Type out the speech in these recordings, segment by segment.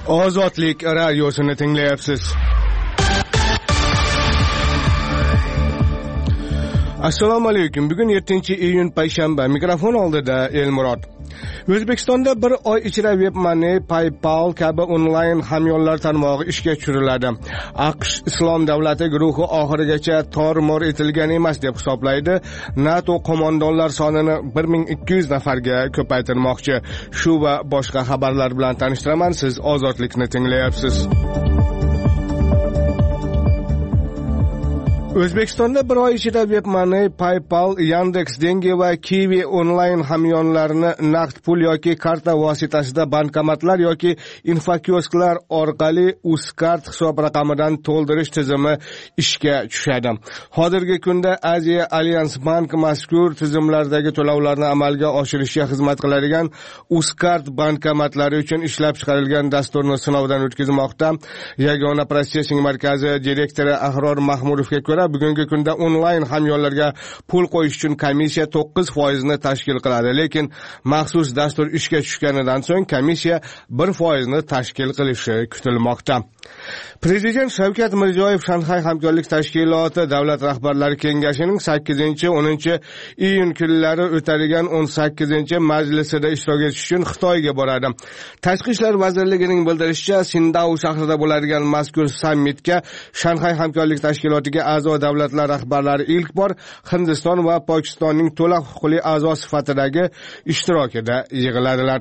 Ozodlik radiosini tinglayapsiz. Assalomu alaykum. Bugun 7-iyun payshanba. Mikrofon oldida Elmurod. O'zbekistonda bir oy ichida WebMoney, PayPal kabi onlayn hamyonlar tarmog'i ishga tushiriladi. AQSh Islom davlati guruhi oxirigacha tor-mor etilgan emas deb hisoblaydi. NATO qo'mondonlar sonini 1200 nafarga ko'paytirmoqchi. Shu va boshqa xabarlar bilan tanishtiraman. Siz ozodlikni tinglayapsiz. O'zbekistonda bir oy ichida WebMoney, PayPal, Yandex Dengi va Kiwi onlayn hamyonlarini naqd pul yoki karta vositasida bankomatlar yoki infokiosklar orqali UzCard hisob raqamidan to'ldirish tizimi ishga tushadi. Hozirgi kunda Aziya Alliance Bank mazkur tizimlardagi to'lovlarni amalga oshirishga xizmat qiladigan UzCard bankomatlari uchun ishlab chiqarilgan dasturni sinovdan o'tkazmoqda. Yagona protsessing markazi direktori Ahror Mahmudovga ko'ra, bugungi kunda onlayn hamyonlarga pul qo'yish uchun komissiya 9% ni tashkil qiladi, lekin maxsus dastur ishga tushganidan so'ng komissiya 1% ni tashkil qilishi kutilmoqda. Prezident Shavkat Mirziyoyev Shanxay hamkorlik tashkiloti davlat rahbarlari kengashining 8-10 kunlari o'tadigan 18-majlisida ishtirok etish uchun Xitoyga boradi. Tashqi ishlar vazirligining bildirishicha, Sindau shahrida bo'ladigan mazkur sammitga Shanxay hamkorlik tashkilotiga a'zo davlatlar rahbarlari ilk bor Hindiston va Pokistonning to'liq huquqli a'zo sifatidagi ishtirokida yig'iladilar.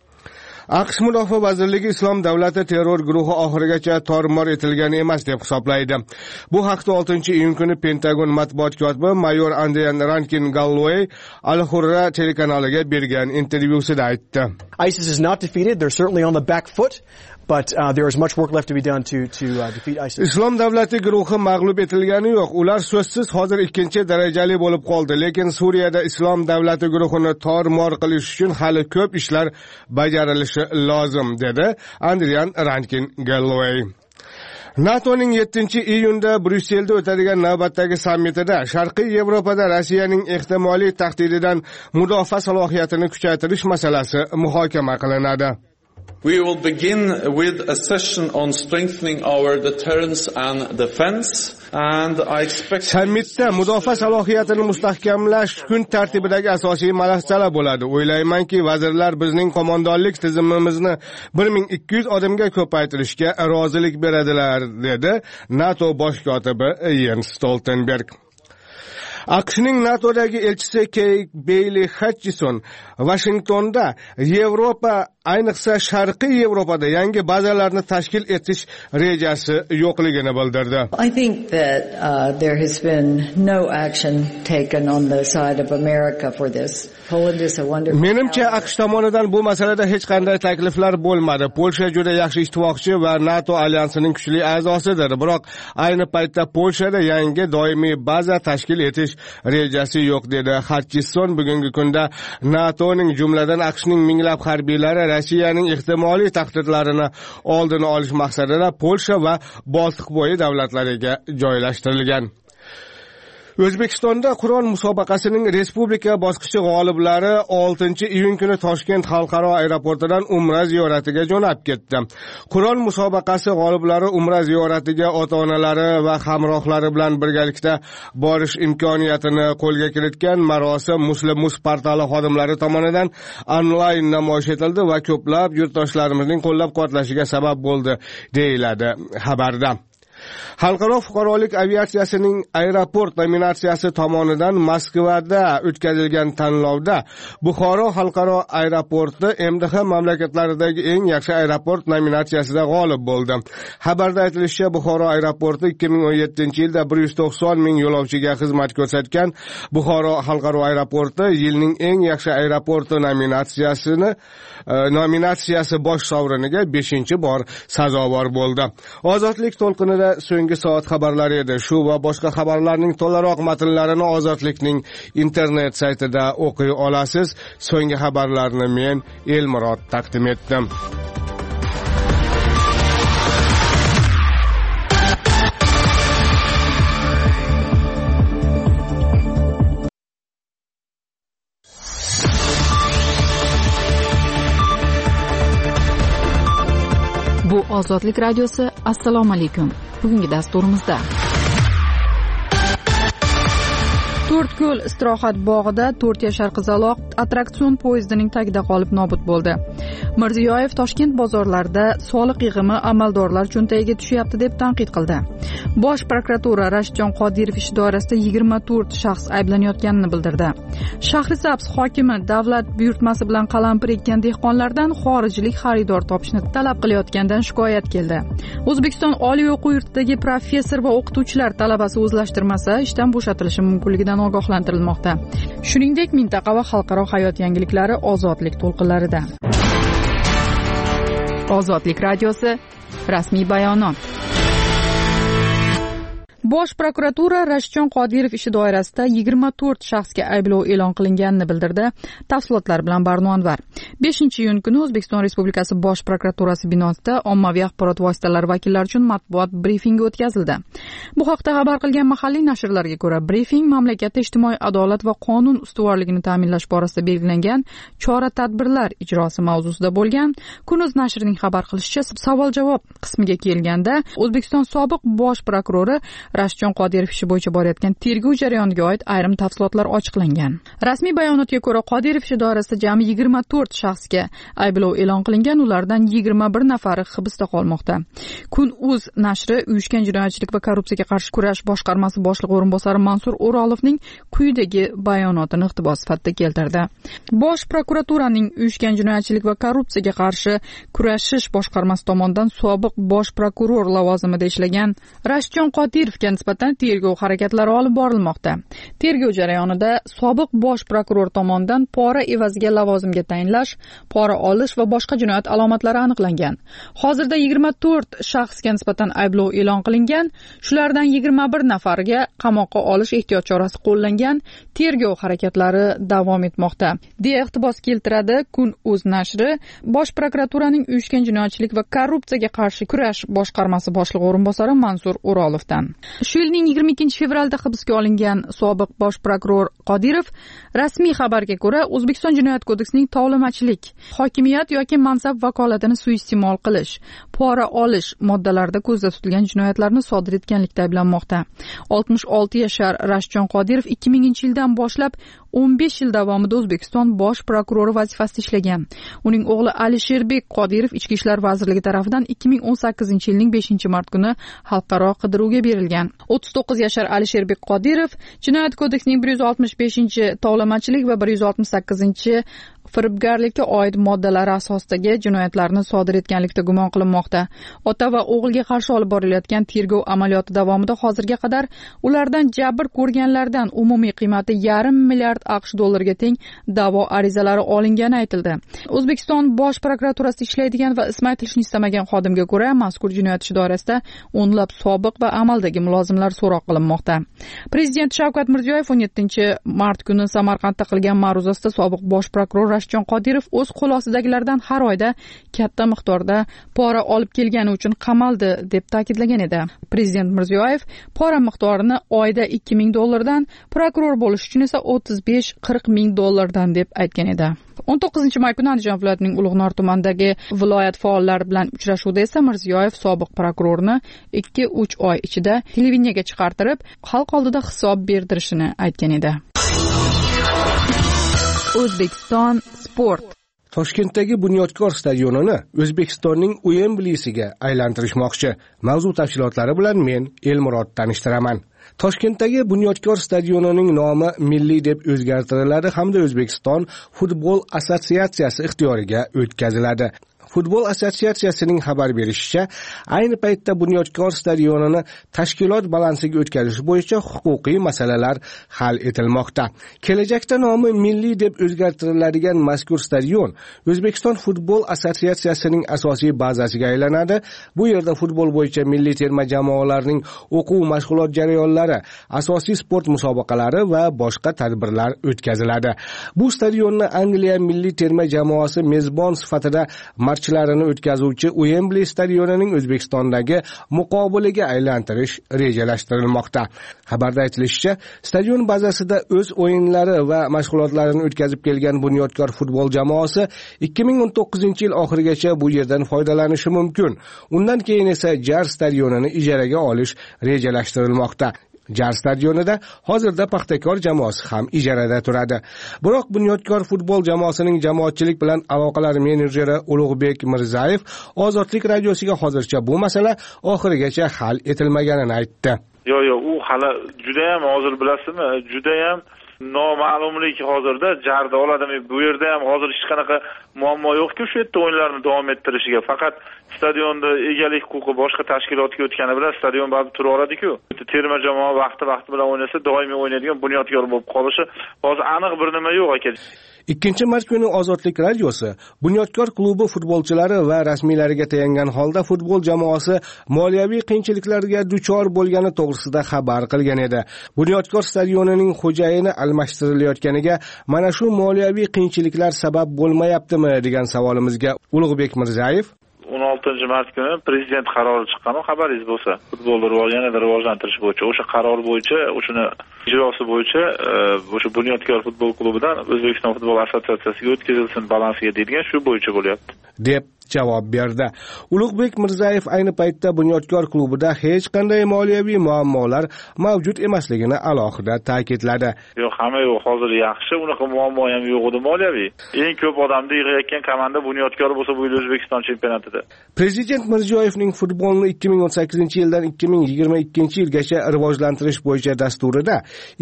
AQSh Mudofaa vazirligi Islom davlati terror guruhi oxirigacha tor-mor etilgan emas deb hisoblaydi. Bu haqda 6-iyun kuni Pentagon matbuot kotibi mayor Andrian Rankin Galloway Al-Hurra telekanaliga bergan intervyusida aytdi. ISIS is not defeated. They're certainly on the back foot. But there is much work left to be done to defeat ISIS. Islom davlati guruhi mag'lub etilgani yo'q. Ular so'zsiz hozir ikkinchi darajali bo'lib qoldi, lekin Suriyada Islom davlati guruhini tor-mor qilish uchun hali ko'p ishlar bajarilishi lozim, dedi Andrian Rankin Galloway. NATOning 7-iyunda Bryusselda o'tadigan navbatdagi sammitida Sharqiy Yevropada Rossiyaning ehtimoliy tahdididan mudofaa salohiyatini kuchaytirish masalasi muhokama qilinadi. We will begin with a session on strengthening our deterrence and defense, and I expect sammitda mudofaa salohiyatini mustahkamlash kun tartibidagi asosiy masala bo'ladi. O'ylaymanki, vazirlar bizning qo'mondonlik tizimimizni 1200 odamga ko'paytirishga rozilik beradilar, dedi NATO bosh kotibi Jens Stoltenberg. AQShning NATOdagi elchisi Kate Bailey Hutchison Washingtonda Yevropa, ayniqsa Sharqiy Yevropada yangi bazalarni tashkil etish rejasi yo'qligini bildirdi. I think that there has been no action taken on the side of America for this. Poland is a wonderful. Menimcha AQSh tomonidan bu masalada hech qanday takliflar bo'lmadi. Polsha juda yaxshi ittifoqchi va NATO alyansining kuchli a'zosidir. Biroq ayni paytda Polshada yangi doimiy baza tashkil etish rejasi yo'q, dedi Hutchison. Bugungi kunda NATOning jumladan AQShning minglab harbiylari Rossiyaning ehtimoliy tahdidlarini oldini olish maqsadida Polsha va Boltiqbo'yi davlatlariga joylashtirilgan. O'zbekistonda Qur'on musobaqasining respublika bosqichi g'oliblari 6-iyun kuni Toshkent xalqaro aeroportidan Umra ziyoratiga jo'nab ketdi. Qur'on musobaqasi g'oliblari Umra ziyoratiga ota-onalari va hamrohlari bilan birgalikda borish imkoniyatini qo'lga kiritgan marosim Muslim.uz portali xodimlari tomonidan onlayn namoyish etildi va ko'plab yurtdoshlarimizning qo'llab-quvvatlashiga sabab bo'ldi, deyiladi xabarda. Xalqaro fuqarolik aviatsiyasining aeroport nominatsiyasi tomonidan Moskvada o'tkazilgan tanlovda Buxoro xalqaro aeroporti MDH mamlakatlaridagi eng yaxshi aeroport nominatsiyasida g'olib bo'ldi. Xabarda aytilishicha, Buxoro aeroporti 2017-yilda 190 ming yo'lovchiga xizmat ko'rsatgan. Buxoro xalqaro aeroporti yilning eng yaxshi aeroporti nominatsiyasi bosh sovriniga 5-bor sazovor bo'ldi. Ozodlik to'lqinida so'nggi soat xabarlari edi. Shu va boshqa xabarlarning to'laroq matnlarini Ozodlikning internet saytida o'qiy olasiz. So'nggi xabarlarni men Elmurod taqdim etdim. Bu Ozodlik radiosi. Assalomu alaykum. Bugungi dasturimizda To'rtko'l istirohat bog'ida 4 yashar qizaloq attraksion poyezdining tagida qolib nobud bo'ldi. Mirziyoyev Toshkent bozorlarida soliq yig'imi amaldorlar cho'ntagiga tushyapti deb tanqid qildi. Bosh prokuratura Rashidjon Qodirov ishi doirasida 24 shaxs ayblanayotganini bildirdi. Shahrisabz hokimi davlat buyurtmasi bilan qalampir ekkan dehqonlardan xorijlik xaridor topishni talab qilayotgandan shikoyat keldi. O'zbekiston oliy o'quv yurtidagi professor va o'qituvchilar talabasi o'zlashtirmasa ishdan bo'shatilishi mumkinligidan ogohlantirilmoqda. Shuningdek, mintaqa va xalqaro hayot yangiliklari ozodlik to'lqinlarida. Ozodlik radiosi rasmiy bayonot. Bosh prokuratura Rashidjon Qodirov ishi doirasida 24 shaxsga ayblov e'lon qilinganini bildirdi. Tafsilotlar bilan Barno Anvar. 5-iyun kuni O'zbekiston Respublikasi Bosh prokuraturasi binosida ommaviy axborot vositalari vakillari uchun matbuot brifingi o'tkazildi. Bu haqda xabar qilgan mahalliy nashrlarga ko'ra, brifing mamlakatda ijtimoiy adolat va qonun ustuvorligini ta'minlash borasida belgilangan chora-tadbirlar ijrosi mavzusida bo'lgan. Kunuz nashrining xabar qilishicha, savol-javob qismiga kelganda O'zbekiston sobiq bosh prokurori Rashidjon Qodirov ishi bo'yicha borayotgan tergov jarayoniga oid ayrim tafsilotlar ochiqlangan. Rasmiy bayonotga ko'ra, Qodirov ishi doirasida jami 24 shaxsga ayblov e'lon qilingan, ulardan 21 nafari hibsda qolmoqda. Kun.uz nashri uyushgan jinoyatchilik va korrupsiyaga qarshi kurash boshqarmasi boshlig'i o'rinbosari Mansur O'rolovning quyidagi bayonotini iqtibos sifatida keltirdi. Bosh prokuraturaning uyushgan jinoyatchilik va korrupsiyaga qarshi kurashish boshqarmasi tomonidan sobiq bosh prokuror lavozimida ishlagan Rashidjon Qodirovga nisbatan tergov harakatlari olib borilmoqda. Tergov jarayonida sobiq bosh prokuror tomonidan pora evaziga lavozimga tayinlash, pora olish va boshqa jinoyat alomatlari aniqlangan. Hozirda 24 shaxsga nisbatan ayblov e'lon qilingan, shulardan 21 nafariga qamoqqa olish ehtiyot chorasi qo'llangan. Tergov harakatlari davom etmoqda, deya iqtibos keltiradi Kun.uz nashri Bosh prokuraturaning uyushgan jinoyatchilik va korrupsiyaga qarshi kurash boshqarmasi boshlig'i o'rinbosari Mansur O'rolovdan. Shu yilning 22-fevralda hibsga olingan sobiq bosh prokuror Qodirov rasmiy xabarga ko'ra O'zbekiston Jinoyat kodeksining tovlamachilik, hokimiyat yoki mansab vakolatini suiiste'mol qilish, pora olish moddalarida ko'zda tutilgan jinoyatlarni sodir etganlikda ayblanmoqda. 66 yashar Rashidjon Qodirov 2000-yildan boshlab 15 yil davomida O'zbekiston bosh prokurori vazifasida ishlagan. Uning o'g'li Alisherbek Qodirov Ichki ishlar vazirligi tomonidan 2018-yilning 5-mart kuni xalqaro qidiruvga berilgan. 39 yashar Alisherbek Qodirov Jinoyat kodeksining 165-tovlamachilik va 168 firibgarlikka oid moddalari asosidagi jinoyatlarni sodir etganlikda gumon qilinmoqda. Ota va o'g'ilga qarshi olib borilayotgan tergov amaliyoti davomida hozirga qadar ulardan jabr ko'rganlardan umumiy qiymati $500 milliard AQSh dollariga teng da'vo arizalari olingani aytildi. O'zbekiston Bosh prokuraturasida ishlaydigan va ismi aytilishni istamagan xodimga ko'ra, mazkur jinoyat ishi doirasida o'nlab sobiq va amaldagi mulozimlar so'roq qilinmoqda. Prezident Shavkat Mirziyoyev 17-mart kuni Samarqandda qilgan ma'ruzasida sobiq bosh prokuror Rashidjon Qodirov o'z xulosadagilardan har oyda katta miqdorda pora olib kelgani uchun qamaldi deb ta'kidlagan edi. Prezident Mirziyoyev pora miqdorini oyda $2000 prokuror bo'lish uchun esa $35-40 deb aytgan edi. 19-may kuni Andijon viloyatining Ulug'nor tumanidagi viloyat faollari bilan uchrashuvda esa Mirziyoyev sobiq prokurorni 2-3 oy ichida televideniyaga chiqartirib, xalq oldida hisob berdirishini aytgan edi. O'zbekiston sport. Toshkentdagi Bunyodkor stadionini O'zbekistonning Uemblisiga aylantirishmoqchi. Mavzu tafsilotlari bilan men Elmurod tanishtiraman. Toshkentdagi Bunyodkor stadionining nomi milliy deb o'zgartiriladi hamda O'zbekiston futbol assotsiatsiyasi ixtiyoriga o'tkaziladi. Futbol assotsiatsiyasining xabar berishicha, ayni paytda Bunyodkor stadionini tashkilot balansiga o'tkazish bo'yicha huquqiy masalalar hal etilmoqda. Kelajakda nomi milliy deb o'zgartiriladigan mazkur stadion O'zbekiston futbol assotsiatsiyasining asosiy bazasiga aylanadi. Bu yerda futbol bo'yicha milliy terma jamoalarning o'quv mashg'ulot jarayonlari, asosiy sport musobaqalari va boshqa tadbirlar o'tkaziladi. Bu stadionni Angliya milliy terma jamoasi mezbon sifatida matchlarini o'tkazuvchi Wembley stadionining O'zbekistondagi muqobiliga aylantirish rejalashtirilmoqda. Xabarda aytilishicha, stadion bazasida o'z o'yinlari va mashg'ulotlarini o'tkazib kelgan Bunyodkor futbol jamoasi 2019-yil oxirigacha bu yerdan foydalanishi mumkin. Undan keyin esa Jar stadionini ijaraga olish rejalashtirilmoqda. Jar stadionida hozirda Paxtakor jamoasi ham ijarada turadi. Biroq Bunyodkor futbol jamoasining jamoatchilik bilan aloqalar menejeri Ulug'bek Mirzayev Ozodlik radiosiga hozircha bu masala oxirigacha hal etilmaganini aytdi. Yo'q, u hali juda ham hozir bilasizmi, juda ham noma'lumlik hozirda Jarda oladimi? Bu yerda ham hozir hech qanaqa muammo yo'q-ku shu yerda o'yinlarni davom ettirishiga. Faqat stadionda egalik huquqi boshqa tashkilotga o'tgani bilan stadion ba'zi turaveradi-ku. Terma jamoa vaqti bilan o'ynasa doimiy o'ynaydigan Bunyodkor bo'lib qolishi hozir aniq bir nima yo'q aka. 2-mart kuni Ozodlik radiosi Bunyodkor klubi futbolchilari va rasmiylariga tayangan holda futbol jamoasi moliyaviy qiyinchiliklarga duchor bo'lgani to'g'risida xabar qilgan edi. Bunyodkor stadionining xo'jayini almashtirilayotganiga mana shu moliyaviy qiyinchiliklar sabab bo'lmayaptimi degan savolimizga Ulug'bek Mirzayev 16-mart kuni prezident qarori chiqqani xabaringiz bo'lsa, futbolni yanada rivojlantirish bo'yicha o'sha qaror bo'yicha, o'shuni ijrosi bo'yicha o'sha Bunyodkor futbol klubidan O'zbekiston futbol assotsiatsiyasiga o'tkazilsin balansiga deydigan shu bo'yicha bo'lyapti deb javob berdi. Ulug'bek Mirzayev ayni paytda Bunyodkor klubida hech qanday moliyaviy muammolar mavjud emasligini alohida ta'kidladi. Yo'q, hamma yo'q, hozir yaxshi, unaqa muammo ham yo'q edi moliyaviy. Eng ko'p odamni yig'ayotgan komanda Bunyodkor bo'lsa, bu yil O'zbekiston chempionatida. Prezident Mirziyoyevning futbolni 2018-yildan 2022-yilgacha rivojlantirish bo'yicha dasturida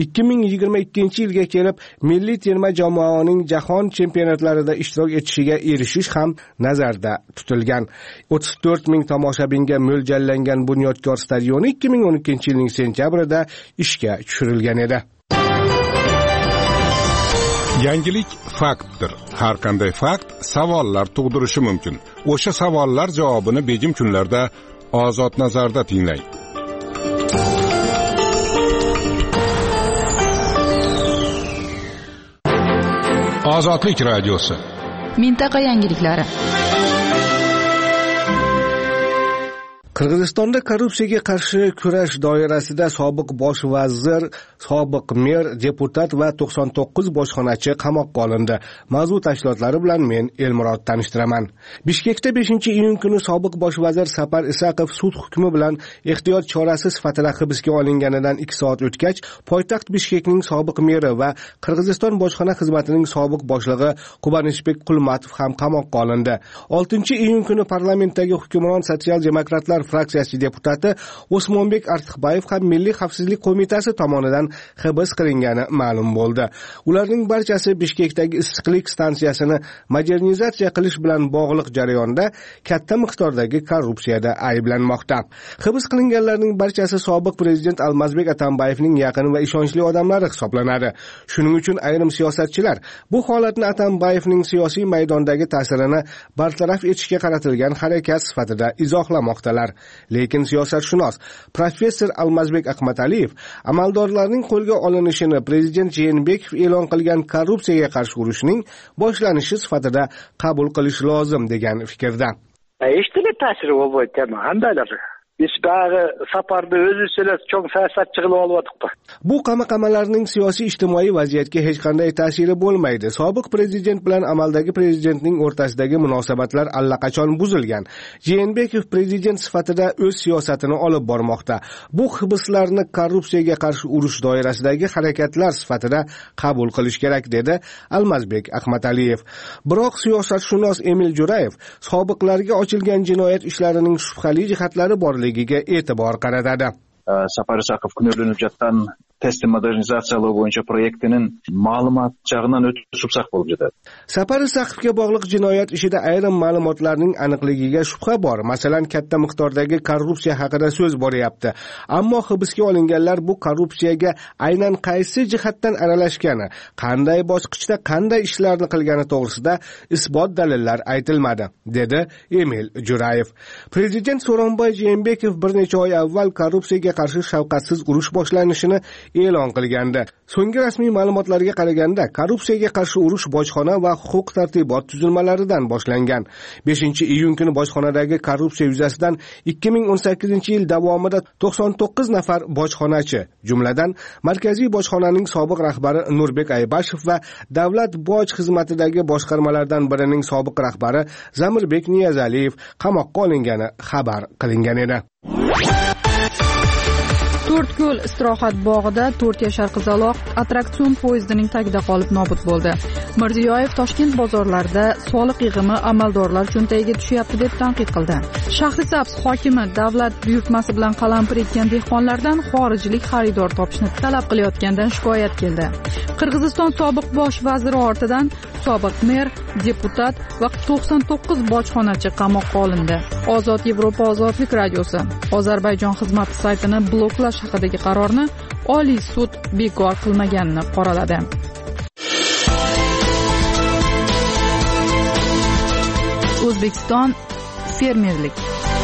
2022-yilga kelib milliy terma jamoaning jahon chempionatlarida ishtirok etishiga erishish ham nazarda tutilgan. 34 ming tomoshabinga mo'ljallangan Bunyodkor stadioni 2012-yilning sentyabrida ishga tushirilgan edi. Yangilik faktdir. Har qanday fakt savollar tug'dirishi mumkin. O'sha savollar javobini begim kunlarda Ozod nazarda tinglang. Ozodlik radiosi. Mintaqa yangiliklari. Qirg'izistonda korrupsiyaga qarshi kurash doirasida sobiq bosh vazir, sobiq mer, deputat va 99 bojxonachi qamoqqa olindi. Mavzu tafsilotlari bilan men Elmurod tanishtiraman. Bishkekda 5-iyun kuni sobiq bosh vazir Sapar Isaqov sud hukmi bilan ehtiyot chorasi sifatida hibsga olinganidan 2 soat o'tgach, poytaxt Bishkekning sobiq meri va Qirg'iziston bojxona xizmatining sobiq boshlig'i Qubanishbek Qulmatov ham qamoqqa olindi. 6-iyun kuni parlamentdagi hukmron sotsial-demokratlar fraksiyasi deputati Osmonbek Artiqbayev ham Milliy xavfsizlik qo'mitasi tomonidan hibs qilingani ma'lum bo'ldi. Ularning barchasi Bishkekdagi issiqlik stansiyasini modernizatsiya qilish bilan bog'liq jarayonda katta miqdordagi korrupsiyada ayblanmoqda. Hibs qilinganlarning barchasi sobiq prezident Almazbek Atambayevning yaqin va ishonchli odamlari hisoblanadi. Shuning uchun ayrim siyosatchilar bu holatni Atambayevning siyosiy maydondagi ta'sirini bartaraf etishga qaratilgan harakat sifatida izohlamoqdalar. Lekin siyosatshunos professor Almazbek Ahmadaliyev amaldorlarning qo'lga olinishini prezident Jeenbekov e'lon qilgan korrupsiyaga qarshi urushning boshlanishi sifatida qabul qilish lozim degan fikrda. Eshitili ta'siri bo'lmaydi, qandaydir. Biz bağı Saparda özü söylez çok siyosatçı qilib olmadik. Bu qamaqamalarning siyosiy ijtimoiy vaziyatga hech qanday ta'siri bo'lmaydi. Sobiq prezident bilan amaldagi prezidentning o'rtasidagi munosabatlar allaqachon buzilgan. Jeenbekov prezident sifatida o'z siyosatini olib bormoqda. Bu hibslarni korrupsiyaga qarshi urush doirasidagi harakatlar sifatida qabul qilish kerak dedi Almazbek Ahmadaliyev. Biroq siyosatshunos Emil Jurayev sobiqlarga ochilgan jinoyat ishlarining shubhali jihatlari borligiga e'tibor qaratadi. Sapar Isaqov күнөөлөнүп жаткан тестти модернизациялоо боюнча проектинин маалымат жагынан өтө супсак болуп жатат. Sapar Isaqovga bog'liq jinoyat ishida ayrim ma'lumotlarning aniqligiga shubha bor. Masalan, katta miqdordagi korrupsiya haqida so'z boryapti. Ammo hibsga olinganlar bu korrupsiyaga aynan qaysi jihatdan aralashgani, qanday bosqichda qanday ishlarni qilgani to'g'risida isbot dalillar aytilmadi, dedi Emil Jurayev. Prezident So'ronboy Jeenbekov bir necha oy avval korrupsiyaga qarshi shafqatsiz urush boshlanishini e'lon qilgandi. So'nggi rasmiy ma'lumotlarga qaraganda, korrupsiyaga qarshi urush bojxona va huquq tartibot tuzilmalaridan boshlangan. 5-iyun kuni bojxonadagi korrupsiya yuzasidan 2018-yil davomida 99 nafar bojxonachi, jumladan Markaziy bojxonaning sobiq rahbari Nurbek Aybashev va Davlat boj xizmatidagi boshqarmalardan birining sobiq rahbari Zamirbek Niyazaliyev qamoqqa olingani xabar qilingan edi. To'rtko'l istirohat bog'ida 4 yashar qizaloq attraksion poyezdining tagida qolib nobud bo'ldi. Mirziyoyev Toshkent bozorlarida soliq yig'imi amaldorlar cho'ntagiga tushyapti deb tanqid qildi. Shahrisabz hokimi davlat buyurtmasi bilan qalampir ekkan dehqonlardan xorijlik xaridor topishni talab qilayotgandan shikoyat keldi. Qirg'iziston sobiq bosh vaziri ortidan sobiq mer, deputat va 99 bojxonachi qamoqqa olindi. Ozod Yevropa ozodlik radiosi Ozarbayjon xizmati saytini bloklash haqidagi qarorni Oliy sud bekor qilmaganini qoraladi. O'zbekiston fermerlik.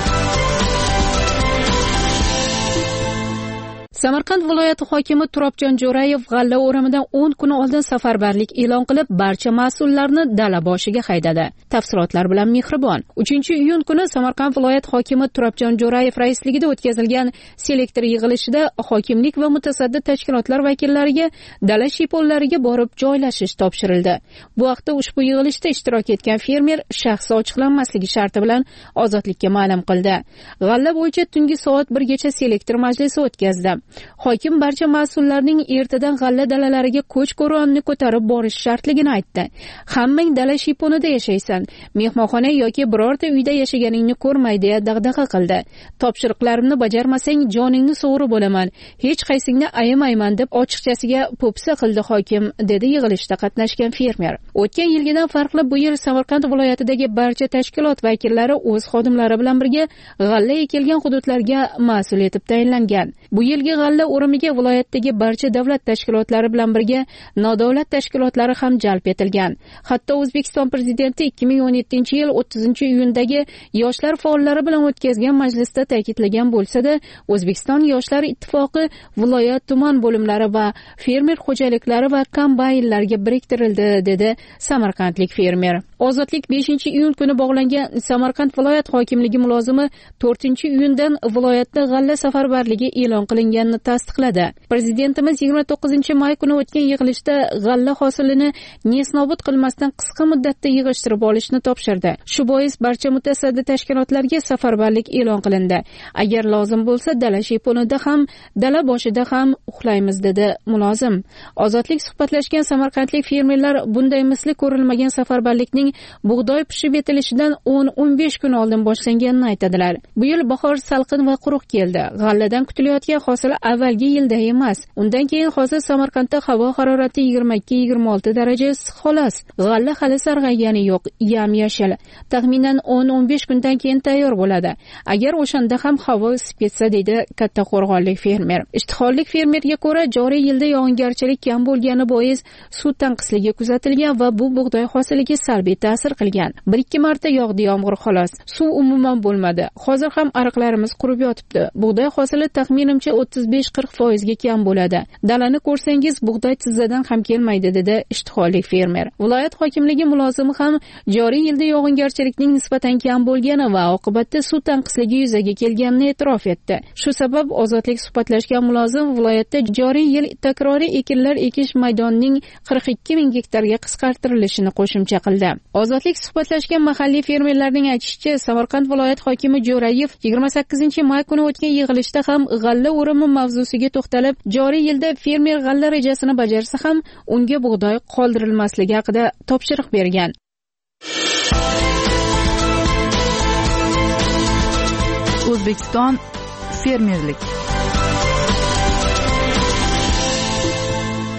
Samarqand viloyati hokimi Turobjon Jo'rayev g'alla o'rimidan 10 kun oldin safarbarlik e'lon qilib, barcha mas'ullarni dala boshiga haydadi. Tafsilotlar bilan Mehribon. 3-iyun kuni Samarqand viloyati hokimi Turobjon Jo'rayev raisligida o'tkazilgan selektor yig'ilishida hokimlik va mutasaddi tashkilotlar vakillariga dala shiyponlariga borib joylashish topshirildi. Bu vaqtda ushbu yig'ilishda ishtirok etgan fermer shaxsi ochiqlanmasligi sharti bilan ozodlikka ma'lum qildi. G'alla bo'yicha tungi soat 1gacha selektor majlisi o'tkazdi. Hokim barcha mas'ullarning ertadan g'alla dalalariga ko'ch-ko'ronni ko'tarib borish shartligini aytdi. Hammang dala shiyponida yashaysan, mehmonxona yoki birorta uyda yashaganingni ko'rmay deya dag'dag'a qildi. Topshiriqlarimni bajarmasang joningni sug'urib olaman, hech qaysingni ayamayman deb ochiqchasiga po'pisa qildi hokim, dedi yig'ilishda qatnashgan fermer. O'tgan yilgidan farqli bu yil Samarqand viloyatidagi barcha tashkilot vakillari o'z xodimlari bilan birga g'alla ekilgan hududlarga mas'ul etib tayinlangan. Bu yilgi g'alla o'rimiga viloyatdagi barcha davlat tashkilotlari bilan birga nodavlat tashkilotlari ham jalb etilgan. Hatto O'zbekiston prezidenti 2017-yil 30-iyundagi yoshlar faollari bilan o'tkazgan majlisda ta'kidlagan bo'lsa-da, O'zbekiston yoshlar ittifoqi viloyat tuman bo'limlari va fermer xo'jaliklari va kombaynlarga biriktirildi, dedi samarqandlik fermer. Ozodlik 5-iyun kuni bog'langan Samarqand viloyat hokimligi mulozimi 4-iyundan viloyatda g'alla safarbarligi e'lon qilinganini tasdiqladi. Prezidentimiz 29-may kuni o'tgan yig'ilishda g'alla hosilini nesnobud qilmasdan qisqa muddatda yig'ishtirib olishni topshirdi. Shu bois barcha mutasaddi tashkilotlarga safarbarlik e'lon qilindi. Agar lozim bo'lsa, dala shiyponida ham, dala boshida ham uxlaymiz, dedi mulozim. Ozodlik suhbatlashgan samarqandlik fermerlar bunday misli ko'rilmagan safarbarlikning bug'doy pishib yetilishidan 10-15 kun oldin boshlanganini aytadilar. Bu yil bahor salqin va quruq keldi. G'alladan kutilayotgan hosil avvalgi yilda emas. Undan keyin hozir Samarqandda havo harorati 22-26 daraja issiq xolos. G'alla hali sarg'aygani yo'q, yam-yashil. Taxminan 10-15 kundan keyin tayyor bo'ladi. Agar o'shanda ham havo isib ketsa, deydi katta qo'rg'onlik fermer. Ishtihollik fermerga ko'ra, joriy yilda yog'ingarchilik kam bo'lgani bois suv tanqisligi kuzatilgan va bu bug'doy hosiliga salbiy ta'sir qilgan. 1-2 marta yog'di yomg'ir xolos. Suv umuman bo'lmadi. Hozir ham ariqlarimiz qurib yotibdi. Bug'doy hosili taxminimcha 35-40% ga kam bo'ladi. Dalani ko'rsangiz bug'doy tizzadan ham kelmaydi, dedi ishtihollik fermer. Viloyat hokimligi mulozimi ham joriy yilda yog'ingarchilikning nisbatan kam bo'lgani va oqibatda suv tanqisligi yuzaga kelganini e'tirof etdi. Shu sabab ozodlik suhbatlashgan mulozim viloyatda joriy yil takroriy ekinlar ekish maydonining 42 ming gektarga qisqartirilishini qo'shimcha qildi. Ozodlik suhbatlashgan mahalliy fermerlarning aytishicha, Samarqand viloyat hokimi Jo'rayev 28-may kuni o'tgan yig'ilishda ham g'alla o'rimi mavzusiga to'xtalib, joriy yilda fermer g'alla rejasini bajarsa ham unga bug'doy qoldirilmasligi haqida topshiriq bergan. O'zbekiston fermerlik.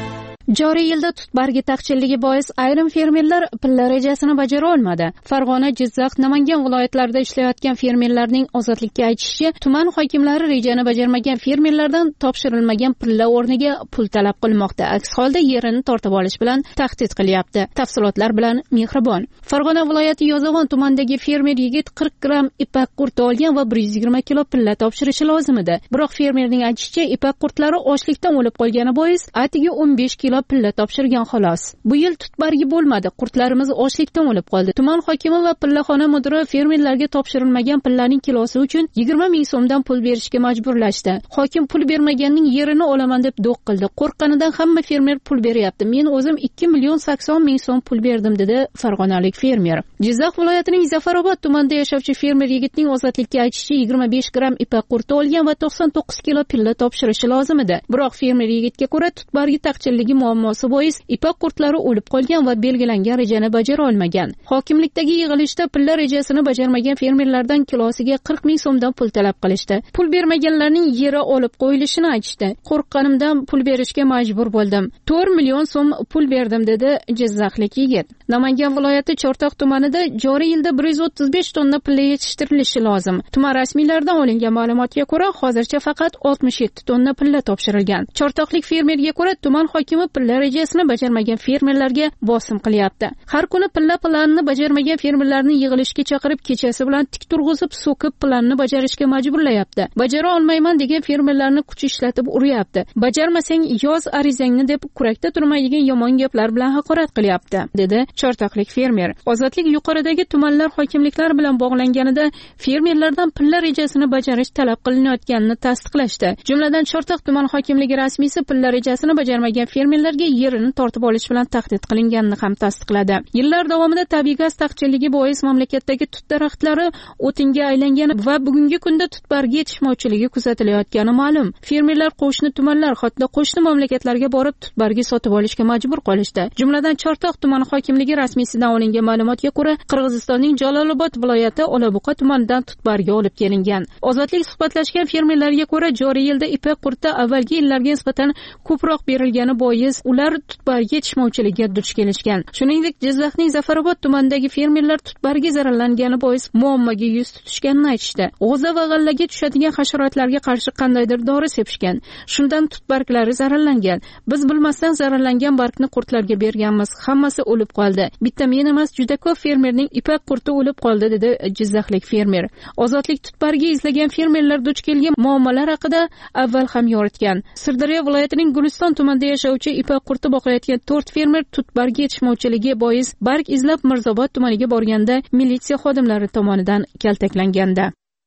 Joriy yilda tutbargi taqchilligi bois ayrim fermerlar pilla rejasini bajara olmadi. Farg'ona, Jizzax, Namangan viloyatlarida ishlayotgan fermerlarning Ozodlikka aytishicha, tuman hokimlari rejani bajarmagan fermerlardan topshirilmagan pilla o'rniga pul talab qilmoqda. Aks holda yerini tortib olish bilan tahdid qilyapti. Tafsilotlar bilan Mehribon. Farg'ona viloyati Yozyovon tumanidagi fermer yigit 40 gram ipak qurti olgan va 120 kilo pilla topshirishi lozim edi. Biroq fermerning aytishicha, ipak qurtlari ochlikdan o'lib qolgani bois atiga 15 kilo pilla topshirgan xolos. Bu yil tutbargi bo'lmadi. Qurtlarimiz ochlikdan o'lib qoldi. Tuman hokimi va pillaxona mudiri fermerlarga topshirilmagan pillaning kilosi uchun 20 ming so'mdan pul berishga majburlashdi. Hokim pul bermaganning yerini olaman deb do'q qildi. Qo'rqqanidan hamma fermer pul beryapti. Men o'zim 2 million 80 ming so'm pul berdim, dedi farg'onalik fermer. Jizzax viloyatining Zafarobod tumanida yashovchi fermer yigitning Ozodlikka aytishicha, 25 gram ipak qurti olgan va 99 kilo pilla topshirishi lozim edi. Biroq fermer yigitga ko'ra tutbargi taqchilligi muammosi bois ipak qurtlari o'lib qolgan va belgilangan rejani bajara olmagan. Hokimlikdagi yig'ilishda pilla rejasini bajarmagan fermerlardan kilosiga 40 ming so'mdan pul talab qilishdi. Pul bermaganlarning yeri olib qo'yilishini aytishdi. Qo'rqqanimdan pul berishga majbur bo'ldim. 4 million so'm pul berdim, dedi jizzaxlik yigit. Namangan viloyati Chortoq tumanida joriy yilda 135 tonna pilla yetishtirilishi lozim. Tuman rasmiylaridan olingan ma'lumotga ko'ra, hozircha faqat 67 tonna pilla topshirilgan. Chortoqlik fermerga ko'ra, tuman hokimi pilla rejasini bajarmagan fermerlarga bosim qilyapti. Har kuni pilla planini bajarmagan fermerlarni yig'ilishga chaqirib, kechasi bilan tik turg'izib, so'kib planni bajarishga majburlayapti. Bajara olmayman degan fermerlarni kuch ishlatib uryapti. Bajarmasang yoz arizangni deb kurakda turmaydigan yomon gaplar bilan haqorat qilyapti, dedi Chortoqlik fermer. Ozodlik yuqoridagi tumanlar hokimliklari bilan bog'langanida fermerlardan pilla rejasini bajarish talab qilinayotganini tasdiqlashdi. Jumladan Chortoq tuman hokimligi rasmiysi pilla rejasini bajarmagan fermerlarga yerini tortib olish bilan tahdid qilinganini ham tasdiqladi. Yillar davomida tabiiy gaz taqchilligi bois mamlakatdagi tut daraxtlari o'tinga aylangan va bugungi kunda tutbargi yetishmovchiligi kuzatilayotgani ma'lum. Fermerlar qo'shni tumanlar, hatto qo'shni mamlakatlarga borib tutbargi sotib olishga majbur qolishdi. Jumladan Chortoq tuman hokimligi rasmiysidan olingan ma'lumotga ko'ra, Qirg'izistonning Jalolobod viloyati Olabuqa tumanidan tutbargi olib kelingan. Ozodlik suhbatlashgan fermerlarga ko'ra, joriy yilda ipak qurti avvalgi yillarga nisbatan ko'proq berilgani bois ular tutbargi yetishmovchiligiga duch kelishgan. Shuningdek, Jizzaxning Zafarobod tumanidagi fermerlar tutbargi zararlangani bois muammoga yuz tutishganini aytishdi. G'o'za va g'allaga tushadigan hasharotlarga qarshi qandaydir dori sepishgan. Shundan tutbarglari zararlangan. Biz bilmasdan zararlangan bargni qurtlarga berganmiz. Hammasi o'lib qoldi. Bitta men emas, juda ko'p fermerning ipak qurti o'lib qoldi, dedi jizzaxlik fermer. Ozodlik tutbargi izlagan fermerlar duch kelgan muammolar haqida avval ham yoritgan. Sirdaryo viloyatining Guliston tumanida yashovchi ipak qurti boqayotgan 4 fermer tutbargi yetishmovchiligi bois barg izlab Mirzobod tumaniga borganda militsiya xodimlari tomonidan kaltaklanganda.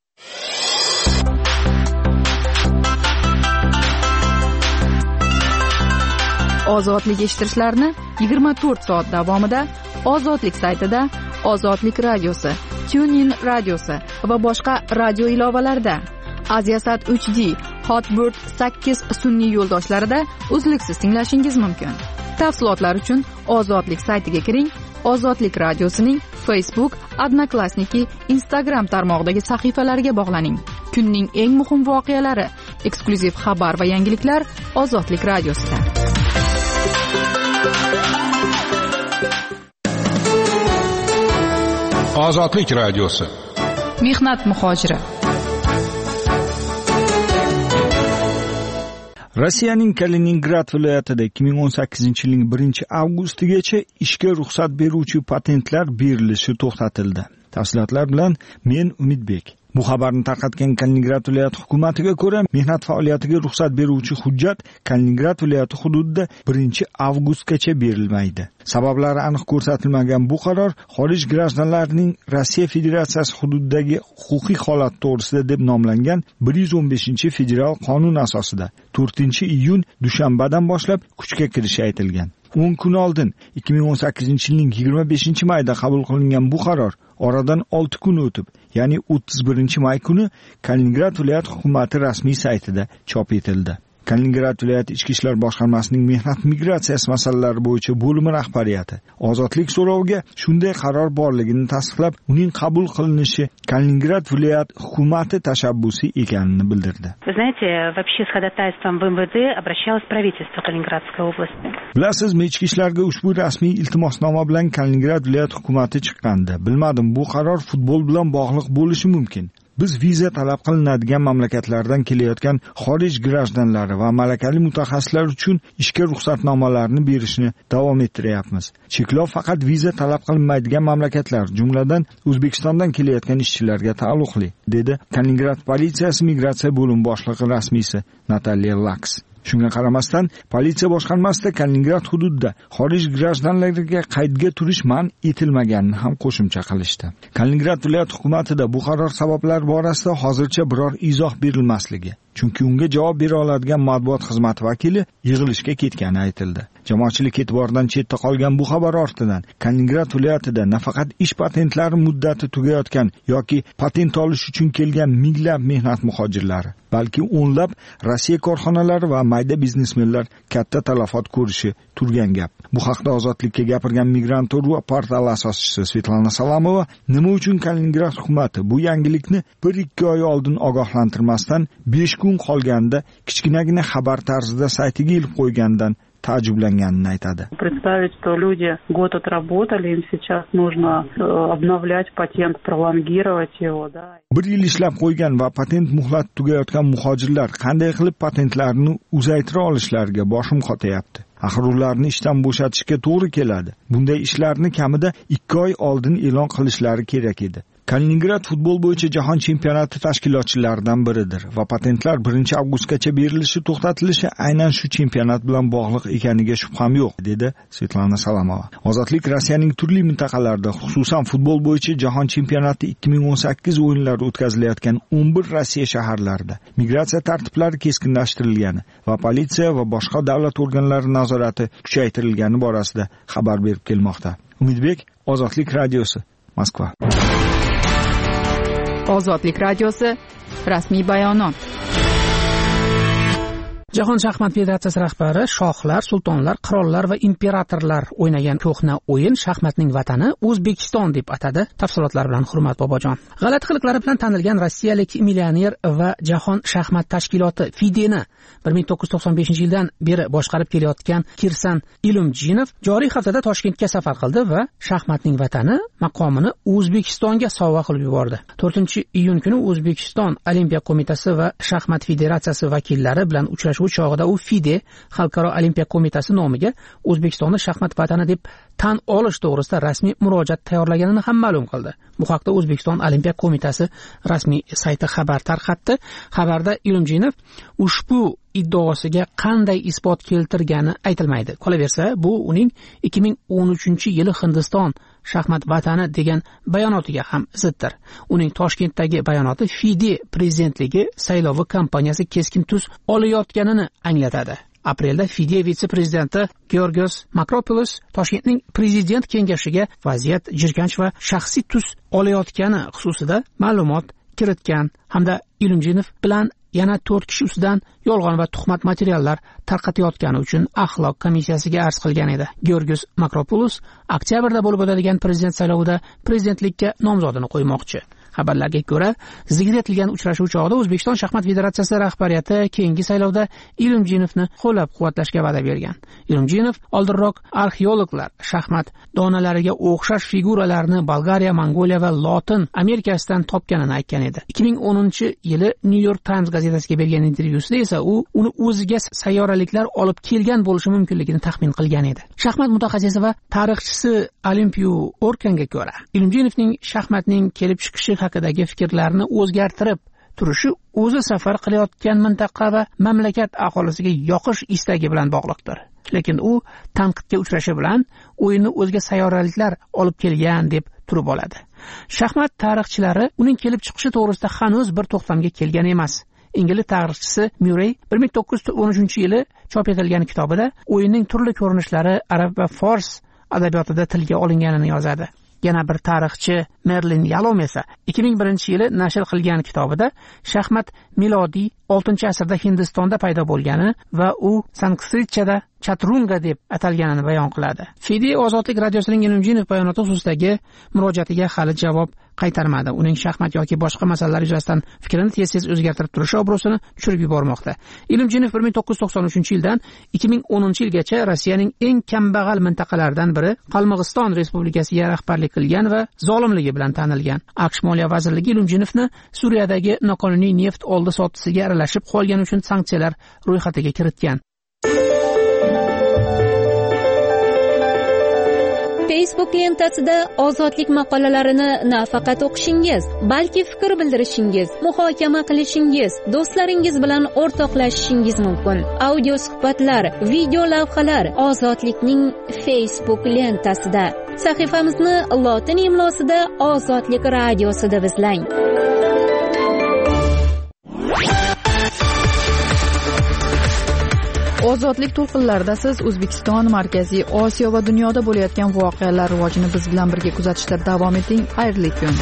Ozodlik eshittirishlarni 24 soat davomida Ozodlik saytida, Ozodlik radiosi, TuneIn radiosi va boshqa radio ilovalarida, Aziasat 3D, Hotbird 8 sun'iy yo'ldoshlarida uzluksiz tinglashingiz mumkin. Tafsilotlar uchun Ozodlik saytiga kiring. Ozodlik radiosining Facebook, Odnoklassniki, Instagram tarmog'idagi sahifalariga bog'laning. Kunning eng muhim voqealari, eksklyuziv xabar va yangiliklar Ozodlik radiosida. Ozodlik radiosi. Mehnat muhojiri. Rossiyaning Kaliningrad viloyatida 2018-yilning 1-avgustigacha ishga ruxsat beruvchi patentlar berilishi to'xtatildi. Tafsilotlar bilan men Umidbek. Bu xabarni tarqatgan Kaliningrad viloyati hukumatiga ko'ra, mehnat faoliyatiga ruxsat beruvchi hujjat Kaliningrad viloyati hududida 1-avgustgacha berilmaydi. Sabablari aniq ko'rsatilmagan bu qaror xorij grajdanlarining Rossiya Federatsiyasi hududidagi huquqiy holat to'g'risida deb nomlangan 115-federal qonun asosida 4-iyun dushanbadan boshlab kuchga kirishi aytilgan. 10 kun oldin 2018-yilning 25-mayda qabul qilingan bu qaror oradan 6 kun o'tib, ya'ni 31-may kuni Kaliningrad viloyat hukumati rasmiy saytida chop etildi. Kaliningrad viloyati ichki ishlar boshqarmasining mehnat migratsiyasi masalalari bo'yicha bo'limi rahbariyati ozodlik so'roviga shunday qaror borligini tasdiqlab, uning qabul qilinishi Kaliningrad viloyat hukumati tashabbusi ekanini bildirdi. Вы знаете, вообще с ходатайством в МВД обращалось правительство Калининградской области. Bilasizmi, ichki ishlarga ushbu rasmiy iltimosnoma bilan Kaliningrad viloyat hukumati chiqqandi. Bilmadim, bu qaror futbol bilan bog'liq bo'lishi mumkin. Biz viza talab qilinadigan mamlakatlardan kelayotgan xorij grajdanlari va malakali mutaxassislar uchun ishga ruxsatnomalarni berishni davom ettiryapmiz. Cheklov faqat viza talab qilinmaydigan mamlakatlar, jumladan O'zbekistondan kelayotgan ishchilarga taalluqli, dedi Kaliningrad politsiyasi migratsiya bo'limi boshlig'i rasmiysi Nataliya Laks. Shunga qaramasdan, politsiya boshqarmasida Kaliningrad hududida xorij grajdanlariga qaydga turish man etilmaganini ham qo'shimcha qilishdi. Kaliningrad viloyat hukumatida bu qaror sabablari borasida hozircha biror izoh berilmasligi, chunki unga javob bera oladigan matbuot xizmati vakili yig'ilishga ketgani aytildi. Jamoatchilik e'tiboridan chetda qolgan bu xabar ortidan Kaliningrad viloyatida nafaqat ish patentlari muddati tugayotgan yoki patent olish uchun kelgan minglab mehnat muhojirlari, balki o'nlab Rossiya korxonalari va mayda biznesmenlar katta talafot ko'rishi turgan gap. Bu haqda Ozodlikka gapirgan Migrant.ru portali asoschisi Svetlana Salamova nima uchun Kaliningrad hukumati bu yangilikni 1-2 oy oldin ogohlantirmasdan 5 kun qolganda kichkinagina xabar tarzida saytiga ilib qo'ygandan ta'jublanganini aytadi. Представить, что люди год отработали, им сейчас нужно обновлять патент, пролонгировать его, да. 1 yil ishlab qo'ygan va patent muhlati tugayotgan muhojirlar qanday qilib patentlarini uzaytira olishlariga boshim qotayapti. Axir ularni ishdan bo'shatishga to'g'ri keladi. Bunday ishlarni kamida 2 oy oldin e'lon qilishlari kerak edi. Kaliningrad futbol bo'yicha jahon chempionati tashkilotchilaridan biridir va patentlar 1 avgustgacha berilishi to'xtatilishi aynan shu chempionat bilan bog'liq ekaniga shubham yo'q, dedi Svetlana Salamova. Ozodlik Rossiyaning turli mintaqalarida, xususan futbol bo'yicha jahon chempionati 2018 o'yinlari o'tkazilayotgan 11 Rossiya shaharlarida migratsiya tartiblari keskinlashtirilgani va politsiya va boshqa davlat organlari nazorati kuchaytirilgani borasida xabar berib kelmoqda. Umidbek, Ozodlik radiosi, Moskva. Ozodlik radiosi rasmiy bayonot. Jahon shaxmat federatsiyasi rahbari shohlar, sultonlar, qirollar va imperatorlar o'ynagan ko'hna o'yin shaxmatning vatani O'zbekiston deb atadi. Tafsilotlar bilan Hurmat Bobojon. G'alati qiliqlari bilan tanilgan rossiyalik millioner va jahon shaxmat tashkiloti FIDEni 1995-yildan beri boshqarib kelayotgan Kirsan Ilumjinov joriy haftada Toshkentga safar qildi va shaxmatning vatani maqomini O'zbekistonga sovg'a qilib yubordi. 4-iyun kuni O'zbekiston Olimpiya qo'mitasi va shaxmat federatsiyasi vakillari bilan uchrashuv chog'ida u FIDE Xalqaro Olimpiya qo'mitasi nomiga O'zbekistonni shaxmat vatani deb tan olish to'g'risida rasmiy murojaat tayyorlaganini ham ma'lum qildi. Bu haqda O'zbekiston Olimpiya qo'mitasi rasmiy sayti xabar tarqatdi. Xabarda Ilumjinov ushbu iddaosiga qanday isbot keltirgani aytilmaydi. Qolaversa, bu uning 2013-yili Hindiston shaxmat vatani degan bayonotiga ham ziddir. Uning Toshkentdagi bayonoti FIDE prezidentligi saylovi kampaniyasi keskin tus olayotganini anglatadi. Aprelda FIDE vitse-prezidenti Georgios Makropoulos Toshkentning prezident kengashiga vaziyat jirkanch va shaxsiy tus olayotgani xususida ma'lumot kiritgan hamda Ilumjinov bilan yana 4 kishi ustidan yolg'on va tuhmat materiallar tarqatayotgani uchun axloq komissiyasiga arz qilgan edi. Georgios Makropoulos oktyabrda bo'lib o'tadigan prezident saylovida prezidentlikka nomzodini qo'ymoqchi. Xabarlarga ko'ra, zikr etilgan uchrashuv chog'ida O'zbekiston shaxmat federatsiyasi rahbariyati keyingi saylovda Ilumjinovni qo'llab-quvvatlashga va'da bergan. Ilumjinov oldinroq arxeologlar shaxmat donalariga o'xshash figuralarni Bolgariya, Mongoliya va Lotin Amerikasidan topganini aytgan edi. 2010-yili New York Times gazetasiga bergan intervyusida esa u uni o'ziga sayyoraliklar olib kelgan bo'lishi mumkinligini taxmin qilgan edi. Shaxmat mutaxassisi va tarixchisi Olimpiya Orkanga ko'ra, Ilumjinovning shaxmatning kelib chiqishi haqidagi fikrlarni o'zgartirib turishi o'zi safar qilayotgan mintaqa va mamlakat aholisiga yoqish istagi bilan bog'liqdir. Lekin u tanqidga uchrashi bilan o'yinni o'zga sayyoraliklar olib kelgan deb turib oladi. Shaxmat tarixchilari uning kelib chiqishi to'g'risida hanuz bir to'xtamga kelgan emas. Ingliz tarixchisi Murray 1913-yili chop etilgan kitobida o'yinning turli ko'rinishlari arab va fors adabiyotida tilga olinganini yozadi. Yana bir tarixchi Merlin Yalom esa 2001-yili nashr qilgan kitobida shaxmat milodiy 6-asrda Hindistonda paydo bo'lgani va u Sanskritchada chaturunga deb atalganini bayon qiladi. Fide Ozodlik radiosining Ilimjinov bayonoti xususidagi murojaatiga hali javob qaytarmadi. Uning shaxmat yoki boshqa masalalar yuzasidan fikrini tez-tez o'zgartirib turishi obro'sini tushirib yubormoqda. Ilimjinov 1993-yildan 2010-yilgacha Rossiyaning eng kambag'al mintaqalaridan biri Qalmog'iston Respublikasiga rahbarlik qilgan va zolimligi bilan tanilgan. AQSh Moliya vazirligi Ilimjinovni Suriyadagi noqonuniy neft oldi-sottisiga aralashib qolgani uchun sanksiyalar ro'yxatiga kiritgan. Facebook lentasida ozodlik maqolalarini nafaqat o'qishingiz, balki fikr bildirishingiz, muhokama qilishingiz, do'stlaringiz bilan o'rtoqlashishingiz mumkin. Audio suhbatlar, video lavhalar Ozodlikning Facebook lentasida. Sahifamizni lotin imlosida Ozodlik radiosida izlang. Ozodlik to'lqinlarida siz O'zbekiston, Markaziy Osiyo va dunyoda bo'layotgan voqealar rivojini biz bilan birga kuzatishda davom eting. Xayrli kun.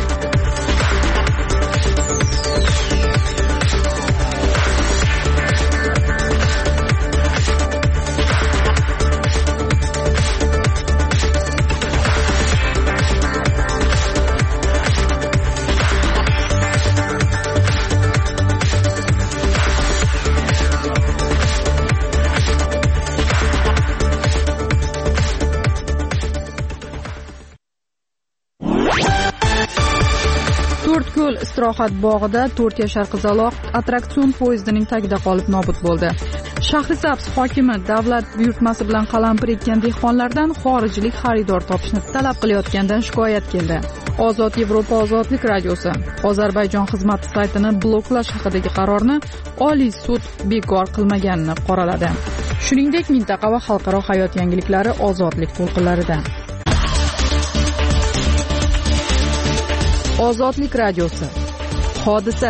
To'rtko'l istirohat bog'ida 4 yashar qizaloq attraksion poyezdining tagida qolib nobud bo'ldi. Shahrisabz hokimi davlat buyurtmasi bilan qalampir ekkan dehqonlardan xorijlik xaridor topishni talab qilayotgandan shikoyat keldi. Ozod Yevropa ozodlik radiosi Ozarbayjon xizmati saytini bloklash haqidagi qarorni Oliy sud bekor qilmaganini qoraladi. Shuningdek, mintaqa va xalqaro hayot yangiliklari ozodlik to'lqinlarida. Ozodlik radiosi. Hodisa.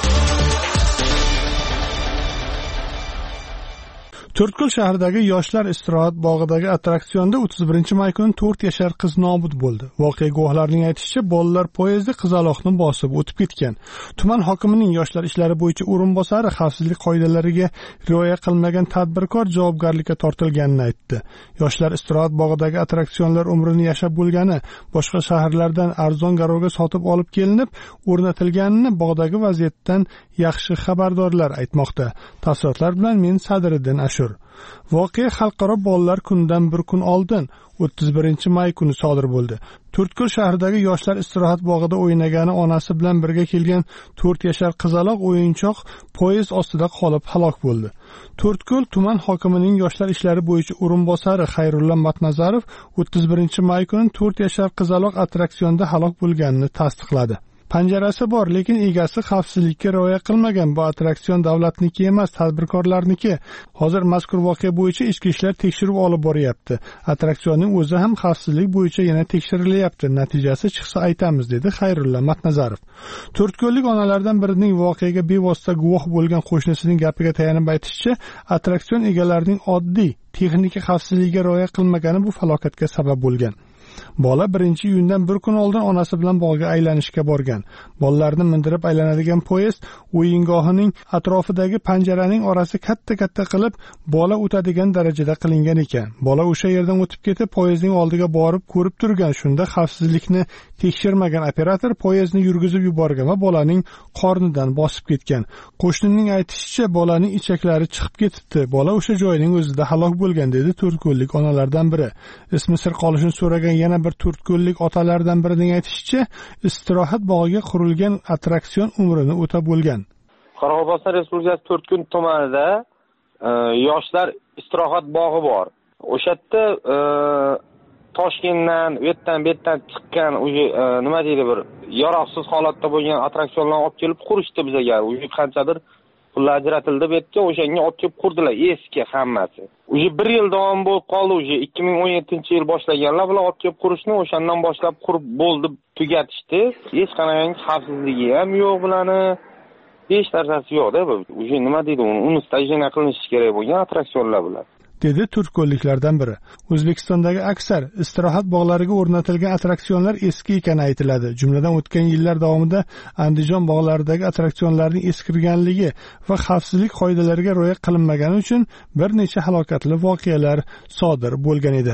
To'rtko'l shahridagi yoshlar istirohat bog'idagi attraksionda 31-may kuni 4 yashar qiz nobud bo'ldi. Voqea guvohlarining aytishicha, bolalar poyezdi qizaloqni bosib o'tib ketgan. Tuman hokimining yoshlar ishlari bo'yicha o'rinbosari xavfsizlik qoidalariga rioya qilmagan tadbirkor javobgarlikka tortilganini aytdi. Yoshlar istirohat bog'idagi attraksionlar umrini yashab bo'lgani, boshqa shaharlardan arzon garovga sotib olib kelinib, o'rnatilganini bog'dagi vaziyatdan yaxshi xabardorlar aytmoqda. Tafsilotlar bilan men Sadriddin Ashur. Voqea xalqaro bolalar kunidan bir kun oldin 31-may kuni sodir bo'ldi. To'rtko'l shahridagi yoshlar istirohat bog'ida o'ynagani onasi bilan birga kelgan 4 yashar qizaloq o'yinchoq poyezd ostida qolib halok bo'ldi. To'rtko'l tuman hokimining yoshlar ishlari bo'yicha o'rinbosari Xayrulla Matnazarov 31-may kuni 4 yashar qizaloq attraksionda halok bo'lganini tasdiqladi. Panjarasi bor, lekin egasi xavfsizlikka rioya qilmagan. Bu attraksion davlatniki emas, tadbirkorlarniki. Hozir mazkur voqea bo'yicha ichki ishlar tekshiruv olib boryapti. Attraksionning o'zi ham xavfsizlik bo'yicha yana tekshirilyapti. Natijasi chiqsa aytamiz, dedi Xayrulla Matnazarov. To'rtko'llik onalardan birining voqeaga bevosita guvoh bo'lgan qo'shnisining gapiga tayanib aytishicha, attraksion egalarining oddiy texnika xavfsizligiga rioya qilmagani bu falokatga sabab bo'lgan. Bola 1-iyundan bir kun oldin onasi bilan bog'ga aylanishga borgan. Bolalarni mindirib aylanadigan poyezd o'yingohining atrofidagi panjaraning orasi katta-katta qilib, bola o'tadigan darajada qilingan ekan. Bola o'sha yerdan o'tib ketib, poyezdning oldiga borib ko'rib turgan. Shunda xavfsizlikni tekshirmagan operator poyezdni yurgizib yuborgan va bolaning qornidan bosib ketgan. Qo'shnining aytishicha, bolaning ichaklari chiqib ketibdi. Bola o'sha joyning o'zida halok bo'lgan, dedi to'rtko'llik onalardan biri. Ismi sir qolishini so'ragan yana bir to'rtko'llik otalardan birining aytishicha, istirohat bog'iga qurilgan attraksion umrini o'tab bo'lgan. Qoraqalpog'iston Respublikasi To'rtko'l tumanida yoshlar istirohat bog'i bor. O'sha yerda Toshkentdan, bu yerdan chiqqan nima deydi, bir yaroqsiz holatda bo'lgan attraksionlarni olib kelib qurishdi bizga. O'sha qanchadir pullar ajratildi bu yerga, o'shanga olib kelib qurdilar, eski hammasi. O'sha 1 yil davom bo'lib qoldi, o'sha 2017-yil boshlaganlar bular olib kelib qurishni, o'shandan boshlab qurib bo'ldi, tugatishdi. Hech qanday xavfsizligi ham yo'q bularni. Hech narsasi yo'q-da. O'sha nima deydi, uni stajyena qilinishi kerak bo'lgan attraksionlar bular. dedi turkko'lliklardan biri. O'zbekistondagi aksar istirohat bog'lariga o'rnatilgan attraksionlar eski ekani aytiladi. Jumladan o'tgan yillar davomida Andijon bog'laridagi attraksionlarning eskirganligi va xavfsizlik qoidalariga rioya qilinmagani uchun bir necha halokatli voqealar sodir bo'lgan edi.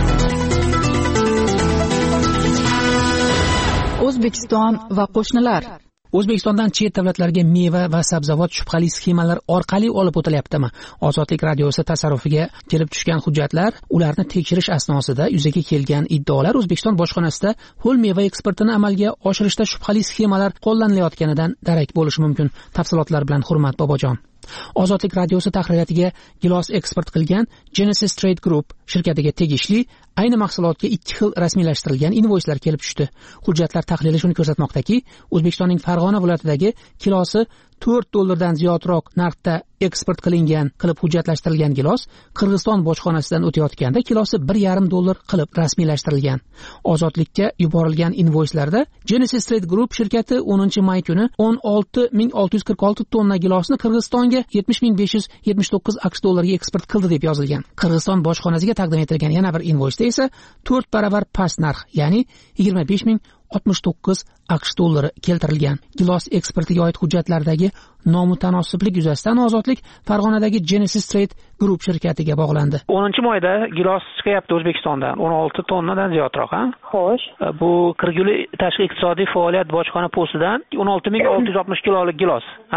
O'zbekiston va qo'shnilar. O'zbekistondan chet davlatlarga meva va sabzavot shubhali sxemalar orqali olib o'tilyaptimi? Ozodlik radiosi tasarrufiga kelib tushgan hujjatlar, ularni tekshirish asnosida yuzaga kelgan iddaolar O'zbekiston bojxonasida ho'l meva eksportini amalga oshirishda shubhali sxemalar qo'llanilayotganidan darak bo'lishi mumkin. Tafsilotlar bilan Hurmat Bobojon. Ozodlik radiosi tahririyatiga gilos eksport qilgan Genesis Trade Group shirkatiga tegishli ayni mahsulotga 2 xil rasmiylashtirilgan invoyslar kelib tushdi. Hujjatlar tahlili shuni ko'rsatmoqdaki, O'zbekistonning Farg'ona viloyatidagi kilosi $4 ziyodroq narxda eksport qilingan qilib hujjatlashtirilgan gilos Qirg'iziston bojxonasidan o'tayotganda kilosi $1.5 qilib rasmiylashtirilgan. Ozodlikka yuborilgan invoyslarda Genesis Trade Group shirkati 10-may kuni 16.646 tonna gilosni Qirg'izistonga $70.579 eksport qildi deb yozilgan. Qirg'iziston bojxonasiga taqdim etilgan yana bir invoysda esa 4 baravar past narx, ya'ni $25.069 keltirilgan. Gilos eksportiga oid hujjatlardagi nomutanosiblik yuzasidan Ozodlik Farg'onadagi Genesis Trade Group shirkatiga bog'landi. 10-mayda gilos chiqyapti O'zbekistondan 16 tonnadan ziyodroq, ha? Xo'sh. Bu Qirguli tashqi iqtisodiy faoliyat bojxona postidan 16.660 kilolik gilos, ha?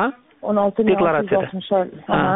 16.660. Ha.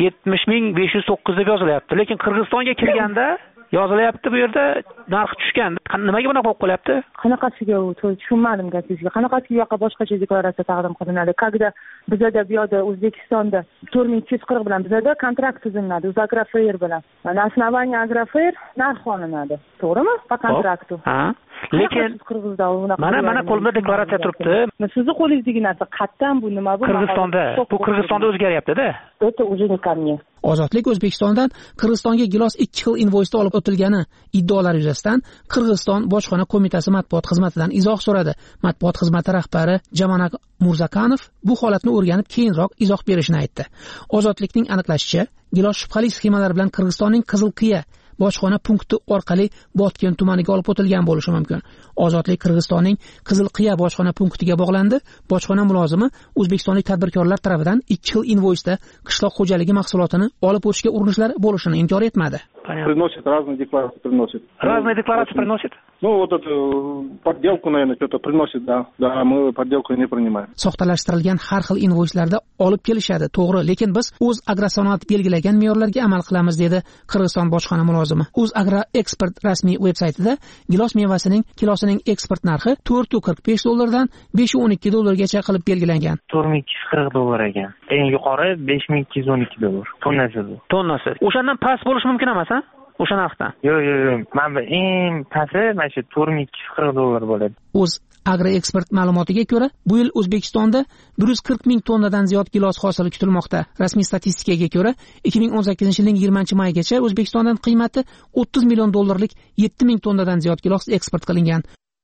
70.509 deb yozilyapti. Lekin Qirg'izistonga kirganda yozilyapti bu yerda narx tushgan. Nimaga bunaqa bo'lib qolyapti? Qanaqasiga u tushunmadim gapingizga. Qanaqasiga yoqqa boshqacha deklaratsiya taqdim qilinadi? Когда bizada bu yerda O'zbekistonda 4240 bilan bizada kontrakt tuziladi Agrofer bilan. Na основании Agrofer narx olinadi. To'g'rimi? Po kontraktu. Ha. Lekin mana qo'limda deklaratsiya turibdi. Sizni qo'lingizdagi narsa qattan bu nima bu? Qirg'izistonda o'zgaryapti-da. Это уже не ко мне. Ozodlik O'zbekistondan Qirg'izistonga gilos 2 xil invoysda olib o'tilgani iddaolari yuzasidan Qirg'iziston bojxona qo'mitasi matbuot xizmatidan izoh so'radi. Matbuot xizmati rahbari Jamanak Murzakanov bu holatni o'rganib keyinroq izoh berishini aytdi. Ozodlikning aniqlashicha, gilos shubhali sxemalar bilan Qirg'izistonning Qizilqiya bojxona punkti orqali Botken tumaniga olib o'tilgan bo'lishi mumkin. Ozodlik Qirg'izistonning Qizilqiya bojxona punktiga bog'landi. Bojxona mulozimi O'zbekistonlik tadbirkorlar tomonidan 2 xil invoysda qishloq xo'jaligi mahsulotini olib o'tishga urinishlar bo'lishini inkor etmadi. Приносит разные декларации, приносит. Разные декларации приносит? Ну, вот эту подделку, наверное, что-то приносит, да. Да, мы подделку не принимаем. Soxtalashtirilgan har xil invoyslarda olib kelishadi, to'g'ri, lekin biz O'zagrosanoat belgilagan me'yorlarga amal qilamiz, dedi Qirg'iziston bojxona mulozimi. O'zagroeksport rasmiy veb-saytida gilos mevasining kilosining eksport narxi $445 dan $512 gacha qilib belgilangan. $4240 ekan. Eng yuqori $5212 tonnasi bu. Tonnasi. O'shandan past bo'lishi mumkin emas, ha? O'sha narxdan. Yo'q. Mana eng pasti mana shu $4240 bo'ladi. Agroeksport ma'lumotiga ko'ra, bu yil O'zbekistonda 140 ming tonnadan ziyod gilos hosili kutilmoqda. Rasmiy statistikaga ko'ra, 2018-yilning 20-maygacha O'zbekistondan qiymati $30 million 7 ming tonnadan ziyod gilos eksport qilingan.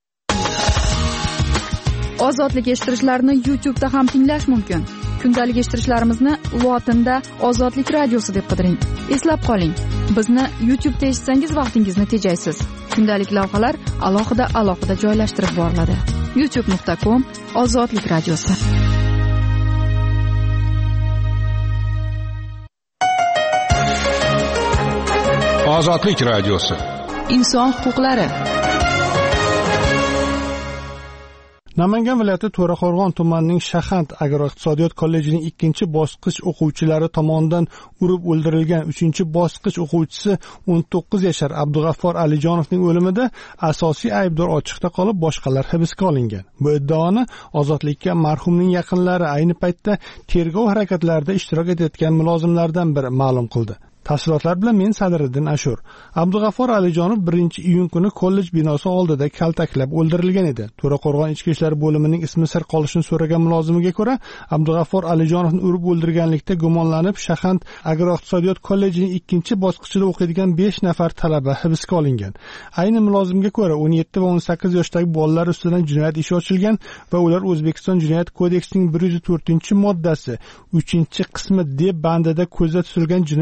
Ozodlik eshittirishlarni YouTube'da ham tinglash mumkin. Kundalik eshittirishlarimizni lotinda Ozodlik radiosi deb qidiring. Eslab qoling, bizni YouTube'da eshitsangiz vaqtingizni tejaysiz. Kundalik lavhalar alohida joylashtirib boriladi. youtube.com/Ozodlik radiosi. Ozodlik radiosi. Inson huquqlari. Namangan viloyati To'raqo'rg'on tumanining Shahand agroiqtisodiyot kollejining 2-bosqich o'quvchilari tomonidan urib o'ldirilgan 3-bosqich o'quvchisi 19 yashar Abdug'affor Alijonovning o'limida asosiy aybdor ochiqda qolib, boshqalar hibsga olingan. Bu iddaoni Ozodlikka marhumning yaqinlari ayni paytda tergov harakatlarida ishtirok etayotgan mulozimlardan biri ma'lum qildi. Tafsilotlar bilan men Sadriddin Ashur. Abdug'affor Alijonov 1-iyun kuni kollej binosi oldida kaltaklab o'ldirilgan edi. To'raqo'rg'on ichki ishlar bo'limining ismi sir qolishini so'ragan mulozimiga ko'ra, Abdug'affor Alijonovni urib o'ldirganlikda gumonlanib, Shahand agroiqtisodiyot kollejining 2-bosqichida o'qiydigan 5 nafar talaba hibsga olingan. Ayni mulozimga ko'ra, 17 va 18 yoshdagi bolalar ustidan jinoyat ishi ochilgan va ular O'zbekiston Jinoyat kodeksining 104-moddasi 3-qismi deb bandida ko'zda tutilgan jinoyatni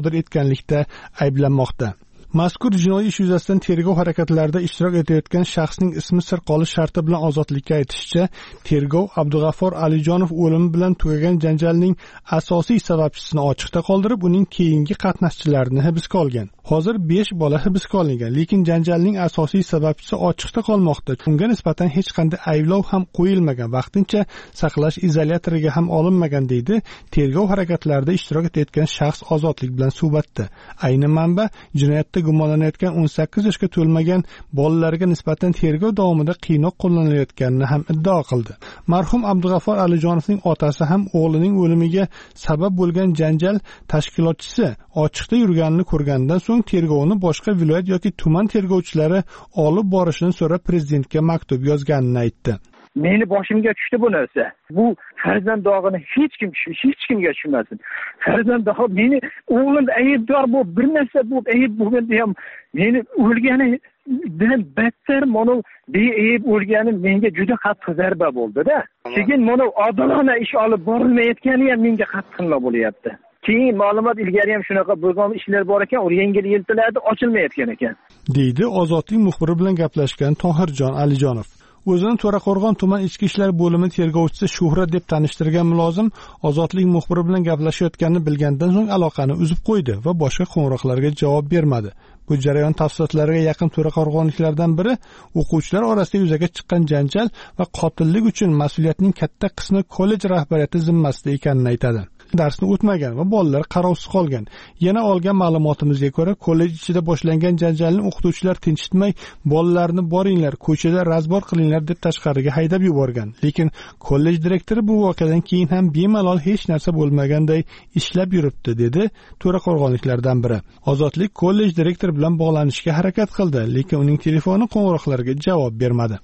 sodir etganlikda ayblanmoqda. Mazkur jinoiy ish yuzasidan tergov harakatlarida ishtirok etayotgan shaxsning ismi sir qolish sharti bilan ozodlikka aytishicha, tergov Abdug'affor Alijonov o'limi bilan tugagan janjalning asosiy sababchisini ochiqda qoldirib, uning keyingi qatnashchilarini hibsga olgan. Hozir 5 bola hibsga olingan, lekin janjalning asosiy sababchisi ochiqda qolmoqda. Unga nisbatan hech qanday ayblov ham qo'yilmagan, vaqtincha saqlash izolyatoriga ham olinmagan deydi tergov harakatlarida ishtirok etayotgan shaxs ozodlik bilan suhbatda. Ayni manba jinoyatda gumonlanayotgan 18 yoshga to'lmagan bolalarga nisbatan tergov davomida qiynoq qo'llanilayotganini ham iddao qildi. Marhum Abdug'affor Alijonovning otasi ham o'g'lining o'limiga sabab bo'lgan janjal tashkilotchisi ochiqda yurganini ko'rgandan so'ng tergovni boshqa viloyat yoki tuman tergovchilari olib borishini so'rab prezidentga maktub yozganini aytdi. Meni boshimga tushdi bu narsa. Bu farzand dog'ini hech kimga tushmasin. Farzand dog' meni o'g'lim aybdor bo'lib, bir narsa bo'lib ayb bo'lganda ham meni o'lganidan battar mana beayb o'lganim menga juda qattiq zarba bo'ldi-da. Keyin mana odilona ish olib borilmayotgani ham menga qattiq nima bo'lyapti. Keyin ma'lumot ilgari ham shunaqa bo'lgan ishlar bor ekan, u yengil yeltilarda ochilmayotgan ekan. deydi Ozodlik muxbiri bilan gaplashgan Tohirjon Alijonov. O'zini To'raqo'rg'on tuman ichki ishlar bo'limi tergovchisi Shuhrat deb tanishtirgan mulozim Ozodlik muxbiri bilan gaplashayotganini bilgandan so'ng aloqani uzib qo'ydi va boshqa qo'ng'iroqlarga javob bermadi. Bu jarayon tafsilotlariga yaqin To'raqo'rg'onliklardan biri o'quvchilar orasida yuzaga chiqqan janjal va qotillik uchun mas'uliyatning katta qismi kollej rahbariyati zimmasida ekanini aytadi. Darsni o'tmagan va bolalar qarovsiz qolgan. Yana olgan ma'lumotimizga ko'ra, kollej ichida boshlangan janjalni o'qituvchilar tinchitmay, bolalarni boringlar, ko'chada razbor qilinglar deb tashqariga haydab yuborgan. Lekin kollej direktori bu voqeadan keyin ham bemalol hech narsa bo'lmaganday ishlab yuribdi, dedi To'raqo'rg'onliklardan biri. Ozodlik kollej direktori bilan bog'lanishga harakat qildi, lekin uning telefoni qo'ng'iroqlariga javob bermadi.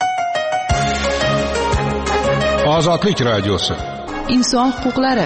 Ozodlik radiosi. Inson huquqlari.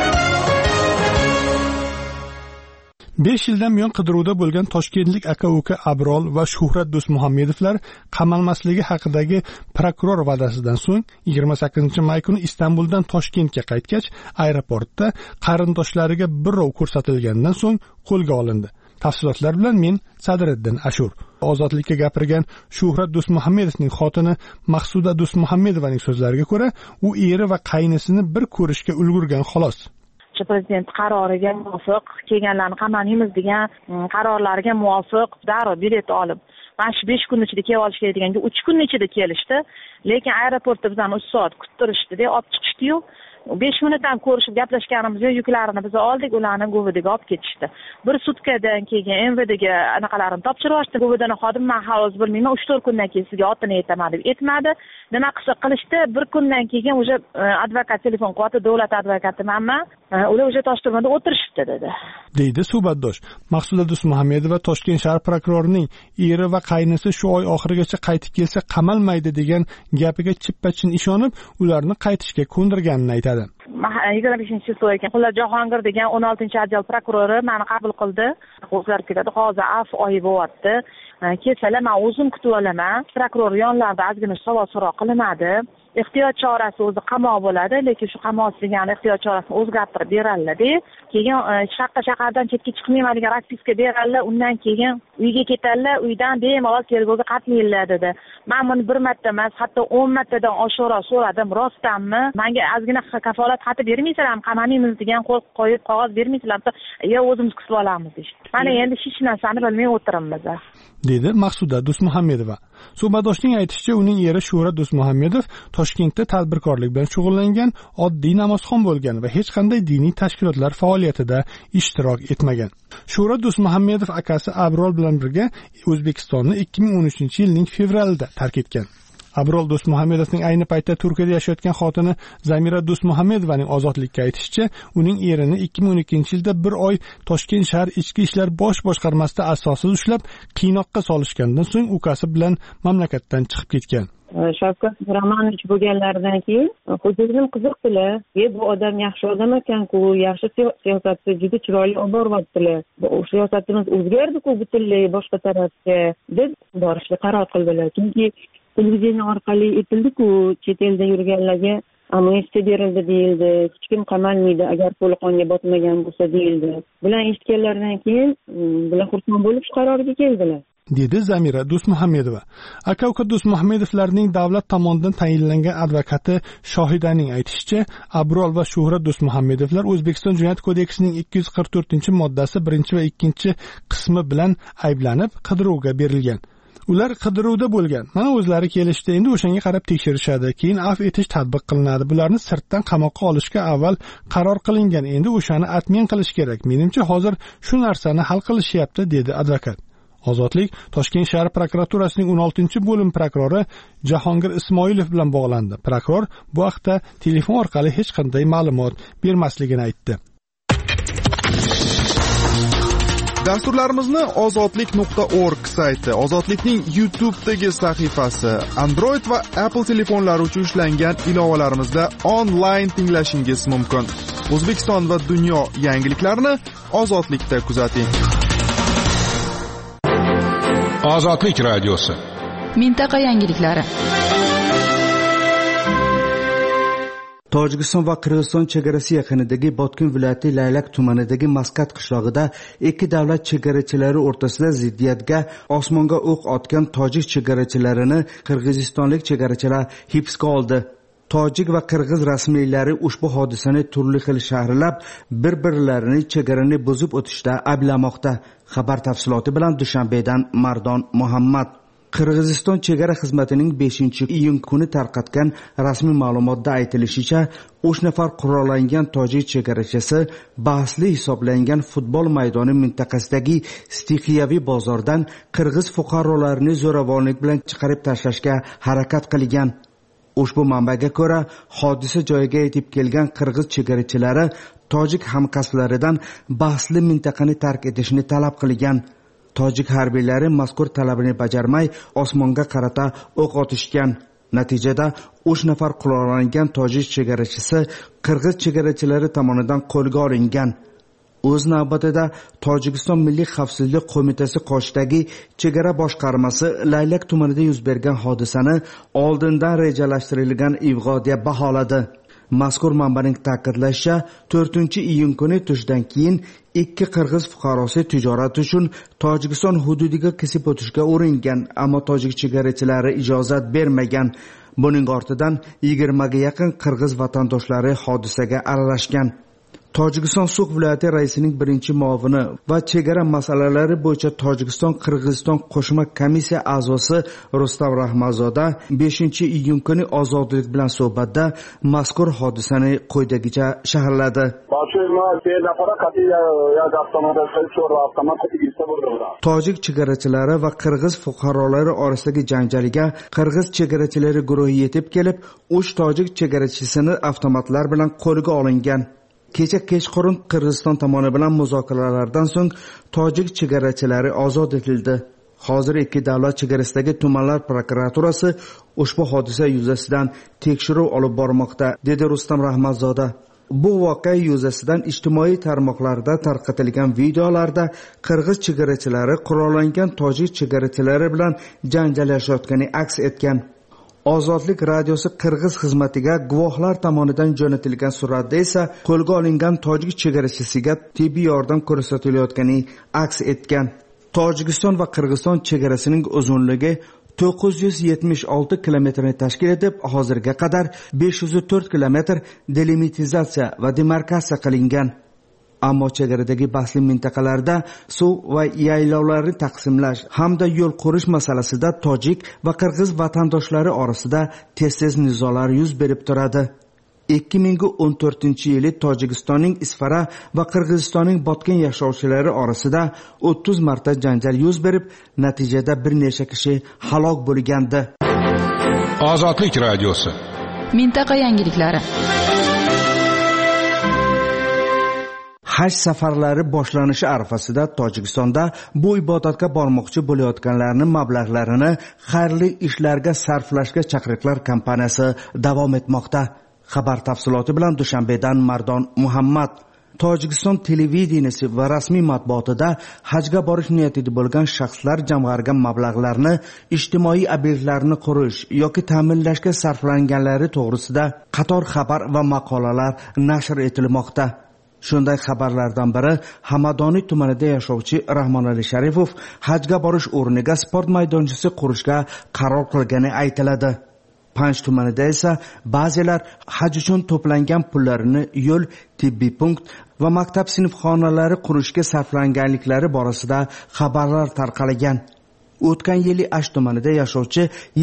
5 yildan buyon qidiruvda bo'lgan toshkentlik aka-uka Abrol va Shuhrat Do'stmuhammedovlar qamalmasligi haqidagi prokuror va'dasidan so'ng 28-may kuni Istanbuldan Toshkentga qaytgach, aeroportda qarindoshlariga birrov ko'rsatilgandan so'ng qo'lga olindi. Tafsilotlar bilan men Sadriddin Ashur. Ozodlikka gapirgan Shuhrat Do'stmuhammedovning xotini Maqsuda Do'stmuhammedovaning so'zlariga ko'ra, u eri va qaynisini bir ko'rishga ulgurgan xolos. Prezident qaroriga muvofiq kelganlarni qamalamiz degan qarorlariga muvofiq darrov bilet olib, mana shu 5 kun ichida kelib olish kerak deganga 3 kun ichida kelishdi. Lekin aeroportda bizani 3 soat kuttirishdi-da, olib chiqishdi-yu. 5 minut ham ko'rishib gaplashganimizda yuklarini biz oldik, ularni Govidaga olib ketishdi. Bir sutkadan keyin MVDga anaqalarini topshirib yuborishdi. Govidaning xodimi men hozir bilmayman, 3-4 kundan keyin sizga otini aytaman deb aytmadi. Nima qilsa qilishdi, bir kundan keyin o'sha advokat telefon qilyapti, davlat advokati manman. Ular o'sha Toshturmada o'tirishibdi dedi. Deydi suhbatdosh. Maqsuda Do'stmuhammedova Toshkent shahar prokurorining eri va qaynisi shu oy oxirigacha qaytib kelsa qamalmaydi degan gapiga chippa-chin ishonib, ularni qaytishga ko'ndirganini aytadi. 25-yil ekan. Xullas Jahongir degan 16-otdel prokurori meni qabul qildi. O'zgarib ketadi. Hozir avf oyi bo'lyapti. Kelsalar men o'zim kutib olaman. Prokuror yonlarida ozgina savol so'roq qilinadi. Ehtiyot chorasi o'zi qamoq bo'ladi, lekin shu qamoq degan ehtiyot chorasini o'zgartirib beradilar-da. Keyin shahardan chetga chiqmayman degan raspiska beradilar, undan keyin uyga ketadilar, uydan bemalol tergovga qatnayinglar dedi. Men buni bir marta emas, hatto 10 martadan oshiqroq so'radim, rostdanmi? Menga ozgina kafolat xati bermaysizlarmi? Qamalamiz degan qo'yib qog'oz bermaysizlarmi? Yo, o'zimiz kutib olamiz deydi. Mana endi hech narsani bilmay o'tiribmiz. Dedi Maqsuda Do'stmuhammedova. Suhbatdoshning aytishicha, uning eri Shuhrat Do'stmuhammedov Toshkentda tadbirkorlik bilan shug'ullangan oddiy namozxon bo'lgan va hech qanday diniy tashkilotlar faoliyatida ishtirok etmagan. Shuhrat Do'stmuhammedov akasi Abrol bilan birga O'zbekistonni 2013-yilning fevralida tark etgan. Abrol Do'stmuhammedovning ayni paytda Turkiyada yashayotgan xotini Zamira Do'stmuhammedovaning ozodlikka aytishicha, uning erini 2012-yilda bir oy Toshkent shahar ichki ishlar bosh boshqarmasida asossiz ushlab, qiynoqqa solishgandan so'ng ukasi bilan mamlakatdan chiqib ketgan. Shavkat Miromonovich bo'lganlaridan keyin hujjatni qiziqdilar. Bu odam yaxshi odam ekan-ku, yaxshi siyosatni juda chiroyli olib boryaptilar. Bu siyosatimiz o'zgardi-ku butunlay boshqa tarafga deb borishga qaror qildilar. Chunki televideniya orqali aytildi-ku, chet elda yurganlarga amnistiya berildi deyildi, hech kim qamalmaydi agar to'liq qonga botmagan bo'lsa deyildi. Bular eshitganlaridan keyin bular xursand bo'lib shu qarorga keldilar, dedi Zamira Do'stmuhammedova. Aka-uka Do'stmuhammedovlarning davlat tomonidan tayinlangan advokati Shohidaning aytishicha, Abrol va Shuhrat Do'stmuhammedovlar O'zbekiston Jinoyat kodeksining 244-moddasi 1 va 2 qismi bilan ayblanib qidiruvga berilgan. Ular qidiruvda bo'lgan. Mana o'zlari kelishdi, endi o'shanga qarab tekshirishadi, keyin afv etish tatbiq qilinadi. Bularni sirtdan qamoqqa olishga avval qaror qilingan. Endi o'shani atmen qilish kerak. Menimcha hozir shu narsani hal qilishyapti, dedi advokat. Ozodlik Toshkent shahar prokuraturasining 16-bo'lim prokurori Jahongir Ismoilov bilan bog'landi. Prokuror bu haqda telefon orqali hech qanday ma'lumot bermasligini aytdi. Dasturlarimizni ozodlik.org sayti, Ozodlikning YouTube'dagi sahifasi, Android va Apple telefonlari uchun ishlangan ilovalarimizda onlayn tinglashingiz mumkin. O'zbekiston va dunyo yangiliklarini Ozodlikda kuzating. Ozodlik radiosi. Mintaqa yangiliklari. Tojikiston va Qirg'iziston chegarasi yaqinidagi Botkin viloyati Laylak tumanidagi Maskat qishlog'ida ikki davlat chegarachilari o'rtasida ziddiyatga osmonga o'q otgan tojik chegarachilarini qirg'izistonlik chegarachilar hibsga oldi. Tojik va qirg'iz rasmiylari ushbu hodisani turli xil shaharlab bir-birlarini chegarani buzib o'tishda ayblamoqda. Xabar tafsiloti bilan Dushanbedan Mardon Muhammad. Qirg'iziston chegara xizmatining 5-iyun kuni tarqatgan rasmiy ma'lumotda aytilishicha, 3 nafar qurollangan tojik chegarachisi bahsli hisoblangan futbol maydoni mintaqasidagi stixiyaviy bozordan qirg'iz fuqarolarini zo'ravonlik bilan chiqarib tashlashga harakat qilgan. Ushbu manbaga ko'ra, hodisa joyiga yetib kelgan qirg'iz chegarachilari tojik hamkasblaridan bahsli mintaqani tark etishni talab qilgan. Tojik harbiylari mazkur talabini bajarmay osmonga qarata o'q otishgan. Natijada 3 nafar qurollangan tojik chegarachisi qirg'iz chegarachilari tomonidan qo'lga olingan. O'z navbatida Tojikiston Milliy xavfsizlik qo'mitasi qoshidagi chegara boshqarmasi Laylak tumanida yuz bergan hodisani oldindan rejalashtirilgan ig'vo deb baholadi. Mazkur manbaning ta'kidlashicha, 4-iyun kuni tushdan keyin ikki qirg'iz fuqarosi tijorat uchun Tojikiston hududiga kesib o'tishga uringan, ammo tojik chegarachilari ijozat bermagan. Buning ortidan 20 ga yaqin qirg'iz vatandoshlari hodisaga aralashgan. Tojikiston Suq viloyati raisining birinchi muovini va chegara masalalari bo'yicha Tojikiston-Qirg'iziston qo'shma komissiya a'zosi Rustam Rahmazoda 5-iyun kuni Ozodlik bilan suhbatda mazkur hodisani quyidagicha sharhladi. Tojik chegarachilari va qirg'iz fuqarolari orasidagi janjalga qirg'iz chegarachilari guruhi yetib kelib, 3 tojik chegarachisini avtomatlar bilan qo'lga olingan. Kecha kechqurun Qirg'iziston tomoni bilan muzokaralardan so'ng tojik chegarachilari ozod etildi. Hozir ikki davlat chegarasidagi tumanlar prokuraturasi ushbu hodisa yuzasidan tekshiruv olib bormoqda, dedi Rustam Rahmatzoda. Bu voqea yuzasidan ijtimoiy tarmoqlarda tarqatilgan videolarda qirg'iz chegarachilari qurollangan tojik chegarachilari bilan janjallashayotgani aks etgan. Ozodlik radiosi qirg'iz xizmatiga guvohlar tomonidan jo'natilgan suratda esa qo'lga olingan tojik chegarachisiga tibbiy yordam ko'rsatilayotgani aks etgan. Tojikiston va Qirg'iziston chegarasining uzunligi 976 kilometrni tashkil etib, hozirga qadar 504 kilometr delimitizatsiya va demarkatsiya qilingan. Ammo chegaradagi bahsli mintaqalarda suv va yaylovlarni taqsimlash hamda yo'l qurish masalasida tojik va qirg'iz vatandoshlari orasida tez-tez nizolar yuz berib turadi. 2014-yili Tojikistonning Isfara va Qirg'izistonning Botkin yashovchilari orasida 30 marta janjal yuz berib, natijada bir necha kishi halok bo'lgandi. Ozodlik radiosi. Mintaqa yangiliklari. Haj safarlari boshlanishi arafasida Tojikistonda bu ibodatga bormoqchi bo'layotganlarning mablag'larini xayrli ishlarga sarflashga chaqiriqlar kampaniyasi davom etmoqda. Xabar tafsiloti bilan Dushanbedan Mardon Muhammad. Tojikiston televideniyesi va rasmiy matbuotida hajga borish niyatida bo'lgan shaxslar jamg'argan mablag'larni ijtimoiy obyektlarni qurish yoki ta'minlashga sarflanganlari to'g'risida qator xabar va maqolalar nashr etilmoqda. Shunday xabarlardan biri Hamadoniy tumanida yashovchi Rahmonali Sharifov hajga borish o'rniga sport maydonchasi qurishga qaror qilgani aytiladi. Panj tumanida esa ba'zilar haj uchun to'plangan pullarini yo'l, tibbiy punkt va maktab sinfxonalari qurishga sarflanganliklari borasida xabarlar tarqalgan. O'tgan yili Ash tumanida yashovchi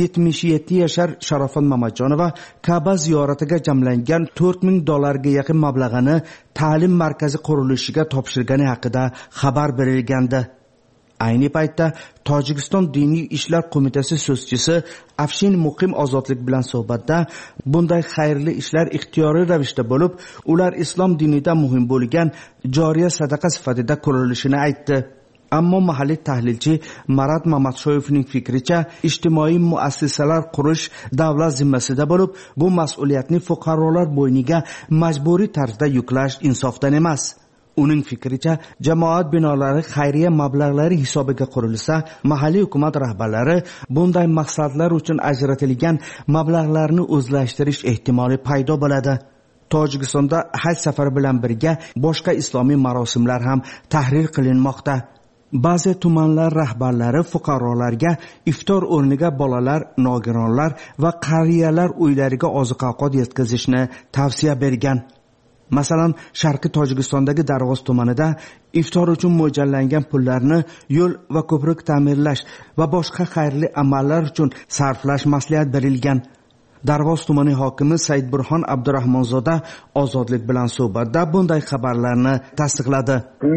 77 yashar Sharofat Mamatjonova Ka'ba ziyoratiga jamlangan $4000 ga yaqin mablag'ini ta'lim markazi qurilishiga topshirgani haqida xabar berilgandi. Ayni paytda Tojikiston diniy ishlar qo'mitasi so'zchisi Afshin Muqim Ozodlik bilan suhbatda bunday xayrli ishlar ixtiyoriy ravishda bo'lib, ular islom dinida muhim bo'lgan joriya sadaqa sifatida ko'rilishini aytdi. Ammo mahalliy tahlilchi Marat Mamatshoyevning fikricha, ijtimoiy muassasalar qurish davlat zimmasida bo'lib, bu mas'uliyatni fuqarolar bo'yniga majburiy tarzda yuklash insofdan emas. Uning fikricha, jamoat binolari xayriya mablag'lari hisobiga qurilsa, mahalliy hukumat rahbarlari bunday maqsadlar uchun ajratilgan mablag'larni o'zlashtirish ehtimoli paydo bo'ladi. Tojikistonda haj safari bilan birga boshqa islomiy marosimlar ham tahrir qilinmoqda. Ba'zi tumanlar rahbarlari fuqarolarga iftor o'rniga bolalar, nogironlar va qariyalar uylariga oziq-ovqat yetkazishni tavsiya bergan. Masalan, Sharqiy Tojikistondagi Darvoz tumanida iftor uchun mo'ljallangan pullarni yo'l va ko'prik ta'mirlash va boshqa xayrli amallar uchun sarflash maslahat berilgan. Darvoz tumani hokimi Saidburhon Abdurahmonzoda Ozodlik bilan suhbatda bunday xabarlarni tasdiqladi.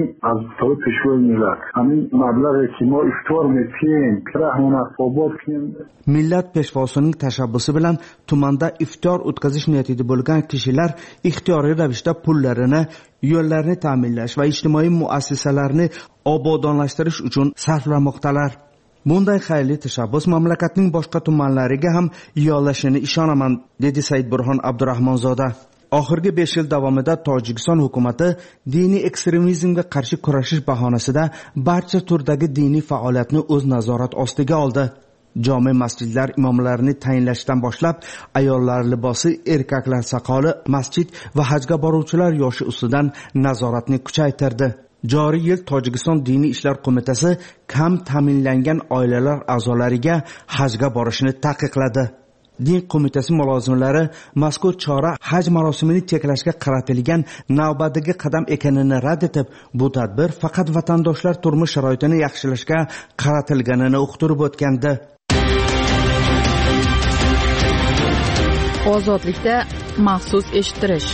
Millat peshvosining tashabbusi bilan tumanda iftor o'tkazish niyatida bo'lgan kishilar ixtiyoriy ravishda pullarini yo'llarni ta'minlash va ijtimoiy muassasalarni obodonlashtirish uchun sarflamoqdalar. Bunday xayrli tashabbus mamlakatning boshqa tumanlariga ham yo'llashini ishonaman, dedi Saidburhon Abdurahmonzoda. Oxirgi 5 yil davomida Tojikiston hukumati diniy ekstremizmga qarshi kurashish bahonasida barcha turdagi diniy faoliyatni o'z nazorat ostiga oldi. Jome masjidlar imomlarini tayinlashdan boshlab, ayollar libosi, erkaklar soqoli, masjid va hajga boruvchilar yoshi ustidan nazoratni kuchaytirdi. Joriy yil Tojikiston diniy ishlar qo'mitasi kam ta'minlangan oilalar a'zolariga hajga borishni taqiqladi. Din qo'mitasi mulozimlari mazkur chora haj marosimini cheklashga qaratilgan navbatdagi qadam ekanini rad etib, bu tadbir faqat vatandoshlar turmush sharoitini yaxshilashga qaratilganini uqtirib o'tgandi. Ozodlikda maxsus eshittirish.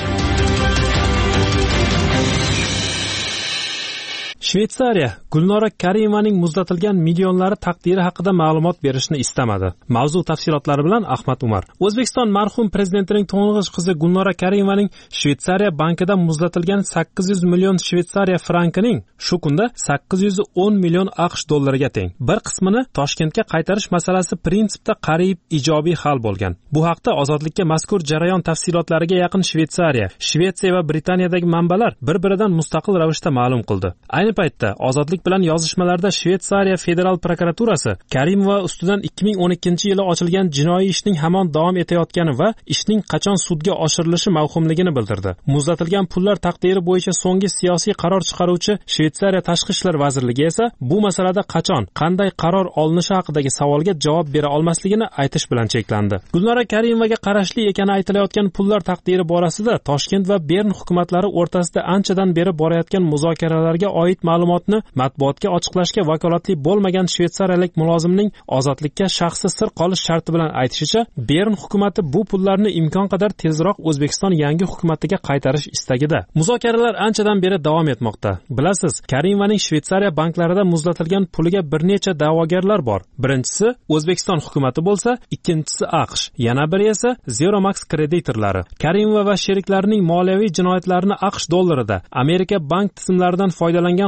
Shveysariya Gulnora Kariyevaning muzlatilgan millionlari taqdiri haqida ma'lumot berishni istamadi. Mavzu tafsilotlari bilan Ahmad Umar. O'zbekiston marhum prezidentining to'ng'ich qizi Gulnora Kariyevaning Shveysariya bankida muzlatilgan 800 million Shveysariya frankining shu kunda 810 million AQSh dollariga teng. Bir qismini Toshkentga qaytarish masalasi prinsipda qariyb ijobiy hal bo'lgan. Bu haqda Ozodlikka mazkur jarayon tafsilotlariga yaqin Shvetsiya va Britaniyadagi manbalar bir-biridan mustaqil ravishda ma'lum qildi. Ayni paytda Ozodlik bilan yozishmalarda Shveysariya federal prokuraturasi Karimova ustidan 2012-yili ochilgan jinoiy ishning hamon davom etayotgani va ishning qachon sudga oshirilishi mavhumligini bildirdi. Muzlatilgan pullar taqdiri bo'yicha so'nggi siyosiy qaror chiqaruvchi Shveysariya Tashqi ishlar vazirligi esa bu masalada qachon, qanday qaror olinishi haqidagi savolga javob bera olmasligini aytish bilan cheklandi. Gulnora Kariyevaga qarashli ekani aytilayotgan pullar taqdiri borasida Toshkent va Bern hukumatlari o'rtasida anchadan beri borayotgan muzokaralarga oid ma'lumotni matbuotga ochiqlashga vakolatli bo'lmagan shveysariyalik mulozimning ozodlikka shaxsi sir qolish sharti bilan aytishicha, Bern hukumati bu pullarni imkon qadar tezroq O'zbekiston yangi hukumatiga qaytarish istagida. Muzokaralar anchadan beri davom etmoqda. Bilasiz, Kariyevaning Shveysariya banklarida muzlatilgan puliga bir necha da'vogarlar bor. Birinchisi O'zbekiston hukumati bo'lsa, ikkinchisi AQSh, yana biri esa Zeromax kreditorlari. Karimova va sheriklarining moliyaviy jinoyatlarini AQSh dollarida, Amerika bank tizimlaridan foydalangan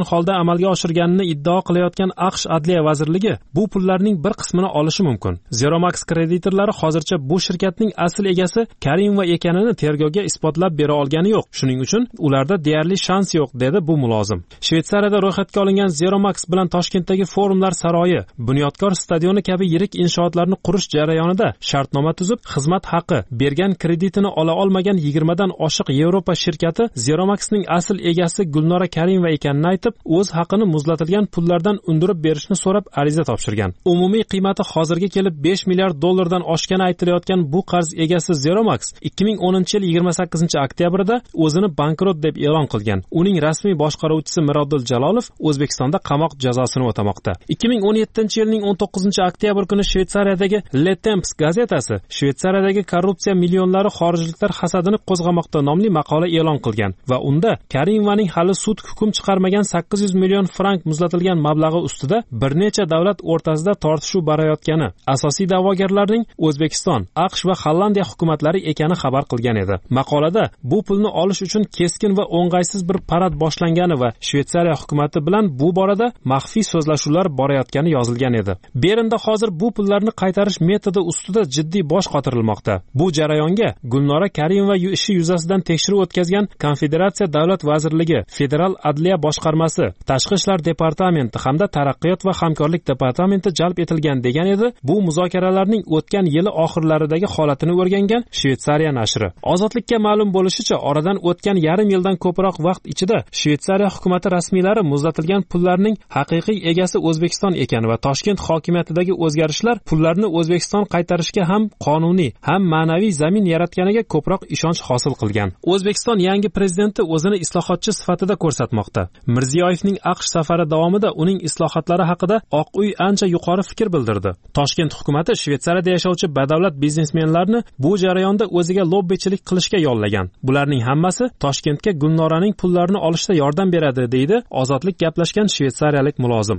buzilgan holda amalga oshirganini iddao qilayotgan AQSh Adliya vazirligi bu pullarning bir qismini olishi mumkin. Zeromax kreditorlari hozircha bu shirkatning asl egasi Karimova ekanini tergovga isbotlab bera olgani yo'q. Shuning uchun ularda deyarli shans yo'q, dedi bu mulozim. Shvetsariyada ro'yxatga olingan Zeromax bilan Toshkentdagi Forumlar saroyi, Bunyodkor stadioni kabi yirik inshootlarni qurish jarayonida shartnoma tuzib, xizmat haqi bergan kreditini ola olmagan 20 dan oshiq Yevropa shirkati Zeromaxning asl egasi Gulnora Karimova ekanini aytib, o'z haqini muzlatilgan pullardan undirib berishni so'rab ariza topshirgan. Umumiy qiymati hozirga kelib 5 milliard dollardan oshgani aytilayotgan bu qarz egasi Zeromax 2010-yil 28-oktyabrda o'zini bankrot deb e'lon qilgan. Uning rasmiy boshqaruvchisi Mirodil Jalolov O'zbekistonda qamoq jazosini o'tamoqda. 2017-yilning 19-oktyabr kuni Shvetsariyadagi Le Temps gazetasi Shvetsariyadagi korrupsiya millionlari xorijliklar hasadini qo'zg'amoqda nomli maqola e'lon qilgan va unda Karimovaning hali sud hukm chiqarmagan 800 million frank muzlatilgan mablag'i ustida bir necha davlat o'rtasida tortishuv borayotgani, asosiy da'vogarlarning O'zbekiston, AQSh va Hollandiya hukumatlari ekani xabar qilgan edi. Maqolada bu pulni olish uchun keskin va o'ng'aysiz bir parad boshlangani va Shvetsariya hukumati bilan bu borada maxfiy so'zlashuvlar borayotgani yozilgan edi. Berunda hozir bu pullarni qaytarish metodi ustida jiddiy bosh qotirilmoqda. Bu jarayonga Gulnora Karimova ishi yuzasidan tekshiruv o'tkazgan Konfederatsiya Davlat vazirligi, Federal Adliya boshqarmasi, Tashqi ishlar departamenti hamda Taraqqiyot va hamkorlik departamenti jalb etilgan degan edi. Bu muzokaralarning o'tgan yili oxirlaridagi holatini o'rgangan Shvetsariya nashri. Ozodlikka ma'lum bo'lishicha, oradan o'tgan yarim yildan ko'proq vaqt ichida Shvetsariya hukumati rasmiylari muzlatilgan pullarning haqiqiy egasi O'zbekiston ekani va Toshkent hokimiyatidagi o'zgarishlar pullarni O'zbekiston qaytarishga ham qonuniy, ham ma'naviy zamin yaratganiga ko'proq ishonch hosil qilgan. O'zbekiston yangi prezidenti o'zini islohotchi sifatida ko'rsatmoqda. Mirziyoyevning AQSh safari davomida uning islohotlari haqida Oq uy ancha yuqori fikr bildirdi. Toshkent hukumati Shvetsariyada yashovchi badavlat biznesmenlarni bu jarayonda o'ziga lobbichilik qilishga yollagan. Bularning hammasi Toshkentga Gulnoraning pullarini olishda yordam beradi, deydi Ozodlik gaplashgan shvetsariyalik mulozim.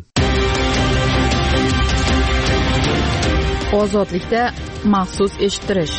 Ozodlikda maxsus eshittirish.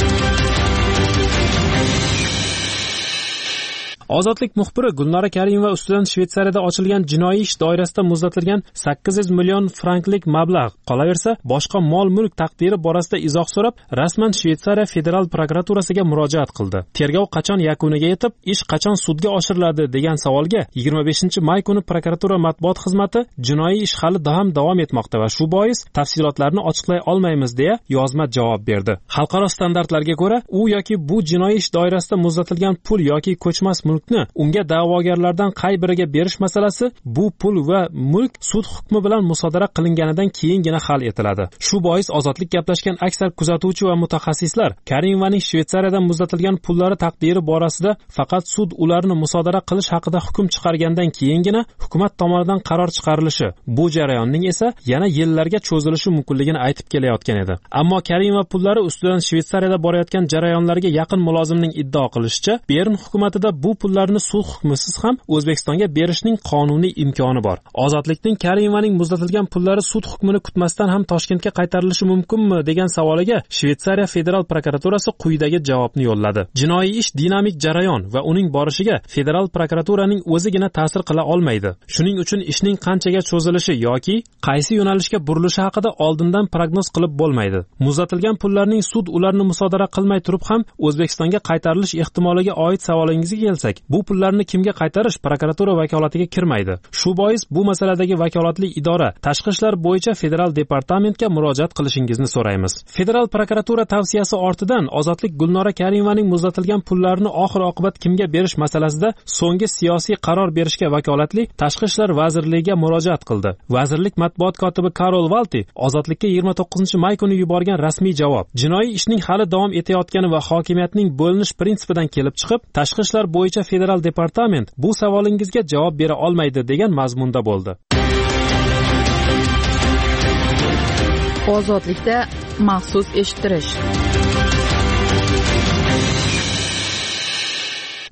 Ozodlik muxbiri Gulnora Karimova ustidan Shvetsariyada ochilgan jinoiy ish doirasida muzlatilgan 800 million franklik mablag' qolaversa, boshqa mol-mulk taqdiri borasida izoh so'rab, rasman Shvetsariya federal prokuraturasiga murojaat qildi. Tergov qachon yakuniga yetib, ish qachon sudga oshiriladi degan savolga 25-may kuni prokuratura matbuot xizmati jinoiy ish hali ham davom etmoqda va shu bois tafsilotlarni ochiqlay olmaymiz deya yozma javob berdi. Xalqaro standartlarga ko'ra, u yoki bu jinoiy ish doirasida muzlatilgan pul yoki ko'chmas mulkni unga da'vogarlardan qay biriga berish masalasi bu pul va mulk sud hukmi bilan musodara qilinganidan keyingina hal etiladi. Shu bois Ozodlik gaplashgan aksar kuzatuvchi va mutaxassislar Karimovaning Shvetsariyadan muzlatilgan pullari taqdiri borasida faqat sud ularni musodara qilish haqida hukm chiqargandan keyingina hukumat tomonidan qaror chiqarilishi, bu jarayonning esa yana yillarga cho'zilishi mumkinligini aytib kelayotgan edi. Ammo Karimova pullari ustidan Shvetsariyada borayotgan jarayonlarga yaqin mulozimning iddao qilishicha, Bern hukumatida bu pullarni sud hukmisiz ham O'zbekistonga berishning qonuniy imkoni bor. Ozodlikning Karimovaning muzlatilgan pullari sud hukmini kutmasdan ham Toshkentga qaytarilishi mumkinmi degan savoliga Shvetsariya federal prokuraturasi quyidagi javobni yo'lladi. Jinoiy ish dinamik jarayon va uning borishiga federal prokuraturaning o'zigina ta'sir qila olmaydi. Shuning uchun ishning qanchaga cho'zilishi yoki qaysi yo'nalishga burilishi haqida oldindan prognoz qilib bo'lmaydi. Muzlatilgan pullarning sud ularni musodara qilmay turib ham O'zbekistonga qaytarilish ehtimoliga oid savolingizga kelsak, bu pullarni kimga qaytarish prokuratura vakolatiga kirmaydi. Shu bois bu masaladagi vakolatli idora Tashqi ishlar bo'yicha federal departamentga murojaat qilishingizni so'raymiz. Federal prokuratura tavsiyasi ortidan Ozodlik Gulnora Karimovaning muzlatilgan pullarni oxir-oqibat kimga berish masalasida so'nggi siyosiy qaror berishga vakolatli Tashqi ishlar vazirligiga murojaat qildi. Vazirlik matbuot kotibi Karol Valti Ozodlikka 29-may kuni yuborgan rasmiy javob jinoiy ishning hali davom etayotgani va hokimiyatning bo'linish prinsipidan kelib chiqib, Tashqi ishlar bo'yicha federal departament bu savolingizga javob bera olmaydi degan mazmunda bo'ldi. Ozodlikda maxsus eshittirish.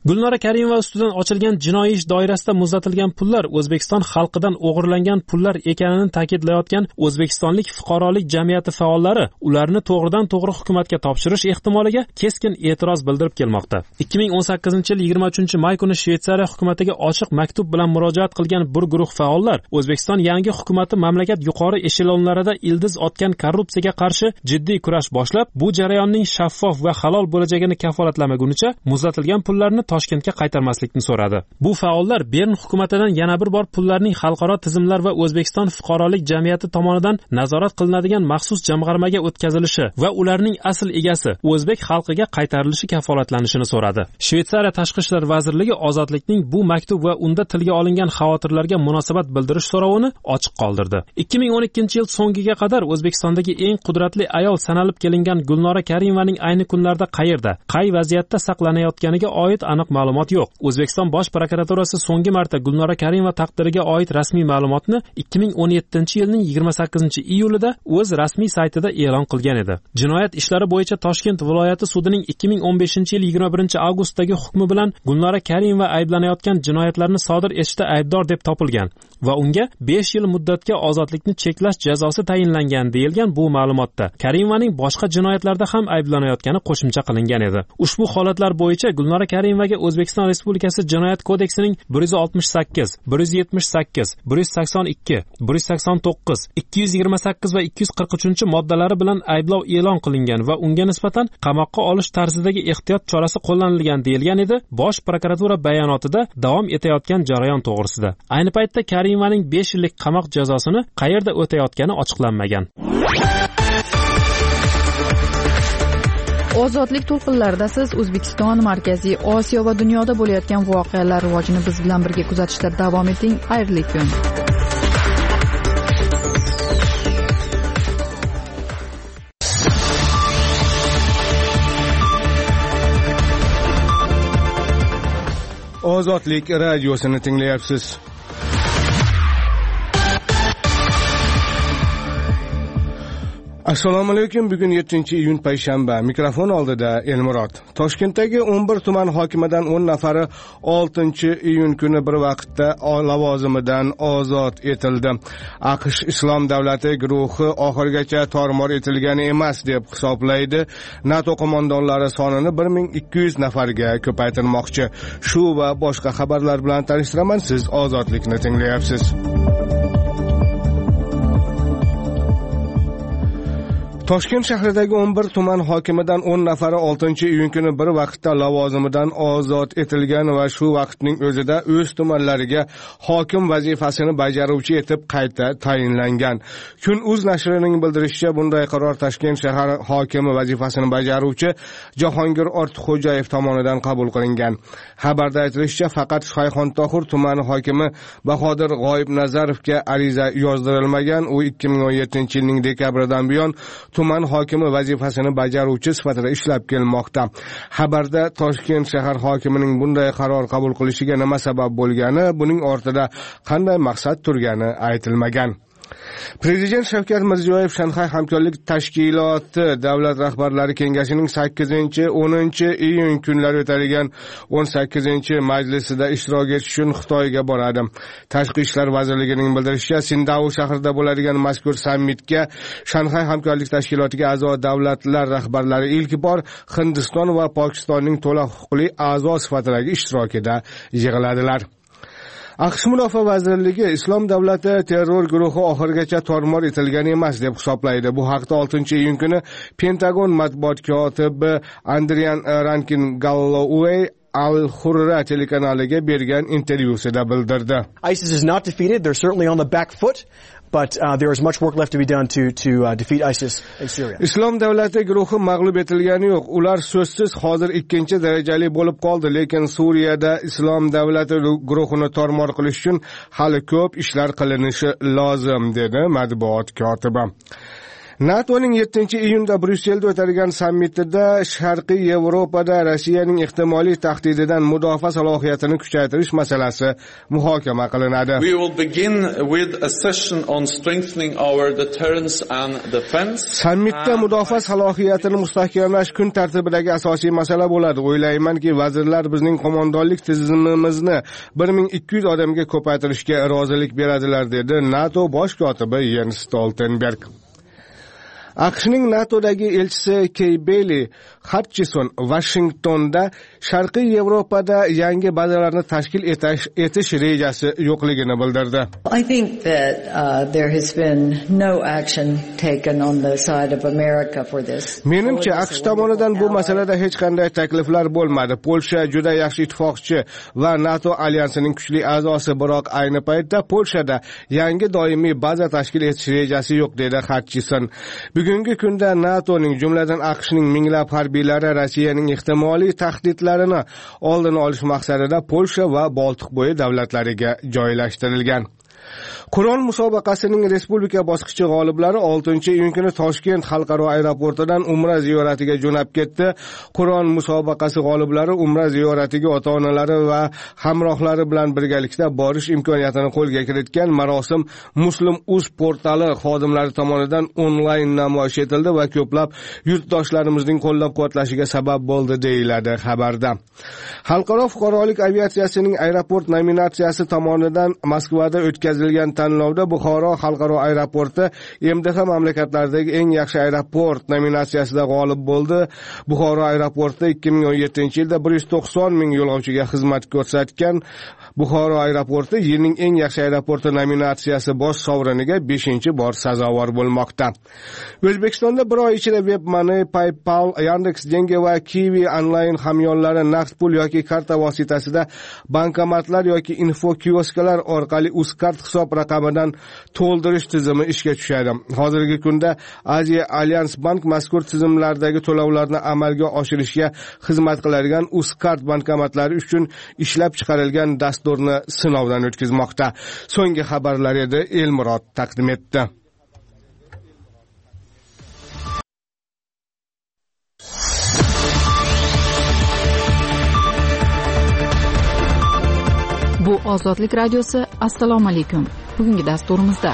Gulnora Karimova ustidan ochilgan jinoiy ish doirasida muzlatilgan pullar O'zbekiston xalqidan o'g'irlangan pullar ekanini ta'kidlayotgan o'zbekistonlik fuqarolik jamiyati faollari ularni to'g'ridan-to'g'ri hukumatga topshirish ehtimoliga keskin e'tiroz bildirib kelmoqda. 2018-yil 23-may kuni Shveysariya hukumatiga ochiq maktub bilan murojaat qilgan bir guruh faollar O'zbekiston yangi hukumati mamlakat yuqori eshelonlarida ildiz otgan korrupsiyaga qarshi jiddiy kurash boshlab, bu jarayonning shaffof va halol bo'lajagini kafolatlamaguncha muzlatilgan pullarni Toshkentga qaytarmaslikni so'radi. Bu faollar Bern hukumatidan yana bir bor pullarning xalqaro tizimlar va O'zbekiston fuqarolik jamiyati tomonidan nazorat qilinadigan maxsus jamg'armaga o'tkazilishi va ularning asl egasi o'zbek xalqiga qaytarilishi kafolatlanishini so'radi. Shveysariya Tashqi ishlar vazirligi ozodlikning bu maktub va unda tilga olingan xavotirlarga munosabat bildirish so'rovini ochiq qoldirdi. 2012-yil so'ngiga qadar O'zbekistondagi eng qudratli ayol sanalib kelingan Gulnora Karimovaning ayni kunlarda qayerda, qay vaziyatda saqlanayotganiga oid aniq ma'lumot yo'q. O'zbekiston Bosh prokuraturasi so'nggi marta Gulnora Karimova taqdiriga oid rasmiy ma'lumotni 2017-yilning 28-iyulida o'z rasmiy saytida e'lon qilgan edi. Jinoyat ishlari bo'yicha Toshkent viloyati sudining 2015-yil 21-avgustdagi hukmi bilan Gulnora Karimova ayblanayotgan jinoyatlarni sodir etishda aybdor deb topilgan va unga 5 yil muddatga ozodlikni cheklash jazosi tayinlangan deyilgan bu ma'lumotda. Karimovaning boshqa jinoyatlarda ham ayblanayotgani qo'shimcha qilingan edi. Ushbu holatlar bo'yicha Gulnora Karimovaga O'zbekiston Respublikasi Jinoyat kodeksining 168, 178, 182, 189, 228 va 243-moddalari bilan ayblov e'lon qilingan va unga nisbatan qamoqqa olish tarzidagi ehtiyot chorasi qo'llanilgan deyilgan edi Bosh prokuratura bayonotida davom etayotgan jarayon to'g'risida. Ayni paytda Karimovaning 5 yillik qamoq jazosini qayerda o'tayotgani ochiqlanmagan. Ozodlik to'lqinlarida siz O'zbekiston, Markaziy Osiyo va dunyoda bo'layotgan voqealar rivojini biz bilan birga kuzatishda davom eting. Xayrli kun. Ozodlik radiosini tinglayapsiz. Assalomu alaykum. Bugun 7-iyun payshanba. Mikrofon oldida Elmurod. Toshkentdagi 11 tuman hokimidan 10 nafari 6-iyun kuni bir vaqtda lavozimidan ozod etildi. AQSh Islom davlati guruhi oxirgacha tormor etilgani emas deb hisoblaydi. NATO qo'mondonlari sonini 1200 nafarga ko'paytirmoqchi. Shu va boshqa xabarlar bilan tanishtiraman. Siz ozodlikni tinglayapsiz. Toshkent shahridagi 11 tuman hokimidan 10 nafari 6-iyun kuni bir vaqtda lavozimidan ozod etilgan va shu vaqtning o'zida o'z tumanlariga hokim vazifasini bajaruvchi etib qayta tayinlangan. Kun.uz nashrining bildirishicha, bunday qaror Toshkent shahar hokimi vazifasini bajaruvchi Jahongir Ortiqxo'jayev tomonidan qabul qilingan. Xabarda aytilishicha, faqat Shayxontohur tumani hokimi Bahodir G'oibnazarovga ariza yozdirilmagan. U 2017-yilning dekabridan buyon tuman hokimi vazifasini bajaruvchi sifatida ishlab kelmoqda. Xabarda Toshkent shahar hokimining bunday qaror qabul qilishiga nima sabab bo'lgani, buning ortida qanday maqsad turgani aytilmagan. Prezident Shavkat Mirziyoyev Shanxay hamkorlik tashkiloti davlat rahbarlari kengashining 8-10-iyun kunlari o'tadigan 18-majlisida ishtirok etish uchun Xitoyga boradi. Tashqi ishlar vazirligining bildirishicha, Sindao shahrida bo'ladigan mazkur sammitga Shanxay hamkorlik tashkilotiga a'zo davlatlar rahbarlari ilk bor Hindiston va Pokistonning to'liq huquqli a'zo sifatidagi ishtirokida yig'iladilar. AQSh Mudofaa vazirligi Islom davlati terror guruhi oxirgacha tormor etilgan emas deb hisoblaydi. Bu haqda 6-iyun kuni Pentagon matbuot kotibi Adrian Rankin Galloway Al-Hurra telekanaliga bergan intervyusida bildirdi. ISIS is not defeated. They're certainly on the back foot. But there is much work left to be done to defeat ISIS in Syria. Islom davlati guruhi mag'lub etilgani yo'q. Ular so'zsiz hozir 2-darajali bo'lib qoldi, lekin Suriyada Islom davlati guruhini tormor qilish uchun hali ko'p ishlar qilinishi lozim, dedi matbuot kotibi. NATOning 7-iyunda Bryusselda o'tadigan sammitida Sharqiy Yevropada Rossiyaning ehtimoliy tahdididan mudofaa salohiyatini kuchaytirish masalasi muhokama qilinadi. We will begin with a session on strengthening our deterrence and defense. Sammitda mudofaa salohiyatini mustahkamlash kun tartibidagi asosiy masala bo'ladi. O'ylaymanki, vazirlar bizning qo'mondonlik tizimimizni 1200 odamga ko'paytirishga rozilik beradilar, dedi NATO bosh kotibi Jens Stoltenberg. AQShning NATOdagi elchisi Kay Bailey Hutchison Washingtonda Sharqiy Yevropada yangi bazalarni tashkil etish rejasi yo'qligini bildirdi. I think that there has been no action taken on the side of America for this. Menimcha AQSh tomonidan bu masalada hech qanday takliflar bo'lmadi. Polsha juda yaxshi ittifoqchi va NATO alyansining kuchli a'zosi, biroq ayni paytda Polshada yangi doimiy baza tashkil etish rejasi yo'q, dedi Hutchison. Bugungi kunda NATOning, jumladan AQShning minglab harbiylari Rossiyaning ehtimoliy tahdidlarini oldini olish maqsadida Polsha va Boltiqbo'yi davlatlariga joylashtirilgan. Qur'on musobaqasining respublika bosqichi g'oliblari 6-iyun kuni Toshkent xalqaro aeroportidan Umra ziyoratiga jo'nab ketdi. Qur'on musobaqasi g'oliblari Umra ziyoratiga ota-onalari va hamrohlari bilan birgalikda borish imkoniyatini qo'lga kiritgan. Marosim Muslim.uz portali xodimlari tomonidan onlayn namoyish etildi va ko'plab yurtdoshlarimizning qo'llab-quvvatlashiga sabab bo'ldi, deyiladi xabarda. Xalqaro fuqarolik aviatsiyasining aeroport nominatsiyasi tomonidan Moskvada o'tkazilgan tanlovda Buxoro xalqaro aeroporti MDH mamlakatlaridagi eng yaxshi aeroport nominatsiyasida g'olib bo'ldi. Buxoro aeroporti 2017-yilda 190 ming yo'lovchiga xizmat ko'rsatgan. Buxoro aeroporti yilning eng yaxshi aeroporti nominatsiyasi bosh sovriniga 5-bor sazovor bo'lmoqda. O'zbekistonda bir oy ichida WebMoney, PayPal, Yandex.Dengi va Kiwi onlayn hamyonlari naqd pul yoki karta vositasida bankomatlar yoki infokioskalar orqali UzCard hisob raqamidan to'ldirish tizimi ishga tushadi. Hozirgi kunda Aziya Alliance Bank mazkur tizimlardagi to'lovlarni amalga oshirishga xizmat qiladigan UzCard bankomatlari uchun ishlab chiqarilgan dasturni sinovdan o'tkazmoqda. So'nggi xabarlar edi, Elmurod taqdim etdi. Bu Ozodlik radiosi. Assalomu alaykum. Bugungi dasturimizda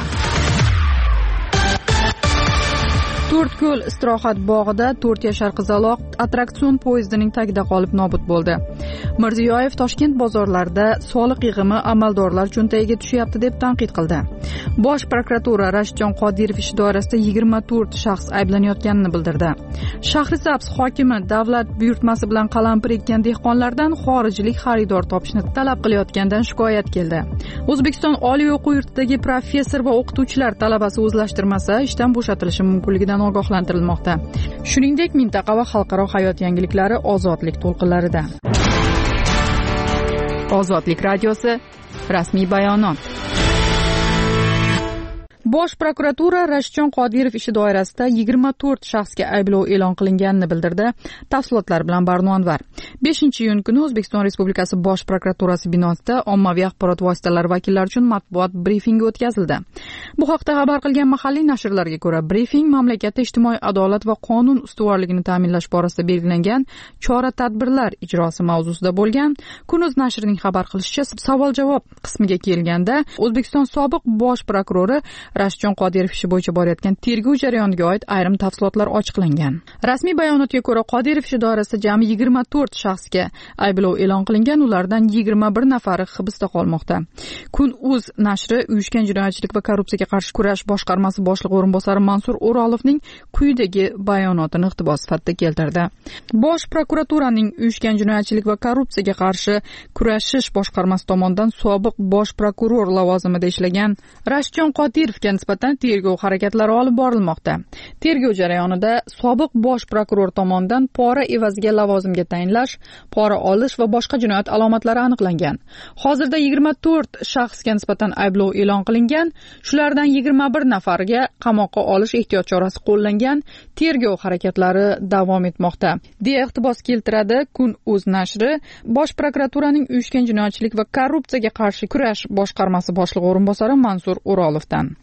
To'rtko'l istirohat bog'ida 4 yashar qizaloq attraksion poyezdining tagida qolib nobud bo'ldi. Mirziyoyev Toshkent bozorlarida soliq yig'imi amaldorlar cho'ntagiga tushyapti deb tanqid qildi. Bosh prokuratura Rashidjon Qodirov ishi doirasida 24 shaxs ayblanayotganini bildirdi. Shahrisabz hokimi davlat buyurtmasi bilan qalampir ekkan dehqonlardan xorijlik xaridor topishni talab qilayotgandan shikoyat keldi. O'zbekiston oliy o'quv yurtidagi professor va o'qituvchilar talabasi o'zlashtirmasa ishdan bo'shatilishi mumkinligidan ogohlantirilmoqda. Shuningdek, mintaqa va xalqaro hayot yangiliklari Ozodlik to'lqinlarida. Ozodlik radiosi, rasmiy bayonot. Bosh prokuratura Rashidjon Qodirov ishi doirasida 24 shaxsga ayblov e'lon qilinganini bildirdi. Tafsilotlar bilan Barno Anvar. 5-iyun kuni O'zbekiston Respublikasi Bosh prokuraturasi binosida ommaviy axborot vositalari vakillari uchun matbuot brifingi o'tkazildi. Bu haqda xabar qilgan mahalliy nashrlarga ko'ra, brifing mamlakatda ijtimoiy adolat va qonun ustuvorligini ta'minlash borasida belgilangan chora-tadbirlar ijrosi mavzusida bo'lgan. Kunuz nashrining xabar qilishicha, savol-javob qismiga kelganda O'zbekiston sobiq bosh prokurori Rashidjon Qodirov ishi bo'yicha borayotgan tergov jarayoniga oid ayrim tafsilotlar ochiqlangan. Rasmiy bayonotga ko'ra, Qodirov ishi doirasida jami 24 shaxsga ayblov e'lon qilingan, ulardan 21 nafari hibsda qolmoqda. Kun.uz nashri uyushgan jinoyatchilik va korrupsiyaga qarshi kurash boshqarmasi boshlig'i o'rinbosari Mansur O'rolovning quyidagi bayonotini iqtibos sifatida keltirdi. Bosh prokuraturaning uyushgan jinoyatchilik va korrupsiyaga qarshi kurashish boshqarmasi tomonidan sobiq bosh prokuror lavozimida ishlagan Rashidjon Qodirovga nisbatan tergov harakatlari olib borilmoqda. Tergov jarayonida sobiq bosh prokuror tomonidan pora evaziga lavozimga tayinlash, pora olish va boshqa jinoyat alomatlari aniqlangan. Hozirda 24 shaxsga nisbatan ayblov e'lon qilingan, shulardan 21 nafariga qamoqqa olish ehtiyot chorasi qo'llangan. Tergov harakatlari davom etmoqda, deya iqtibos keltiradi Kun.uz nashri Bosh prokuraturaning uyushgan jinoyatchilik va korrupsiyaga qarshi kurash boshqarmasi boshlig'i o'rinbosari Mansur O'rolovdan.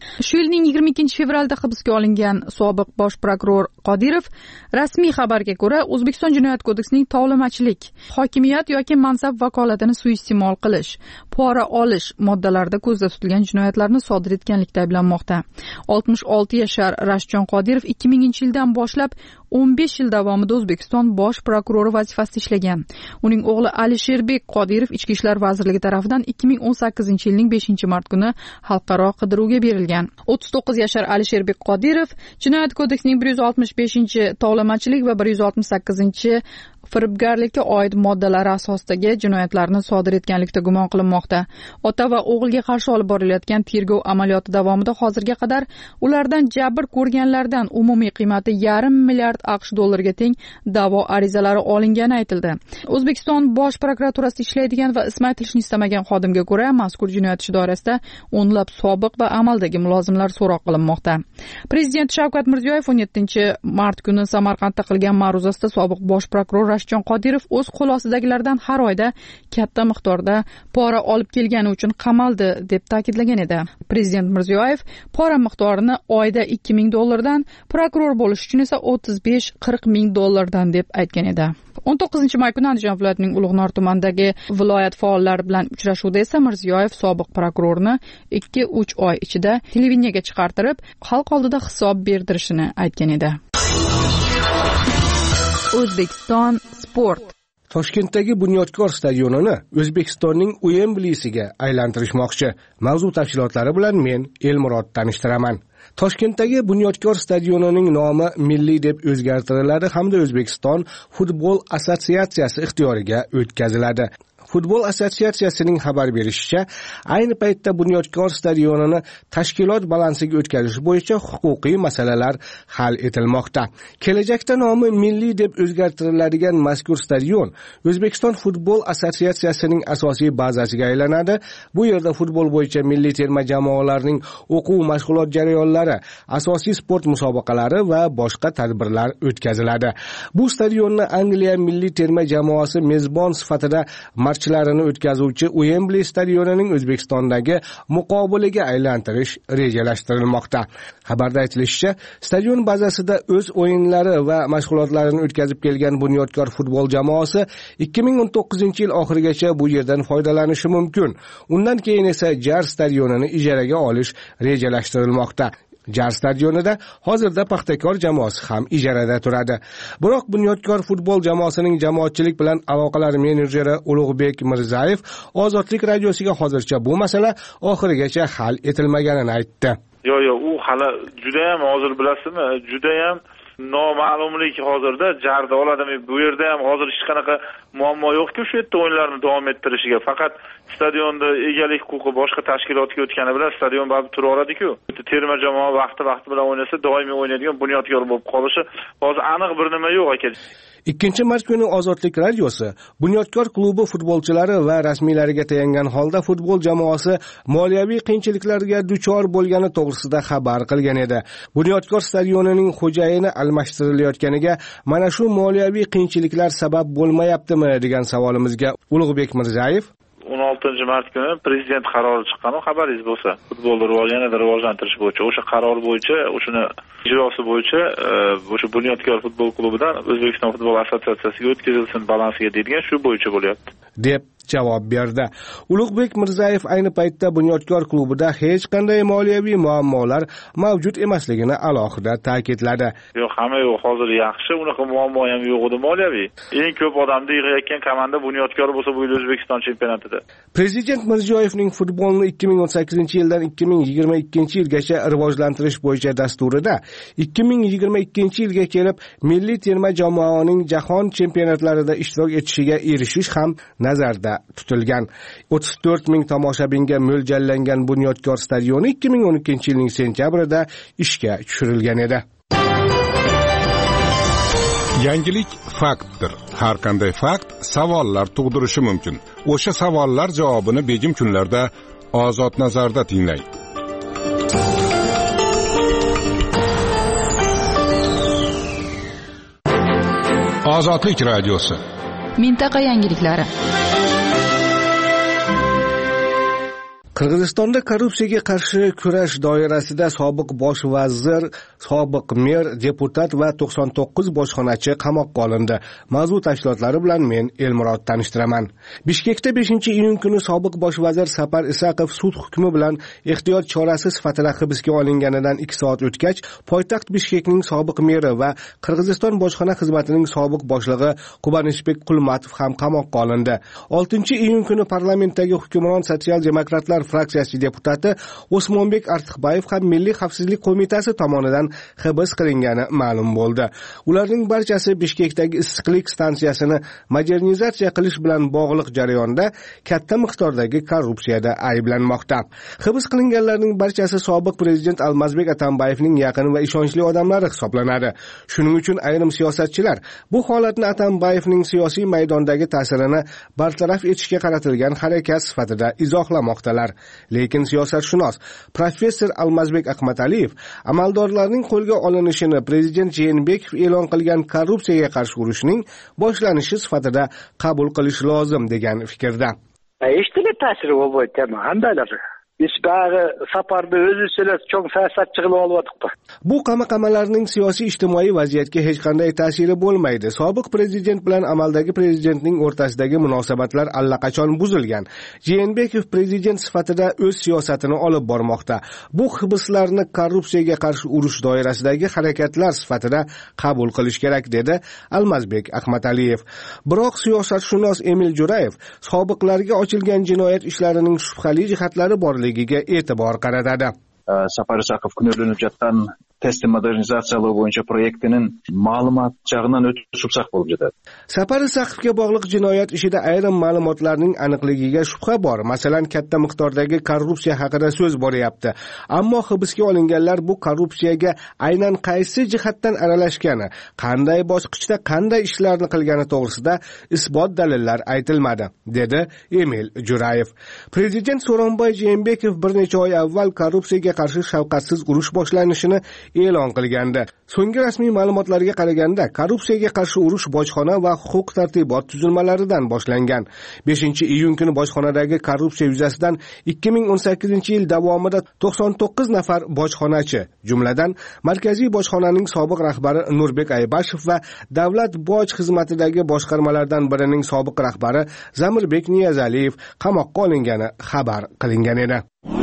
Shu yilning 22-fevralda hibsga olingan sobiq bosh prokuror Qodirov rasmiy xabarga ko'ra O'zbekiston Jinoyat kodeksining tovlamachilik, hokimiyat yoki mansab vakolatini suiiste'mol qilish, pora olish moddalarida ko'zda tutilgan jinoyatlarni sodir etganlikda ayblanmoqda. 66 yashar Rashidjon Qodirov 2000-yildan boshlab 15 yil davomida O'zbekiston bosh prokurori vazifasida ishlagan. Uning o'g'li Alisherbek Qodirov Ichki ishlar vazirligi tomonidan 2018-yilning 5-mart kuni xalqaro qidiruvga berilgan. 39 yashar Alisherbek Qodirov Jinoyat kodeksining 165-tovlamachilik va 168 firibgarlikka oid moddalari asosidagi jinoyatlarni sodir etganlikda gumon qilinmoqda. Ota va o'g'ilga qarshi olib borilayotgan tergov amaliyoti davomida hozirga qadar ulardan jabr ko'rganlardan umumiy qiymati $500 milliard AQSh dollariga teng da'vo arizalari olingani aytildi. O'zbekiston bosh prokuraturasida ishlaydigan va ismi aytilishni istamagan xodimga ko'ra, mazkur jinoyat ishi doirasida o'nlab sobiq va amaldagi mulozimlar so'roq qilinmoqda. Prezident Shavkat Mirziyoyev 17-mart kuni Samarqandda qilgan ma'ruzasida sobiq bosh prokuror Rashidjon Qodirov o'z xulosadagilardan har oyda katta miqdorda pora olib kelgani uchun qamaldi deb ta'kidlagan edi. Prezident Mirziyoyev pora miqdorini oyda $2000 prokuror bo'lish uchun esa $35-40 deb aytgan edi. 19-may kuni Andijon viloyatining Ulug'nor tumanidagi viloyat faollari bilan uchrashuvda esa Mirziyoyev sobiq prokurorni 2-3 oy ichida televideniyaga chiqartirib, xalq oldida hisob berdirishini aytgan edi. O'zbekiston sport. Toshkentdagi Bunyodkor stadionini O'zbekistonning Uemblisiga aylantirishmoqchi. Mavzu tafsilotlari bilan men Elmurod tanishtiraman. Toshkentdagi Bunyodkor stadionining nomi milliy deb o'zgartiriladi hamda O'zbekiston futbol assotsiatsiyasi ixtiyoriga o'tkaziladi. Futbol assotsiatsiyasining xabar berishicha, ayni paytda Bunyodkor stadionini tashkilot balansiga o'tkazish bo'yicha huquqiy masalalar hal etilmoqda. Kelajakda nomi milliy deb o'zgartiriladigan mazkur stadion O'zbekiston futbol assotsiatsiyasining asosiy bazasiga aylanadi. Bu yerda futbol bo'yicha milliy terma jamoalarning o'quv mashg'ulot jarayonlari, asosiy sport musobaqalari va boshqa tadbirlar o'tkaziladi. Bu stadionni Angliya milliy terma jamoasi mezbon sifatida matchlarini o'tkazuvchi Uemble stadionining O'zbekistondagi muqobiliga aylantirish rejalashtirilmoqda. Xabarda aytilishicha, stadion bazasida o'z o'yinlari va mashg'ulotlarini o'tkazib kelgan Bunyodkor futbol jamoasi 2019-yil oxirigacha bu yerdan foydalanishi mumkin. Undan keyin esa Jar stadionini ijaraga olish rejalashtirilmoqda. Jar stadionida hozirda Paxtakor jamoasi ham ijarada turadi. Biroq Bunyodkor futbol jamoasining jamoatchilik bilan aloqalar menejeri Ulug'bek Mirzayev Ozodlik radiosiga hozircha bu masala oxirigacha hal etilmaganini aytdi. Yo'q, u hali juda ham hozir bilasizmi, juda ham noma'lumlik hozirda Jarda oladimi. Bu yerda ham hozir hech qanaqa muammo yo'qki, shu yerda o'yinlarni davom ettirishiga. Faqat stadionda egalik huquqi boshqa tashkilotga o'tgani bilan stadion baribir turaveradi-ku. Terma jamoa vaqti bilan o'ynasa, doimiy o'ynaydigan Bunyodkor bo'lib qolishi hozir aniq bir nima yo'q aka. 2-mart kuni Ozodlik radiosi Bunyodkor klubi futbolchilari va rasmiylariga tayangan holda futbol jamoasi moliyaviy qiyinchiliklarga duchor bo'lgani to'g'risida xabar qilgan edi. Bunyodkor stadionining xo'jayini almashtirilayotganiga mana shu moliyaviy qiyinchiliklar sabab bo'lmayaptimi degan savolimizga Ulug'bek Mirzayev 16-mart kuni prezident qarori chiqqani xabaringiz bo'lsa, futbolni yanada rivojlantirish bo'yicha, o'sha qaror bo'yicha, o'shuni ijrosi bo'yicha o'sha Bunyodkor futbol klubidan O'zbekiston futbol assotsiatsiyasiga o'tkazilsin balansiga deydigan shu bo'yicha bo'lyapti deb javob berdi. Ulug'bek Mirzayev ayni paytda Bunyodkor klubida hech qanday moliyaviy muammolar mavjud emasligini alohida ta'kidladi. Yo'q, hamma yo'q, hozir yaxshi, unaqa muammo ham yo'q edi moliyaviy. Eng ko'p odamni yig'ayotgan komanda Bunyodkor bo'lsa, bu yil O'zbekiston chempionatida. Prezident Mirziyoyevning futbolni 2018-yildan 2022-yilgacha rivojlantirish bo'yicha dasturida 2022-yilga kelib milliy terma jamoaning jahon chempionatlarida ishtirok etishiga erishish ham nazarda tutilgan. 34 ming tomoshabinga mo'ljallangan Bunyodkor stadioni 2012-yilning sentyabrida ishga tushirilgan edi. Yangilik faktdir. Har qanday fakt savollar tug'dirishi mumkin. O'sha savollar javobini begim kunlarda Ozod nazarda tinglang. Ozodlik radiosi. Mintaqa yangiliklari. Qirg'izistonda korrupsiyaga qarshi kurash doirasida sobiq bosh vazir, sobiq mer, deputat va 99 bojxonachi qamoqqa olindi. Mavzu tafsilotlari bilan men Elmurod tanishtiraman. Bishkekda 5-iyun kuni sobiq bosh vazir Sapar Isaqov sud hukmi bilan ehtiyot chorasi sifatida hibsga olinganidan 2 soat o'tgach, poytaxt Bishkekning sobiq meri va Qirg'iziston bojxona xizmatining sobiq boshlig'i Qubanishbek Qulmatov ham qamoqqa olindi. 6-iyun kuni parlamentdagi hukmron sotsial-demokratlar fraksiyasi deputati Osmonbek Artiqbayev ham Milliy xavfsizlik qo'mitasi tomonidan hibs qilingani ma'lum bo'ldi. Ularning barchasi Bishkekdagi issiqlik stansiyasini modernizatsiya qilish bilan bog'liq jarayonda katta miqdordagi korrupsiyada ayblanmoqda. Hibs qilinganlarning barchasi sobiq prezident Almazbek Atambayevning yaqin va ishonchli odamlari hisoblanadi. Shuning uchun ayrim siyosatchilar bu holatni Atambayevning siyosiy maydondagi ta'sirini bartaraf etishga qaratilgan harakat sifatida izohlamoqdalar. Lekin siyosatshunos professor Almazbek Ahmadaliyev amaldorlarning qo'lga olinishini prezident Jeenbekov e'lon qilgan korrupsiyaga qarshi urushning boshlanishi sifatida qabul qilish lozim degan fikrda. Eşitli ta'siri bo'lyapti, qandaydir. Biz bari safarda o'zi so'lab cho'ng siyosatchi qilib olyapti. Bu qamoqxonalarning siyosiy ijtimoiy vaziyatga hech qanday ta'siri bo'lmaydi. Sobiq prezident bilan amaldagi prezidentning o'rtasidagi munosabatlar allaqachon buzilgan. Jeenbekov prezident sifatida o'z siyosatini olib bormoqda. Bu hibslarni korrupsiyaga qarshi urush doirasidagi harakatlar sifatida qabul qilish kerak dedi Almazbek Ahmadaliyev. Biroq siyosatshunos Emil Jurayev sobiqlarga ochilgan jinoyat ishlarining shubhali jihatlari borligiga e'tibor qaratadi. Sapar Isaqov күнөөлөнүп жаткан тестти модернизациялоо боюнча проектинин маалымат жагынан өтө супсак болуп жатат. Sapar Isaqovga bog'liq jinoyat ishida ayrim ma'lumotlarning aniqligiga shubha bor. Masalan, katta miqdordagi korrupsiya haqida so'z boryapti. Ammo hibsga olinganlar bu korrupsiyaga aynan qaysi jihatdan aralashgani, qanday bosqichda qanday ishlarni qilgani to'g'risida isbot dalillar aytilmadi, dedi Emil Jurayev. Prezident So'ronboy Jeenbekov bir necha oy avval korrupsiyaga qarshi shafqatsiz urush boshlanishini e'lon qilgandi. So'nggi rasmiy ma'lumotlarga qaraganda, korrupsiyaga qarshi urush bojxona va huquq tartibot tuzilmalaridan boshlangan. 5-iyun kuni bojxonadagi korrupsiya yuzasidan 2018-yil davomida 99 nafar bojxonachi, jumladan Markaziy bojxonaning sobiq rahbari Nurbek Aybashov va Davlat boj xizmatidagi boshqarmalardan birining sobiq rahbari Zamirbek Niyazaliyev qamoqqa olingani xabar qilingan edi.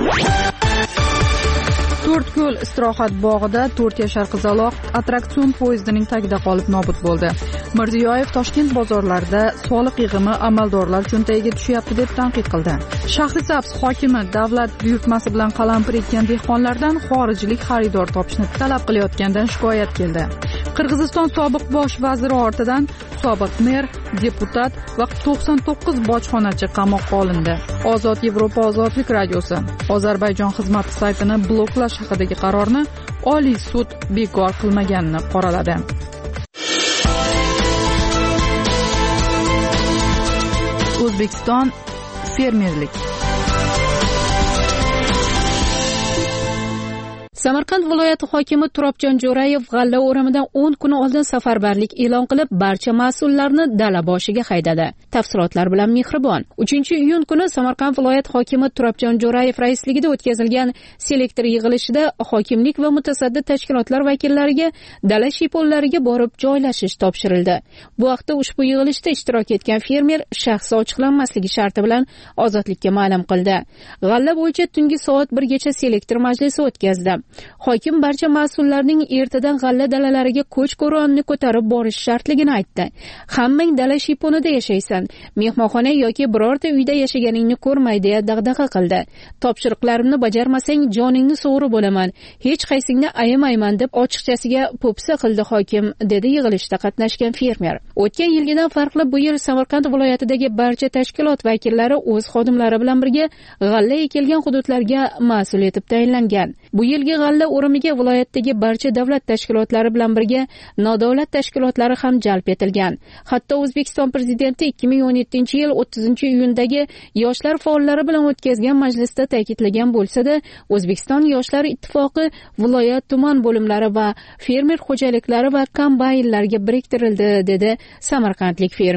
To'rtko'l istirohat bog'ida 4 yashar qizaloq attraksion poyezdining tagida qolib nobud bo'ldi. Mirziyoyev Toshkent bozorlarida soliq yig'imi amaldorlar cho'ntagiga tushyapti deb tanqid qildi. Shahrisabz hokimi davlat buyurtmasi bilan qalampir ekkan dehqonlardan xorijlik xaridor topishni talab qilayotgandan shikoyat keldi. Qirg'iziston sobiq bosh vaziri ortidan sobiq mer, deputat va 99 bojxonachi qamoqqa olindi. Ozod Yevropa ozodlik radiosi Ozarbayjon xizmati saytini bloklash haqidagi qarorni Oliy sud bekor qilmaganini qoraladi. O'zbekiston fermerlik. Samarqand viloyati hokimi Turobjon Jo'rayev g'alla o'rimidan 10 kun oldin safarbarlik e'lon qilib, barcha mas'ullarni dala boshiga haydadi. Tafsilotlar bilan Mehribon. 3-iyun kuni Samarqand viloyati hokimi Turobjon Jo'rayev raisligida o'tkazilgan selektor yig'ilishida hokimlik va mutasaddi tashkilotlar vakillariga dala shiyponlariga borib joylashish topshirildi. Bu vaqtda ushbu yig'ilishda ishtirok etgan fermer shaxsi ochiqlanmasligi sharti bilan ozodlikka ma'lum qildi. G'alla bo'yicha tungi soat 1gacha selektor majlisi o'tkazdi. Hokim barcha mas'ullarning ertadan g'alla dalalariga ko'ch-ko'ronni ko'tarib borish shartligini aytdi. Hammang dala shiyponida yashaysan, mehmonxona yoki birorta uyda yashaganingni ko'rmay deya dag'dag'a qildi. Topshiriqlarimni bajarmasang joningni sug'urib olaman, hech qaysingni ayamayman deb ochiqchasiga po'pisa qildi hokim, dedi yig'ilishda qatnashgan fermer. O'tgan yilgidan farqli bu yil Samarqand viloyatidagi barcha tashkilot vakillari o'z xodimlari bilan birga g'alla ekilgan hududlarga mas'ul etib tayinlangan. Bu yilgi g'alla o'rimiga viloyatdagi barcha davlat tashkilotlari bilan birga nodavlat tashkilotlari ham jalb etilgan. Hatto O'zbekiston prezidenti 2017-yil 30-iyundagi yoshlar faollari bilan o'tkazgan majlisda ta'kidlagan bo'lsa-da, O'zbekiston yoshlar ittifoqi viloyat tuman bo'limlari va fermer xo'jaliklari va kombaynlarga biriktirildi, dedi samarqandlik fermer.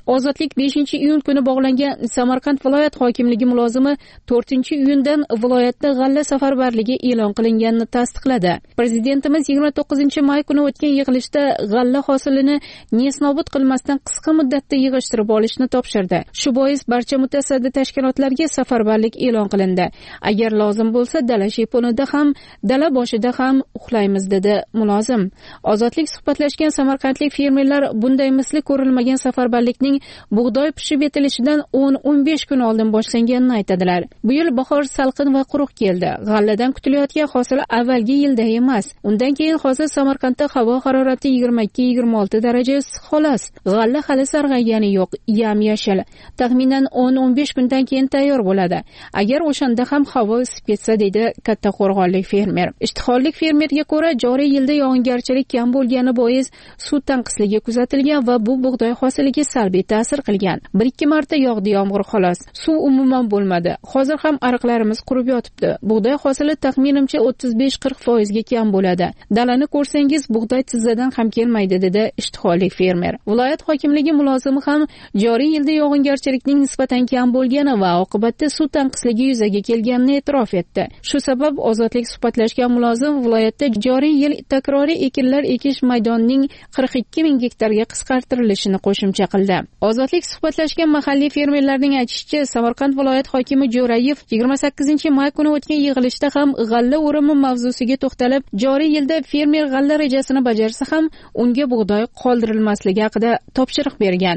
Ozodlik 5-iyun kuni bog'langan Samarqand viloyat hokimligi mulozimi 4-iyundan viloyatda g'alla safarbarligi e'lon qilinganini tasdiqladi. Prezidentimiz 29-may kuni o'tgan yig'ilishda g'alla hosilini nesnobud qilmasdan qisqa muddatda yig'ishtirib olishni topshirdi. Shu bois barcha mutasaddi tashkilotlarga safarbarlik e'lon qilindi. Agar lozim bo'lsa, dala sheponida ham, dala boshida ham uxlaymiz, dedi mulozim. Ozodlik suhbatlashgan samarqandlik fermerlar bunday misli ko'rilmagan safarbarlikning bug'doy pishib yetilishidan 10-15 kun oldin boshlanganini aytadilar. Bu yil bahor salqin va quruq keldi. G'alladan kutilayotgan hosil avvalgi yilda emas. Undan keyin hozir Samarqandda havo harorati 22-26 daraja issiq xolos. G'alla hali sarg'aygani yo'q, yam-yashil. Taxminan 10-15 kundan keyin tayyor bo'ladi. Agar o'shanda ham havo isib ketsa, deydi katta qo'rg'onlik fermer. Ishtihollik fermerga ko'ra, joriy yilda yog'ingarchilik kam bo'lgani bois suv tanqisligi kuzatilgan va bu bug'doy hosiliga salbiy ta'sir qilgan. 1-2 marta yog'di yomg'ir xolos. Suv umuman bo'lmadi. Hozir ham ariqlarimiz qurib yotibdi. Bug'doy hosili taxminimcha 35-40% ga kam bo'ladi. Dalani ko'rsangiz, bug'doy tizzadan ham kelmaydi, dedi ishtihollik fermer. Viloyat hokimligi mulozimi ham joriy yilda yog'ingarchilikning nisbatan kam bo'lgani va oqibatda suv tanqisligi yuzaga kelganini e'tirof etdi. Shu sabab Ozodlik suhbatlashgan mulozim viloyatda joriy yil takroriy ekinlar ekish maydonining 42 ming gektarga qisqartirilishini qo'shimcha qildi. Ozodlik suhbatlashgan mahalliy fermerlarning aytishicha, Samarqand viloyat hokimi Jo'rayev 28-may kuni o'tgan yig'ilishda ham g'alla o'rimi mavzusiga to'xtalib, joriy yilda fermer g'alla rejasini bajarsa ham unga bug'doy qoldirilmasligi haqida topshiriq bergan.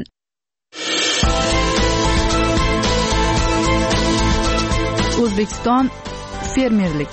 O'zbekiston fermerlik.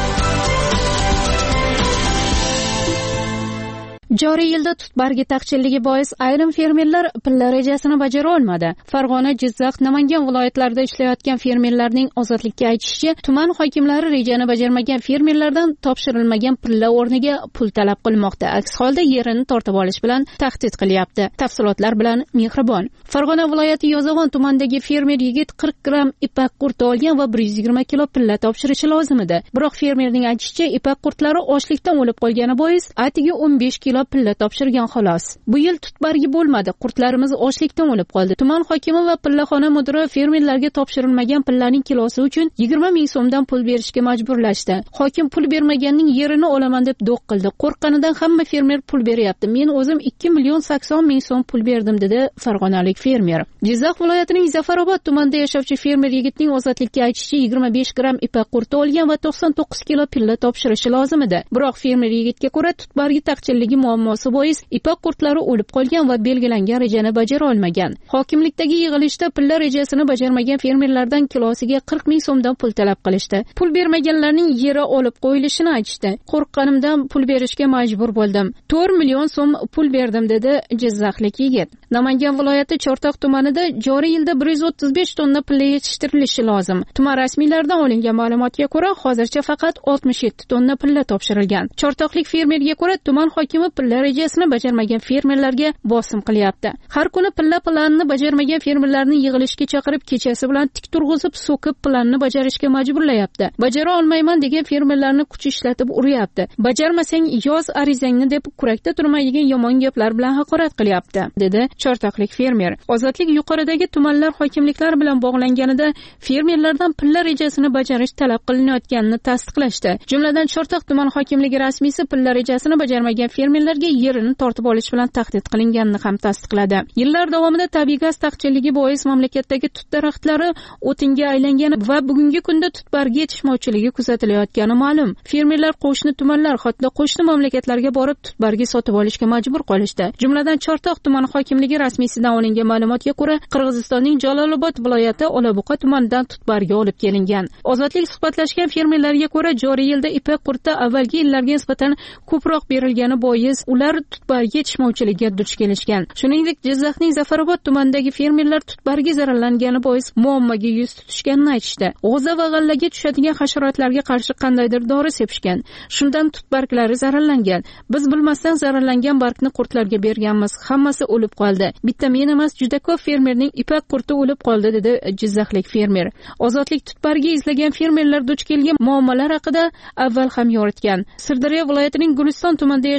Joriy yilda tutbargi taqchilligi bois ayrim fermerlar pilla rejasini bajara olmadi. Farg'ona, Jizzax, Namangan viloyatlarida ishlayotgan fermerlarning Ozodlikka aytishicha, tuman hokimlari rejani bajarmagan fermerlardan topshirilmagan pilla o'rniga pul talab qilmoqda. Aks holda yerini tortib olish bilan tahdid qilyapti. Tafsilotlar bilan Mehribon. Farg'ona viloyati Yozyovon tumanidagi fermer yigit 40 gram ipak qurti olgan va 120 kilo pilla topshirishi lozim edi. Biroq fermerning aytishicha, ipak qurtlari ochlikdan o'lib qolgani bois atiga 15 kilo pilla topshirgan xolos. Bu yil tutbargi bo'lmadi. Qurtlarimiz ochlikdan o'lib qoldi. Tuman hokimi va pillaxona mudiri fermerlarga topshirilmagan pillaning kilosi uchun 20 ming so'mdan pul berishga majburlashdi. Hokim pul bermaganning yerini olaman deb do'q qildi. Qo'rqqanidan hamma fermer pul beryapti. Men o'zim 2,80 million so'm pul berdim, dedi farg'onalik fermer. Jizzax viloyatining Zafarobod tumanida yashovchi fermer yigitning Ozodlikka aytishicha, 25 gram ipak qurti olgan va 99 kilo pilla topshirishi lozim edi. Biroq fermer yigitga ko'ra tutbargi taqchilligi muammosi bois ipak qurtlari o'lib qolgan va belgilangan rejani bajara olmagan. Hokimlikdagi yig'ilishda pilla rejasini bajarmagan fermerlardan kilosiga 40 ming so'mdan pul talab qilishdi. Pul bermaganlarning yeri olib qo'yilishini aytishdi. Qo'rqqanimdan pul berishga majbur bo'ldim. 4 million so'm pul berdim, dedi Jizzaxlik yigit. Namangan viloyati Chortoq tumanida joriy yilda 135 tonna pilla yetishtirilishi lozim. Tuman rasmiylaridan olingan ma'lumotga ko'ra, hozircha faqat 67 tonna pilla topshirilgan. Chortoqlik fermerga ko'ra, tuman hokimi pilla rejasini bajarmagan fermerlarga bosim qilyapti. Har kuni pilla planini bajarmagan fermerlarni yig'ilishga chaqirib, kechasi bilan tik turg'izib, so'kib planni bajarishga majburlayapti. Bajara olmayman degan fermerlarni kuch ishlatib uryapti. Bajarmasang yoz arizangni deb kurakda turmaydigan yomon gaplar bilan haqorat qilyapti, dedi Chortoqlik fermer. Ozodlik yuqoridagi tumanlar hokimliklari bilan bog'langanida fermerlardan pilla rejasini bajarish talab qilinayotganini tasdiqlashdi. Jumladan Chortoq tuman hokimligi rasmiysi pilla rejasini bajarmagan fermerlarga yerini tortib olish bilan tahdid qilinganini ham tasdiqladi. Yillar davomida tabiiy gaz taqchilligi bois mamlakatdagi tut daraxtlari o'tinga aylangani va bugungi kunda tutbargi yetishmovchiligi kuzatilayotgani ma'lum. Fermerlar qo'shni tumanlar, hatto qo'shni mamlakatlarga borib tutbargi sotib olishga majbur qolishdi. Jumladan Chortoq tuman hokimligi rasmiysidan olingan ma'lumotga ko'ra, Qirg'izistonning Jalolobod viloyati Olabuqa tumanidan tutbargi olib kelingan. Ozodlik suhbatlashgan fermerlarga ko'ra, joriy yilda ipak qurti avvalgi yillarga nisbatan ko'proq berilgani bois ular tutbargi yetishmovchiligiga duch kelishgan. Shuningdek, Jizzaxning Zafarobod tumanidagi fermerlar tutbargi zararlangani bois muammoga yuz tutishganini aytishdi. G'o'za va g'allaga tushadigan hasharotlarga qarshi qandaydir dori sepishgan. Shundan tutbarglari zararlangan. Biz bilmasdan zararlangan bargni qurtlarga berganmiz. Hammasi o'lib qoldi. Bitta men emas, juda ko'p fermerning ipak qurti o'lib qoldi, dedi Jizzaxlik fermer. Ozodlik tutbargi izlagan fermerlar duch kelgan muammolar haqida avval ham yoritgan. Sirdaryo viloyatining Guliston tumanida yashovchi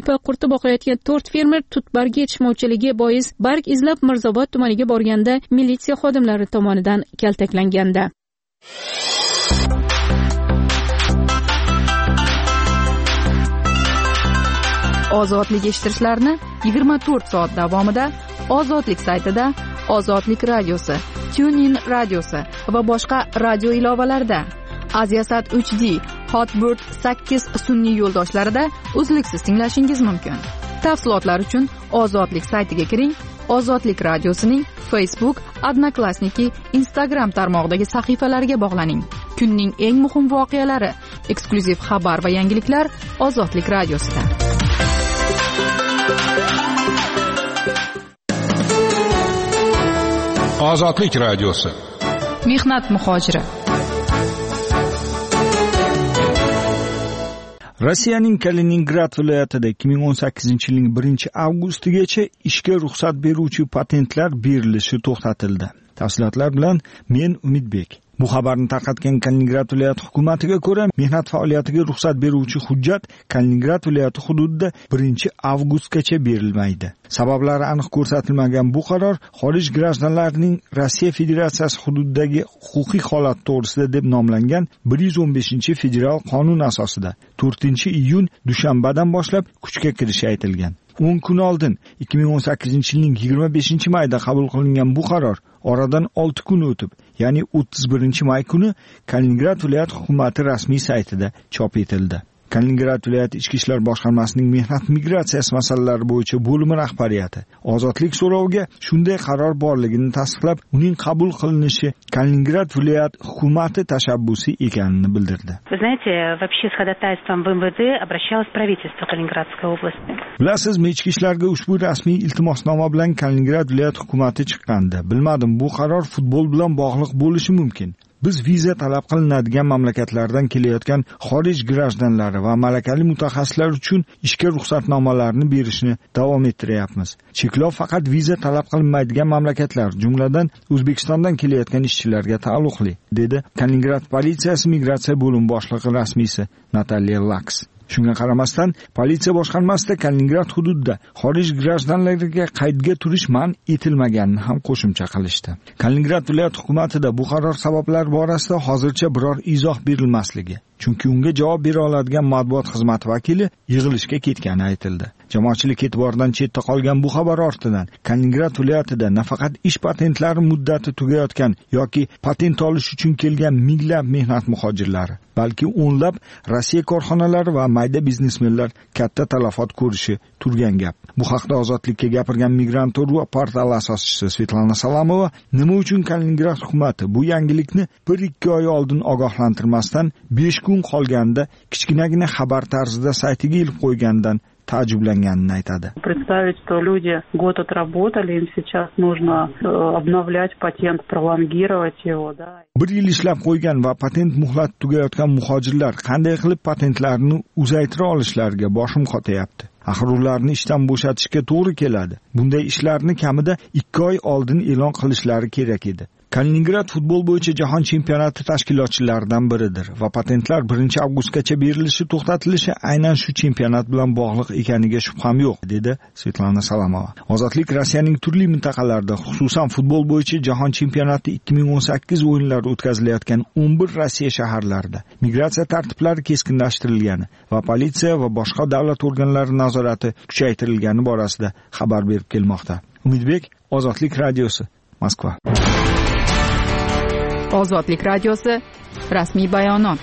ipak qurti boqayotgan 4 fermer tutbarga yetishmovchiligi bois barg izlab Mirzobod tumaniga borganda militsiya xodimlari tomonidan kaltaklangandi. Ozodlik eshittirishlarni 24 soat davomida Ozodlik saytida, Ozodlik radiosi, TuneIn radiosi va boshqa radio ilovalarida, Aziasat 3D, Hotbird 8 sun'iy yo'ldoshlarida uzluksiz tinglashingiz mumkin. Tafsilotlar uchun Ozodlik saytiga kiring. Ozodlik radiosining Facebook, Odnoklassniki, Instagram tarmog'idagi sahifalariga bog'laning. Kunning eng muhim voqealari, eksklyuziv xabar va yangiliklar Ozodlik radiosida. Ozodlik radiosi. Mehnat muhojiri. Rossiyaning Kaliningrad viloyatida 2018-yilning 1-avgustigacha ishga ruxsat beruvchi patentlar berilishi to'xtatildi. Tafsilotlar bilan men Umidbek. Bu xabarni tarqatgan Kaliningrad viloyati hukumatiga ko'ra, mehnat faoliyatiga ruxsat beruvchi hujjat Kaliningrad viloyati hududida 1-avgustgacha berilmaydi. Sabablari aniq ko'rsatilmagan bu qaror xorij grajdanlarining Rossiya Federatsiyasi hududidagi huquqiy holat to'g'risida deb nomlangan 115-federal qonun asosida 4-iyun dushanbadan boshlab kuchga kirishi aytilgan. 10 kun oldin 2018-yilning 25-mayda qabul qilingan bu qaror oradan 6 kun o'tib, ya'ni 31-may kuni Kaliningrad viloyat hukumati rasmiy saytida chop etildi. Kaliningrad viloyati ichki ishlar boshqarmasining mehnat migratsiyasi masalalari bo'yicha bo'limi rahbariyati ozodlik so'roviga shunday qaror borligini tasdiqlab, uning qabul qilinishi Kaliningrad viloyat hukumati tashabbusi ekanini bildirdi. Вы знаете, вообще с ходатайством в МВД обращалось правительство Калининградской области. Bilasiz, ichki ishlarga ushbu rasmiy iltimosnoma bilan Kaliningrad viloyat hukumati chiqqandi. Bilmadim, bu qaror futbol bilan bog'liq bo'lishi mumkin. Biz viza talab qilinadigan mamlakatlardan kelayotgan xorij grajdanlari va malakali mutaxassislar uchun ishga ruxsatnomalarni berishni davom ettiryapmiz. Cheklov faqat viza talab qilinmaydigan mamlakatlar, jumladan O'zbekistondan kelayotgan ishchilarga taalluqli, dedi Kaliningrad politsiyasi migratsiya bo'limi boshlig'i rasmiysi Nataliya Laks. Shunga qaramasdan, politsiya boshqarmasida Kaliningrad hududida xorij grajdanlariga qaydga turish man etilmaganini ham qo'shimcha qilishdi. Kaliningrad viloyat hukumatida bu qaror sabablari borasida hozircha biror izoh berilmasligi, chunki unga javob bera oladigan matbuot xizmati vakili yig'ilishga ketgani aytildi. Jamoatchilik e'tiboridan chetda qolgan bu xabar ortidan Kaliningrad viloyatida nafaqat ish patentlari muddati tugayotgan yoki patent olish uchun kelgan minglab mehnat muhojirlari, balki o'nlab Rossiya korxonalari va mayda biznesmenlar katta talafot ko'rishi turgan gap. Bu haqda Ozodlikka gapirgan Migrant.ru portali asoschisi Svetlana Salamova nima uchun Kaliningrad hukumati bu yangilikni 1-2 oy oldin ogohlantirmasdan 5 kun qolganda kichkinagina xabar tarzida saytiga ilib qo'ygandan ta'jublanganini aytadi. Представить, что люди год отработали, им сейчас нужно обновлять патент, пролонгировать его, да. 1 yil ishlab qo'ygan va patent muhlati tugayotgan muhojirlar qanday qilib patentlarini uzaytira olishlariga boshim qotayapti. Axir ularni ishdan bo'shatishga to'g'ri keladi. Bunday ishlarni kamida 2 oy oldin e'lon qilishlari kerak edi. Kaliningrad futbol bo'yicha jahon chempionati tashkilotchilaridan biridir va patentlar 1-avgustgacha berilishi to'xtatilishi aynan shu chempionat bilan bog'liq ekaniga shubham yo'q, dedi Svetlana Salamova. Ozodlik Rossiyaning turli mintaqalarida, xususan futbol bo'yicha jahon chempionati 2018 o'yinlari o'tkazilayotgan 11 Rossiya shaharlarida migratsiya tartiblari keskinlashtirilgani va politsiya va boshqa davlat organlari nazorati kuchaytirilgani borasida xabar berib kelmoqda. Umidbek, Ozodlik radiosi, Moskva. Ozodlik radiosi rasmiy bayonot.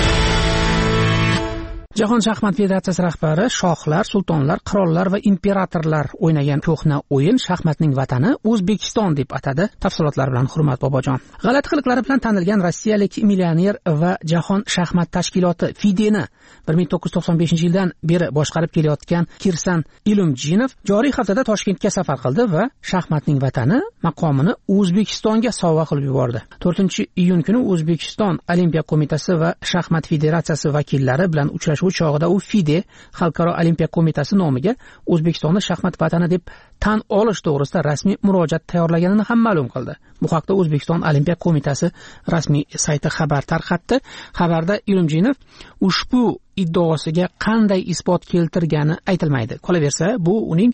Jahon shaxmat federatsiyasi rahbari shohlar, sultonlar, qirollar va imperatorlar o'ynagan ko'hna o'yin shaxmatning vatani O'zbekiston deb atadi. Tafsilotlar bilan Hurmat Bobojon. G'alati qiliqlari bilan tanilgan rossiyalik millioner va jahon shaxmat tashkiloti FIDEni 1995-yildan beri boshqarib kelayotgan Kirsan Ilumjinov joriy haftada Toshkentga safar qildi va shaxmatning vatani maqomini O'zbekistonga sovg'a qilib yubordi. 4-iyun kuni O'zbekiston Olimpiya qo'mitasi va shaxmat federatsiyasi vakillari bilan uchrashuv chog'ida u FIDE Xalqaro Olimpiya qo'mitasi nomiga O'zbekistonni shaxmat vatani deb tan olish to'g'risida rasmiy murojaat tayyorlaganini ham ma'lum qildi. Bu haqda O'zbekiston Olimpiya qo'mitasi rasmiy sayti xabar tarqatdi. Xabarda Ilumjinov ushbu iddaosiga qanday isbot keltirgani aytilmaydi. Qolaversa, bu uning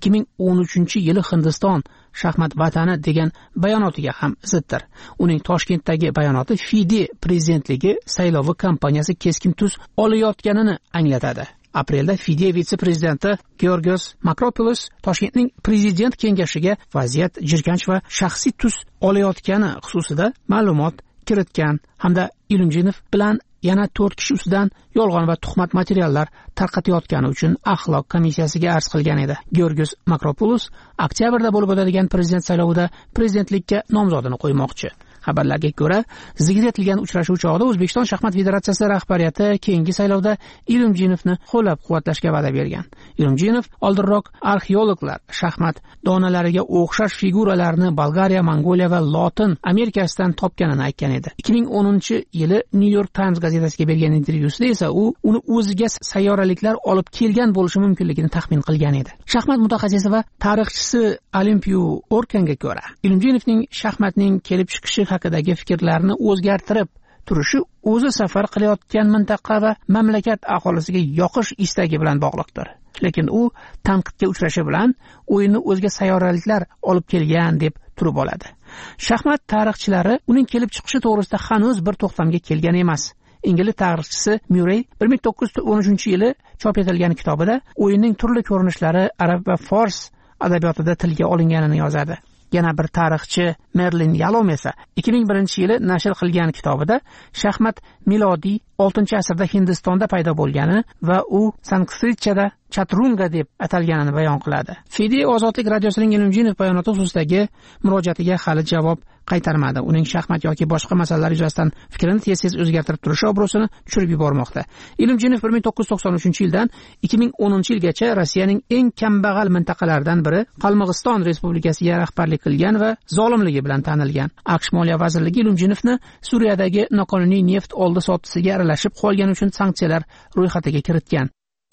2013-yili Hindiston shaxmat vatani degan bayonotiga ham ziddir. Uning Toshkentdagi bayonoti FIDE prezidentligi saylovi kampaniyasi keskin tus olayotganini anglatadi. Aprelda FIDE vitse-prezidenti Georgios Makropoulos Toshkentning prezident kengashiga vaziyat jirkanch va shaxsiy tus olayotgani xususida ma'lumot kiritgan hamda Ilimjinov bilan yana 4 kishi ustidan yolg'on va tuhmat materiallar tarqatayotgani uchun axloq komissiyasiga arz qilgan edi. Georgios Makropoulos oktyabrda bo'lib o'tadigan prezident saylovida prezidentlikka nomzodini qo'ymoqchi. Xabarlarga ko'ra, zikr etilgan uchrashuv chog'ida O'zbekiston shaxmat federatsiyasi rahbariyati keyingi saylovda Ilimjinovni qo'llab-quvvatlashga va'da bergan. Ilimjinov oldinroq arxeologlar shaxmat donalariga o'xshash figuralarni Bolgariya, Mongoliya va Lotin Amerikasidan topganini aytgan edi. 2010-yili New York Times gazetasiga bergan intervyusida esa u uni o'ziga sayyoraliklar olib kelgan bo'lishi mumkinligini taxmin qilgan edi. Shaxmat mutaxassisi va tarixchisi Olimpiu Orkanga ko'ra, Ilimjinovning shaxmatning kelib chiqishi haqidagi fikrlarni o'zgartirib turishi o'zi safar qilayotgan mintaqa va mamlakat aholisiga yoqish istagi bilan bog'liqdir. Lekin u tanqidga uchrashi bilan o'yinni o'zga sayyoraliklar olib kelgan deb turib oladi. Shaxmat tarixchilari uning kelib chiqishi to'g'risida hanuz bir to'xtamga kelgan emas. Ingliz tarixchisi Murray 1913-yili chop etilgan kitobida o'yinning turli ko'rinishlari arab va fors adabiyotida tilga olinganini yozadi. Yana bir tarixchi Merlin Yalom esa 2001-yili nashr qilgan kitobida shaxmat milodiy 6-asrda Hindistonda paydo bo'lgani va u Sanskritchada chaturunga deb atalganini bayon qiladi. FIDE Ozodlik radiosining Ilimjinov bayonoti xususidagi murojaatiga hali javob qaytarmadi. Uning shaxmat yoki boshqa masalalar yuzasidan fikrini tez-tez o'zgartirib turishi obro'sini tushirib yubormoqda. Ilimjinov 1993-yildan 2010-yilgacha Rossiyaning eng kambag'al mintaqalaridan biri Qalmog'iston Respublikasiga rahbarlik qilgan va zolimligi bilan tanilgan. AQSh Moliya vazirligi Ilimjinovni Suriyadagi noqonuniy neft oldi-sottisiga aralashib qolgani uchun sanksiyalar ro'yxatiga kiritgan.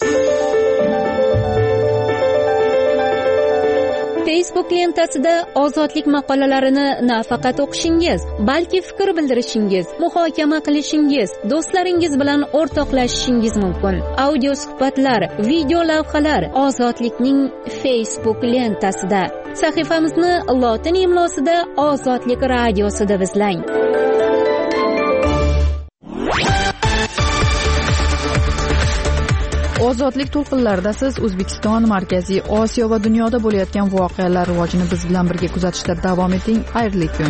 Facebook lentasida ozodlik maqolalarini nafaqat o'qishingiz, balki fikr bildirishingiz, muhokama qilishingiz, do'stlaringiz bilan o'rtoqlashishingiz mumkin. Audio suhbatlar, video lavhalar Ozodlikning Facebook lentasida. Sahifamizni lotin imlosida Ozodlik radiosi deb izlang. Ozodlik to'lqinlarida siz O'zbekiston, Markaziy Osiyo va dunyoda bo'layotgan voqealar rivojini biz bilan birga kuzatishda davom eting. Xayrli kun.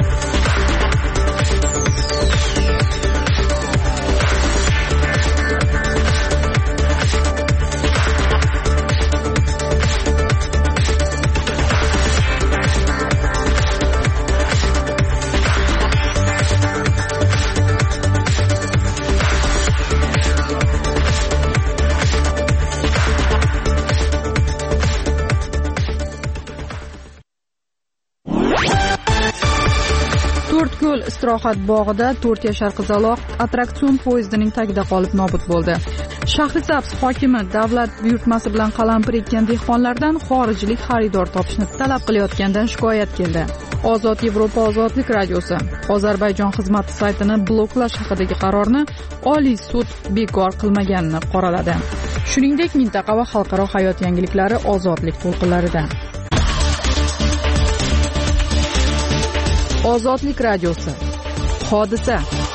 Istirohat bog'ida 4 yashar qizaloq attraksion poyezdining tagida qolib nobud bo'ldi. Shahrisabz hokimi davlat buyurtmasi bilan qalampir ekkan dehqonlardan xorijlik xaridor topishni talab qilayotgandan shikoyat keldi. Ozod Yevropa Ozodlik radiosi Ozarbayjon xizmati saytini bloklash haqidagi qarorni Oliy sud bekor qilmaganini qoraladi. Shuningdek, mintaqa va xalqaro hayot yangiliklari ozodlik to'lqinlarida. Ozodlik radiosi. Hodisa.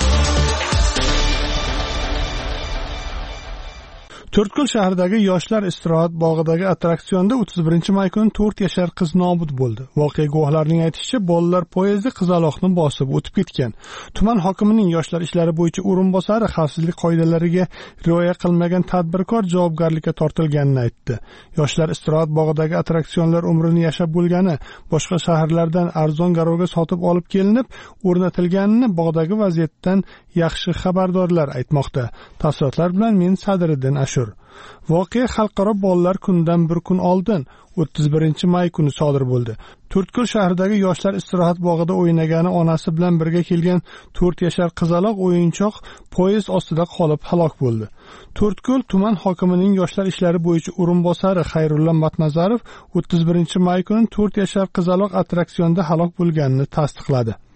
To'rtko'l shahridagi yoshlar istirohat bog'idagi attraksionda 31-may kuni 4 yashar qiz nobud bo'ldi. Voqea guvohlarining aytishicha, bolalar poyezdi qizaloqni bosib o'tib ketgan. Tuman hokimining yoshlar ishlari bo'yicha o'rinbosari xavfsizlik qoidalariga rioya qilmagan tadbirkor javobgarlikka tortilganini aytdi. Yoshlar istirohat bog'idagi attraksionlar umrini yashab bo'lgani, boshqa shaharlardan arzon garovga sotib olib kelinib, o'rnatilganini bog'dagi vaziyatdan yaxshi xabardorlar aytmoqda. Tafsilotlar bilan men Sadriddin Ashur. Voqea xalqaro bolalar kunidan bir kun oldin 31-may kuni sodir bo'ldi. To'rtko'l shahridagi yoshlar istirohat bog'ida o'ynagani onasi bilan birga kelgan 4 yashar qizaloq o'yinchoq poyezd ostida qolib halok bo'ldi. To'rtko'l tuman hokimining yoshlar ishlari bo'yicha o'rinbosari Xayrulla Matnazarov 31-may kuni 4 yashar qizaloq attraksionda halok bo'lganini tasdiqladi.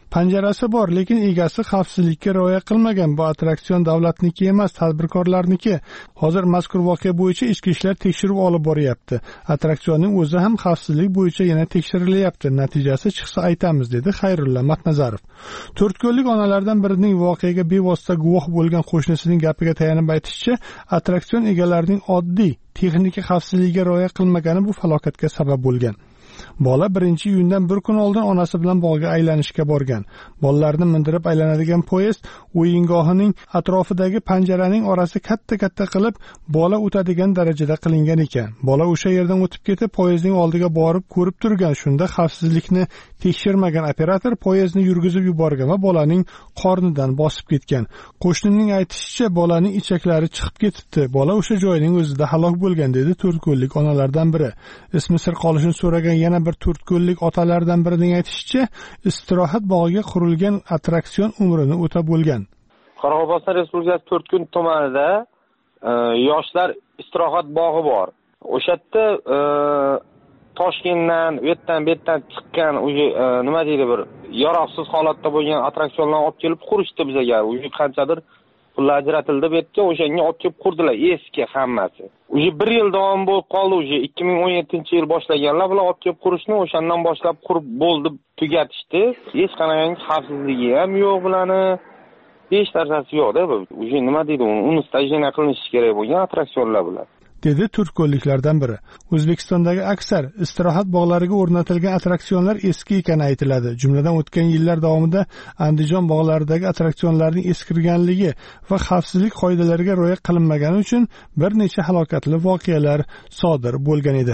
Panjarasi bor, lekin egasi xavfsizlikka rioya qilmagan. Bu attraksion davlatniki emas, tadbirkorlarniki. Hozir mazkur voqea bo'yicha ichki ishlar tekshiruv olib boryapti. Attraksionning o'zi ham xavfsizlik bo'yicha yana tekshirilyapti. Natijasi chiqsa aytamiz, dedi Xayrulla Matnazarov. To'rtko'llik onalardan birining voqeaga bevosita guvoh bo'lgan qo'shnisining gapiga tayanib aytishicha, attraksion egalarining oddiy texnika xavfsizligiga rioya qilmagani bu falokatga sabab bo'lgan. Bola 1-iyundan bir kun oldin onasi bilan bog'ga aylanishga borgan. Bolalarni mindirib aylanadigan poyezd o'yingohining atrofidagi panjaraning orasi katta qilib bola o'tadigan darajada qilingan ekan. Bola o'sha yerdan o'tib ketib, poyezdning oldiga borib ko'rib turgan. Shunda xavfsizlikni tekshirmagan operator poyezdni yurgizib yuborgan va bolaning qornidan bosib ketgan. Qo'shnining aytishicha, bolaning ichaklari chiqib ketibdi. Bola o'sha joyning o'zida halok bo'lgan, dedi to'rtko'llik onalardan biri. Ismi sir qolishini so'ragan yana bir to'rtko'llik otalardan birining aytishicha, istirohat bog'iga qurilgan attraksion umrini o'tab bo'lgan. Qoraqalpog'iston Respublikasi To'rtko'l tumanida yoshlar istirohat bog'i bor. O'sha yerda Toshkentdan, u yerdan chiqqan nima deydi, bir yaroqsiz holatda bo'lgan attraksionlarni olib kelib qurishdi bizga. Qanchadir pullar ajratildi bu yerga, o'shanga olib kelib qurdilar, eski hammasi. 1 yil davom bo'lib qoldi, 2017-yil boshlaganlar bular olib kelib qurishni, o'shandan boshlab qurib bo'ldi, tugatishdi. Hech qanday xavfsizligi ham yo'q bularni. Hech narsasi yo'q-da. Nima deydi, uni stajeniya qilinishi kerak bo'lgan attraksionlar bular, dedi turkko'lliklardan biri. O'zbekistondagi aksar istirohat bog'lariga o'rnatilgan attraksionlar eski ekani aytiladi. Jumladan o'tgan yillar davomida Andijon bog'laridagi attraksionlarning eskirganligi va xavfsizlik qoidalariga rioya qilinmagani uchun bir necha halokatli voqealar sodir bo'lgan edi.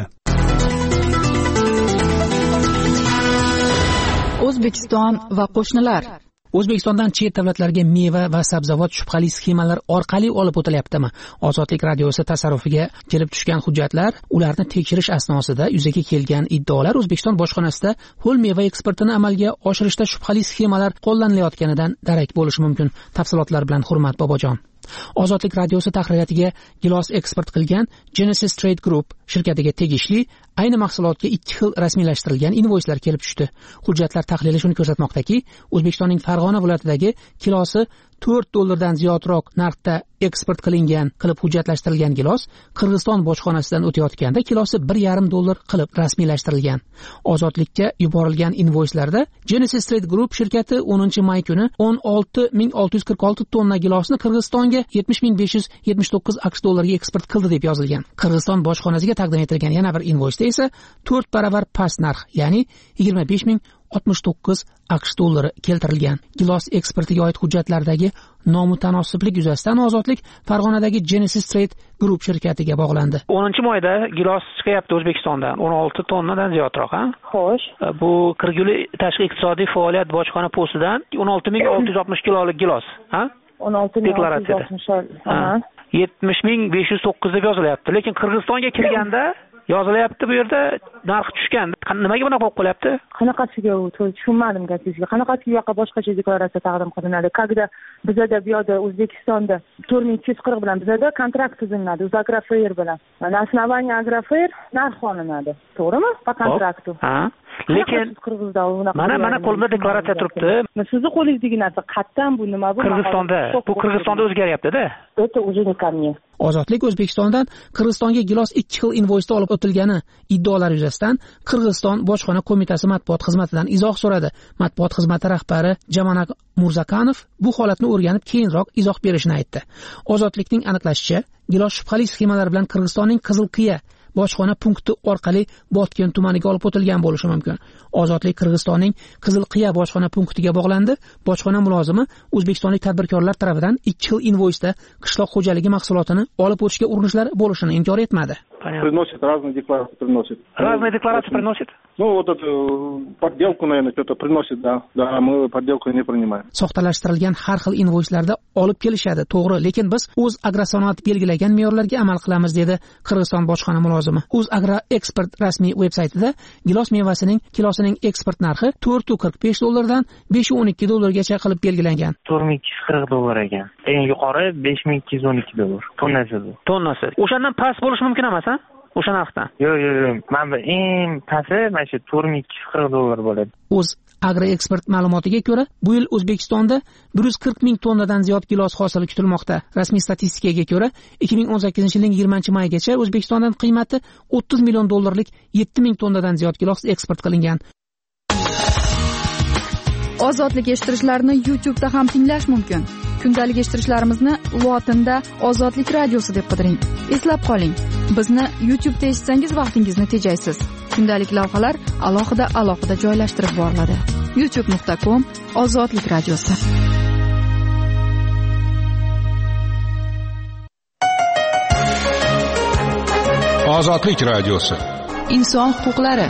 O'zbekiston va qo'shnilar. O'zbekistondan chet davlatlarga meva va sabzavot shubhali sxemalar orqali olib o'tilyaptimi? Ozodlik radiosi tasarrufiga kelib tushgan hujjatlar, ularni tekshirish asnosida yuzaga kelgan iddaolar O'zbekiston bojxonasida ho'l meva eksportini amalga oshirishda shubhali sxemalar qo'llanilayotganidan darak bo'lishi mumkin. Tafsilotlar bilan Hurmat Bobojon. Ozodlik radiosi tahririyatiga gilos eksport qilgan Genesis Trade Group shirkatiga tegishli ayni mahsulotga 2 xil rasmiylashtirilgan invoyslar kelib tushdi. Hujjatlar tahlili shuni ko'rsatmoqdaki, O'zbekistonning Farg'ona viloyatidagi kilosi $4 ziyodroq narxda eksport qilingan qilib hujjatlashtirilgan gilos Qirg'iziston bojxonasidan o'tayotganda kilosi $1.5 qilib rasmiylashtirilgan. Ozodlikka yuborilgan invoyslarda Genesis Trade Group shirkati 10-may kuni 16.646 tonna gilosni Qirg'izistonga $70.579 ga eksport qildi deb yozilgan. Qirg'iziston bojxonasiga taqdim etilgan yana bir invoysda esa 4 baravar past narx, ya'ni $25.069 keltirilgan. Gilos eksportiga oid hujjatlardagi nomutanosiblik yuzasidan Ozodlik Farg'onadagi Genesis Trade Group shirkatiga bog'landi. 10-mayda gilos chiqyapti O'zbekistondan, 16 tonnadan ziyodroq, ha? Xo'sh. Bu Qirguli tashqi iqtisodiy faoliyat bojxona postidan 16.660 kilolik gilos, ha? 16.660. 70.509 deb yozilyapti, lekin Qirg'izistonga kirganda yozilyapti, bu yerda narx tushgan. Nimaga bunaqa bo'lib qolyapti? Qanaqasiga u tushunmadim gapingizga. Qanaqasiga bu yoqqa boshqacha deklaratsiya taqdim qilinadi? Когда bizada bu yoqda O'zbekistonda 4240 bilan bizada kontrakt tuziladi Uzagrofer bilan. Mana основание Agrofer narx olinadi. To'g'rimi? Po kontraktu. Ha. Lekin mana qo'limda deklaratsiya turibdi. Sizni qo'lingizdagi narsa qayerdan, bu nima bu? Qirg'izistonda o'zgaryapti-da. Это уже не ко мне. Ozodlik O'zbekistondan Qirg'izistonga gilos 2 xil invoysda olib o'tilgani iddaolari yuzasidan Qirg'iziston bojxona qo'mitasi matbuot xizmatidan izoh so'radi. Matbuot xizmati rahbari Jamanak Murzakanov bu holatni o'rganib keyinroq izoh berishini aytdi. Ozodlikning aniqlashicha, gilos shubhali sxemalar bilan Qirg'izistonning Qizilqiya bojxona punkti orqali Botken tumaniga olib o'tilgan bo'lishi mumkin. Ozodlik Qirg'izistonning Qizilqiya bojxona punktiga bog'landi. Bojxona mulozimi O'zbekistonlik tadbirkorlar tomonidan 2 xil invoysda qishloq xo'jaligi mahsulotini olib o'tishga urinishlar bo'lishini inkor etmadi. Приносит разные декларации, приносит. Разные декларации приносит? Ну, вот эту подделку, наверное, что-то приносит, да. Да, мы подделку не принимаем. Soxtalashtirilgan har xil invoyslarda olib kelishadi, to'g'ri, lekin biz O'zagrosanoat belgilagan me'yorlarga amal qilamiz, dedi Qirg'iziston bojxona mulozimi. O'zagro Export rasmiy veb-saytida gilos mevasining kilosining eksport narxi $445 dan $512 gacha qilib belgilangan. $4240 ekan. Eng yuqori $5212 tonnasi. Tonnasi. O'shandan past bo'lishi mumkin emas, ha? o'sha narxdan? Yo'q, mana bu eng pasti mana shu $4240 bo'ladi. O'z agroekspert ma'lumotiga ko'ra, bu yil O'zbekistonda 140 ming tonnadan ziyod gilos hosili kutilmoqda. Rasmiy statistikaga ko'ra, 2018-yilning 20-maygacha O'zbekistondan qiymati $30 million 7 ming tonnadan ziyod gilos eksport qilingan. Ozodlik eshittirishlarni YouTube'da ham tinglash mumkin. Kundalik eshittirishlarimizni lotinda Ozodlik radiosi deb qidiring. Eslab qoling, bizni YouTube'da eshitsangiz vaqtingizni tejaysiz. Kundalik lavhalar alohida joylashtirib boriladi. youtube.com Ozodlik radiosi. Ozodlik radiosi. Inson huquqlari.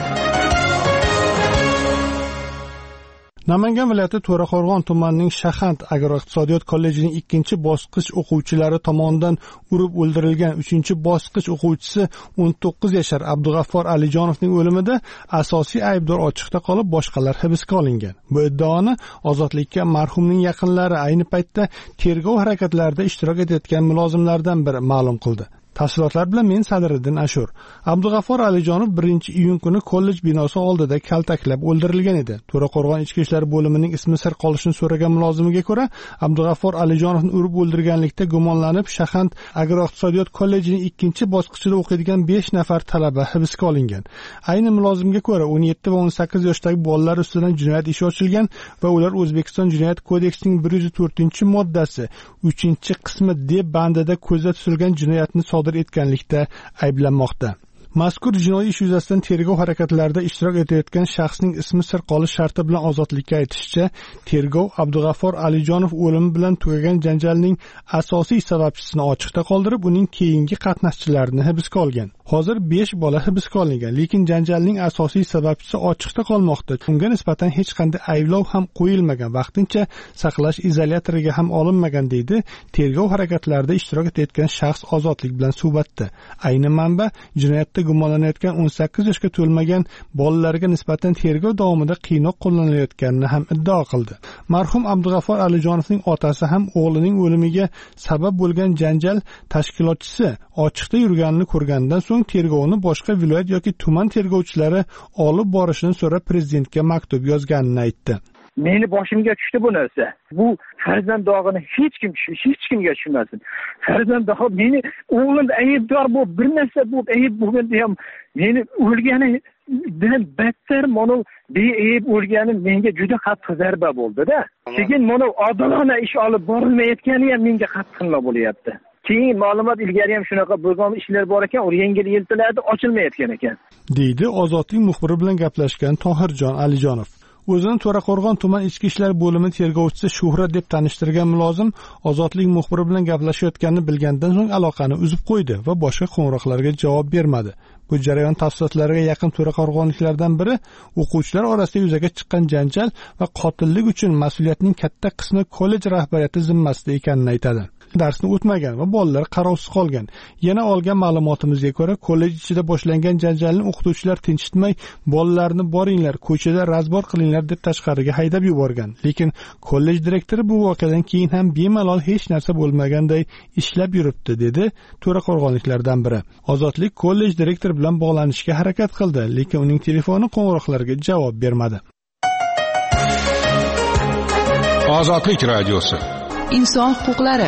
Namangan viloyati To'raqo'rg'on tumanining Shahand agroiqtisodiyot kollejining 2-bosqich o'quvchilari tomonidan urib o'ldirilgan 3-bosqich o'quvchisi 19 yashar Abdug'affor Alijonovning o'limida asosiy aybdor ochiqda qolib, boshqalar hibsga olingan. Bu iddaoni Ozodlikka marhumning yaqinlari ayni paytda tergov harakatlarida ishtirok etayotgan mulozimlardan biri ma'lum qildi. Tafsilotlar bilan men Sadriddin Ashur. Abdug'affor Alijonov 1-iyun kuni kollej binosi oldida kaltaklab o'ldirilgan edi. To'raqo'rg'on ichki ishlar bo'limining ismi sir qolishini so'ragan mulozimiga ko'ra, Abdug'affor Alijonovni urib o'ldirganlikda gumonlanib, Shahand agroiqtisodiyot kollejining 2-bosqichida o'qiydigan 5 nafar talaba hibsga olingan. Ayni mulozimga ko'ra, 17 va 18 yoshdagi bolalar ustidan jinoyat ishi ochilgan va ular O'zbekiston Jinoyat kodeksining 104-moddasi 3-qismi D bandida ko'zda tutilgan jinoyatni etganlikda ayblanmoqda. Mazkur jinoiy ish yuzasidan tergov harakatlarida ishtirok etayotgan shaxsning ismi sir qolish sharti bilan Ozodlikka aytishicha, tergov Abdug'affor Alijonov o'limi bilan tugagan janjalning asosiy sababchisini ochiqda qoldirib, uning keyingi qatnashchilarini hibsga olgan. Hozir 5 bola hibsga olingan, lekin janjalning asosiy sababchisi ochiqda qolmoqda. Unga nisbatan hech qanday ayblov ham qo'yilmagan, vaqtincha saqlash izolyatoriga ham olinmagan deydi tergov harakatlarida ishtirok etayotgan shaxs Ozodlik bilan suhbatda. Ayni manba jinoyatda gumonlanayotgan 18 yoshga to'lmagan bolalarga nisbatan tergov davomida qiynoq qo'llanilayotganini ham iddao qildi. Marhum Abdug'affor Alijonovning otasi ham o'g'lining o'limiga sabab bo'lgan janjal tashkilotchisi ochiqda yurganini ko'rgandan so'ng tergovni boshqa viloyat yoki tuman tergovchilari olib borishini so'rab prezidentga maktub yozganini aytdi. Meni boshimga tushdi bu narsa. Bu farzandog'ini hech kimga tushmasin. Farzandog' meni o'g'lim aybdor bo'lib, bir narsa bo'lib ayb bo'lganda ham meni o'lganidan battar mana beayb o'lganim menga juda qattiq zarba bo'ldi-da. Keyin mana odilona ish olib borilmayotgani ham menga qattiq nima bo'lyapti. Keyin ma'lumot ilgari ham shunaqa bo'lgan ishlar bor ekan, u yengil yeltilarda ochilmayotgan ekan. deydi Ozodlik muxbiri bilan gaplashgan Tohirjon Alijonov. O'zini To'raqo'rg'on tuman ichki ishlar bo'limi tergovchisi Shuhrat deb tanishtirgan mulozim Ozodlik muxbiri bilan gaplashayotganini bilgandan so'ng aloqani uzib qo'ydi va boshqa qo'ng'iroqlarga javob bermadi. Bu jarayon tafsilotlariga yaqin to'raqo'rg'onliklardan biri o'quvchilar orasida yuzaga chiqqan janjal va qotillik uchun mas'uliyatning katta qismi kollej rahbariyati zimmasida ekanini aytadi. Darsni o'tmagan va bolalar qarovsiz qolgan. Yana olgan ma'lumotimizga ko'ra, kollej ichida boshlangan janjalni o'qituvchilar tinchitmay, bolalarni boringlar, ko'chada razbor qilinglar deb tashqariga haydab yuborgan. Lekin kollej direktori bu voqeadan keyin ham bemalol hech narsa bo'lmaganday ishlab yuribdi, dedi To'raqo'rg'onliklardan biri. Ozodlik kollej direktori bilan bog'lanishga harakat qildi, lekin uning telefoni qo'ng'iroqlariga javob bermadi. Ozodlik radiosi. Inson huquqlari.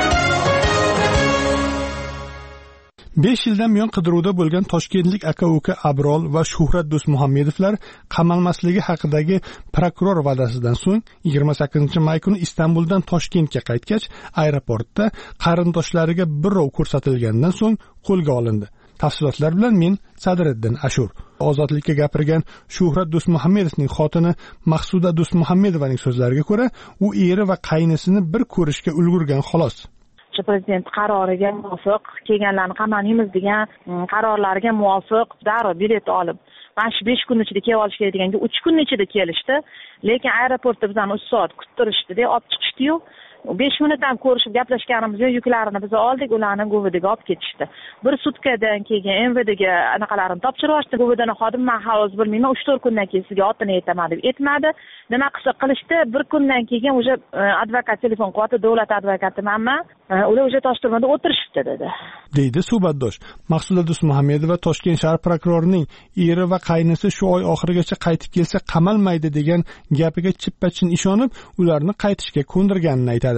5 yildan buyon qidiruvda bo'lgan toshkentlik aka-uka Abrol va Shuhrat Do'stmuhammedovlar qamalmasligi haqidagi prokuror va'dasidan so'ng 28-may kuni Istanbuldan Toshkentga qaytgach, aeroportda qarindoshlariga birov ko'rsatilgandan so'ng qo'lga olindi. Tafsilotlar bilan men Sadriddin Ashur. Ozodlikka gapirgan Shuhrat Do'stmuhammedovning xotini Maqsuda Do'stmuhammedovaning so'zlariga ko'ra, u eri va qaynisini bir ko'rishga ulgurgan xolos. Prezident qaroriga muvofiq kelganlarni qamalamiz degan qarorlariga muvofiq darrov bilet olib, mana shu 5 kun ichida kelib olish kerak deganga 3 kun ichida kelishdi. Lekin aeroportda bizani 3 soat kuttirishdi-da, olib chiqishdi-yu. 5 minut ham ko'rishib gaplashganimiz yo'q, yuklarini biz oldik, ularni Govidaga olib ketishdi. Bir sutkadan keyin MVDga anaqalarini topshirib yuborishdi. Govidaning xodimi men hozir bilmayman, 3-4 kundan keyin sizga otini aytaman deb aytmadi. Nima qilsa qilishdi, bir kundan keyin o'sha advokat telefon qilyapti, davlat advokati manman, ular o'sha Toshturmada o'tirishibdi dedi. Deydi suhbatdosh. Maqsuda Dusmuhamedova Toshkent shahar prokurorining eri va qaynisi shu oy oxirigacha qaytib kelsa qamalmaydi degan gapiga chippa-chin ishonib, ularni qaytishga ko'ndirganini aytadi.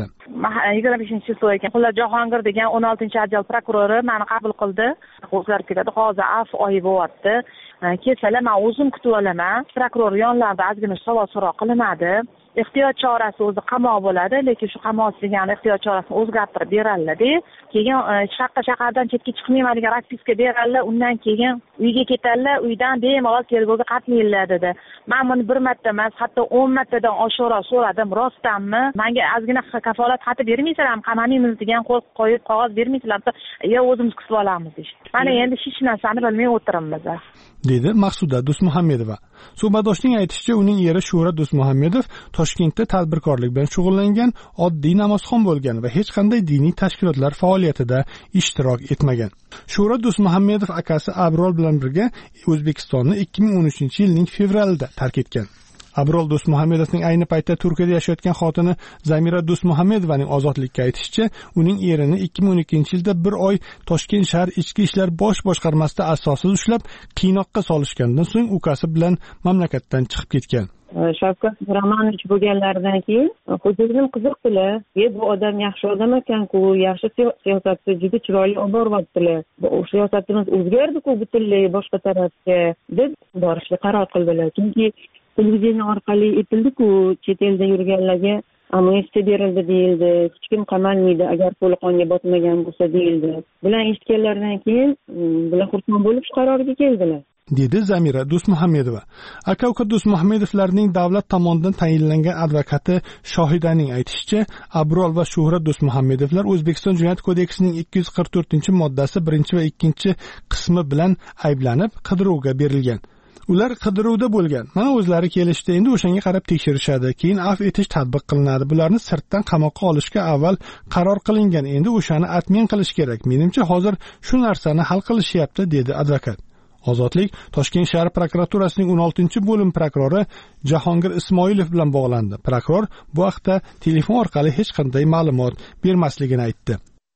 25-so'y ekan. Xullas Jahongir degan 16-ajal prokurori meni qabul qildi. O'zgarib ketadi. Hozir avf oyi bo'lyapti. Kelsalar men o'zim kutib olaman. Prokuror yonlarida ozgina savol so'roq qilinadi. Ehtiyot chorasi o'zi qamoq bo'ladi, lekin shu qamoq degan ehtiyot chorasini o'zgartirib beradilar-da. Keyin shahardan chetga chiqmayman degan raspiska beradilar, undan keyin uyga ketadilar, uydan bemalol tergovga qatnaydilar dedi. Men buni bir marta emas, hatto 10 martadan oshiqroq so'radim, rostdanmi? Menga ozgina kafolat xati bermaysizlarmi? Qamalmaymiz degan qo'yib qog'oz bermaysizlarmi? Yo, o'zimiz kutib olamiz deydi. Mana endi hech narsani bilmay o'tiribmiz. Dedi Maqsuda Dusmuhamedova. Suhbatdoshning aytishicha, uning eri Shuhrat Dusmuhamedov Toshkentda tadbirkorlik bilan shug'ullangan oddiy namozxon bo'lgan va hech qanday diniy tashkilotlar faoliyatida ishtirok etmagan. Shuhrat Dusmuhamedov akasi Abrol bilan birga O'zbekistonni 2013-yilning fevralida tark etgan. Abrol Dusmuhamedovning ayni paytda Turkiyada yashayotgan xotini Zamira Dusmuhamedovaning ozodlikka aytishicha, uning erini 2012-yilda bir oy Toshkent shahar ichki ishlar bosh boshqarmasida asossiz ushlab, qiynoqqa solishgandan so'ng ukasi bilan mamlakatdan chiqib ketgan. Shavkat Miromonovich bo'lganlaridan keyin xo'jayinim qiziqdilar. Bu odam yaxshi odam ekan-ku, yaxshi siyosatni juda chiroyli olib boryaptilar. Bu siyosatimiz o'zgardi-ku butunlay boshqa tarafga deb borishga qaror qildilar. Chunki televideniya orqali aytildi-ku, chet elda yurganlarga amnistiya berildi deyildi, hech kim qamalmaydi agar to'laqonga botmagan bo'lsa deyildi. Bular eshitganlaridan keyin bular xursand bo'lib shu qarorga keldilar. Dedi Zamira Dusmuhamedova. Aka-uka Dusmuhamedovlarning davlat tomonidan tayinlangan advokati Shohidaning aytishicha, Abrol va Shuhrat Dusmuhamedovlar O'zbekiston Jinoyat kodeksining 244-moddasi 1 va 2 qismi bilan ayblanib qidiruvga berilgan. Ular qidiruvda bo'lgan. Mana o'zlari kelishdi, endi o'shanga qarab tekshirishadi, keyin afv etish tatbiq qilinadi. Bularni sirtdan qamoqqa olishga avval qaror qilingan. Endi o'shani atmen qilish kerak. Menimcha hozir shu narsani hal qilishyapti, dedi advokat. Ozodlik Toshkent shahar prokuraturasining 16-bo'lim prokurori Jahongir Ismoilov bilan bog'landi. Prokuror bu haqda telefon orqali hech qanday ma'lumot bermasligini aytdi.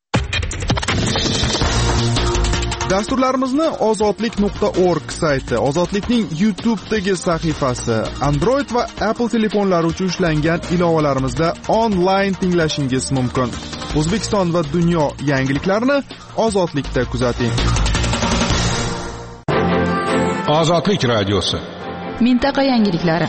Dasturlarimizni ozodlik.org sayti, Ozodlikning YouTube'dagi sahifasi, Android va Apple telefonlari uchun ishlangan ilovalarimizda onlayn tinglashingiz mumkin. O'zbekiston va dunyo yangiliklarini Ozodlikda kuzating. Ozodlik radiosi. Mintaqa yangiliklari.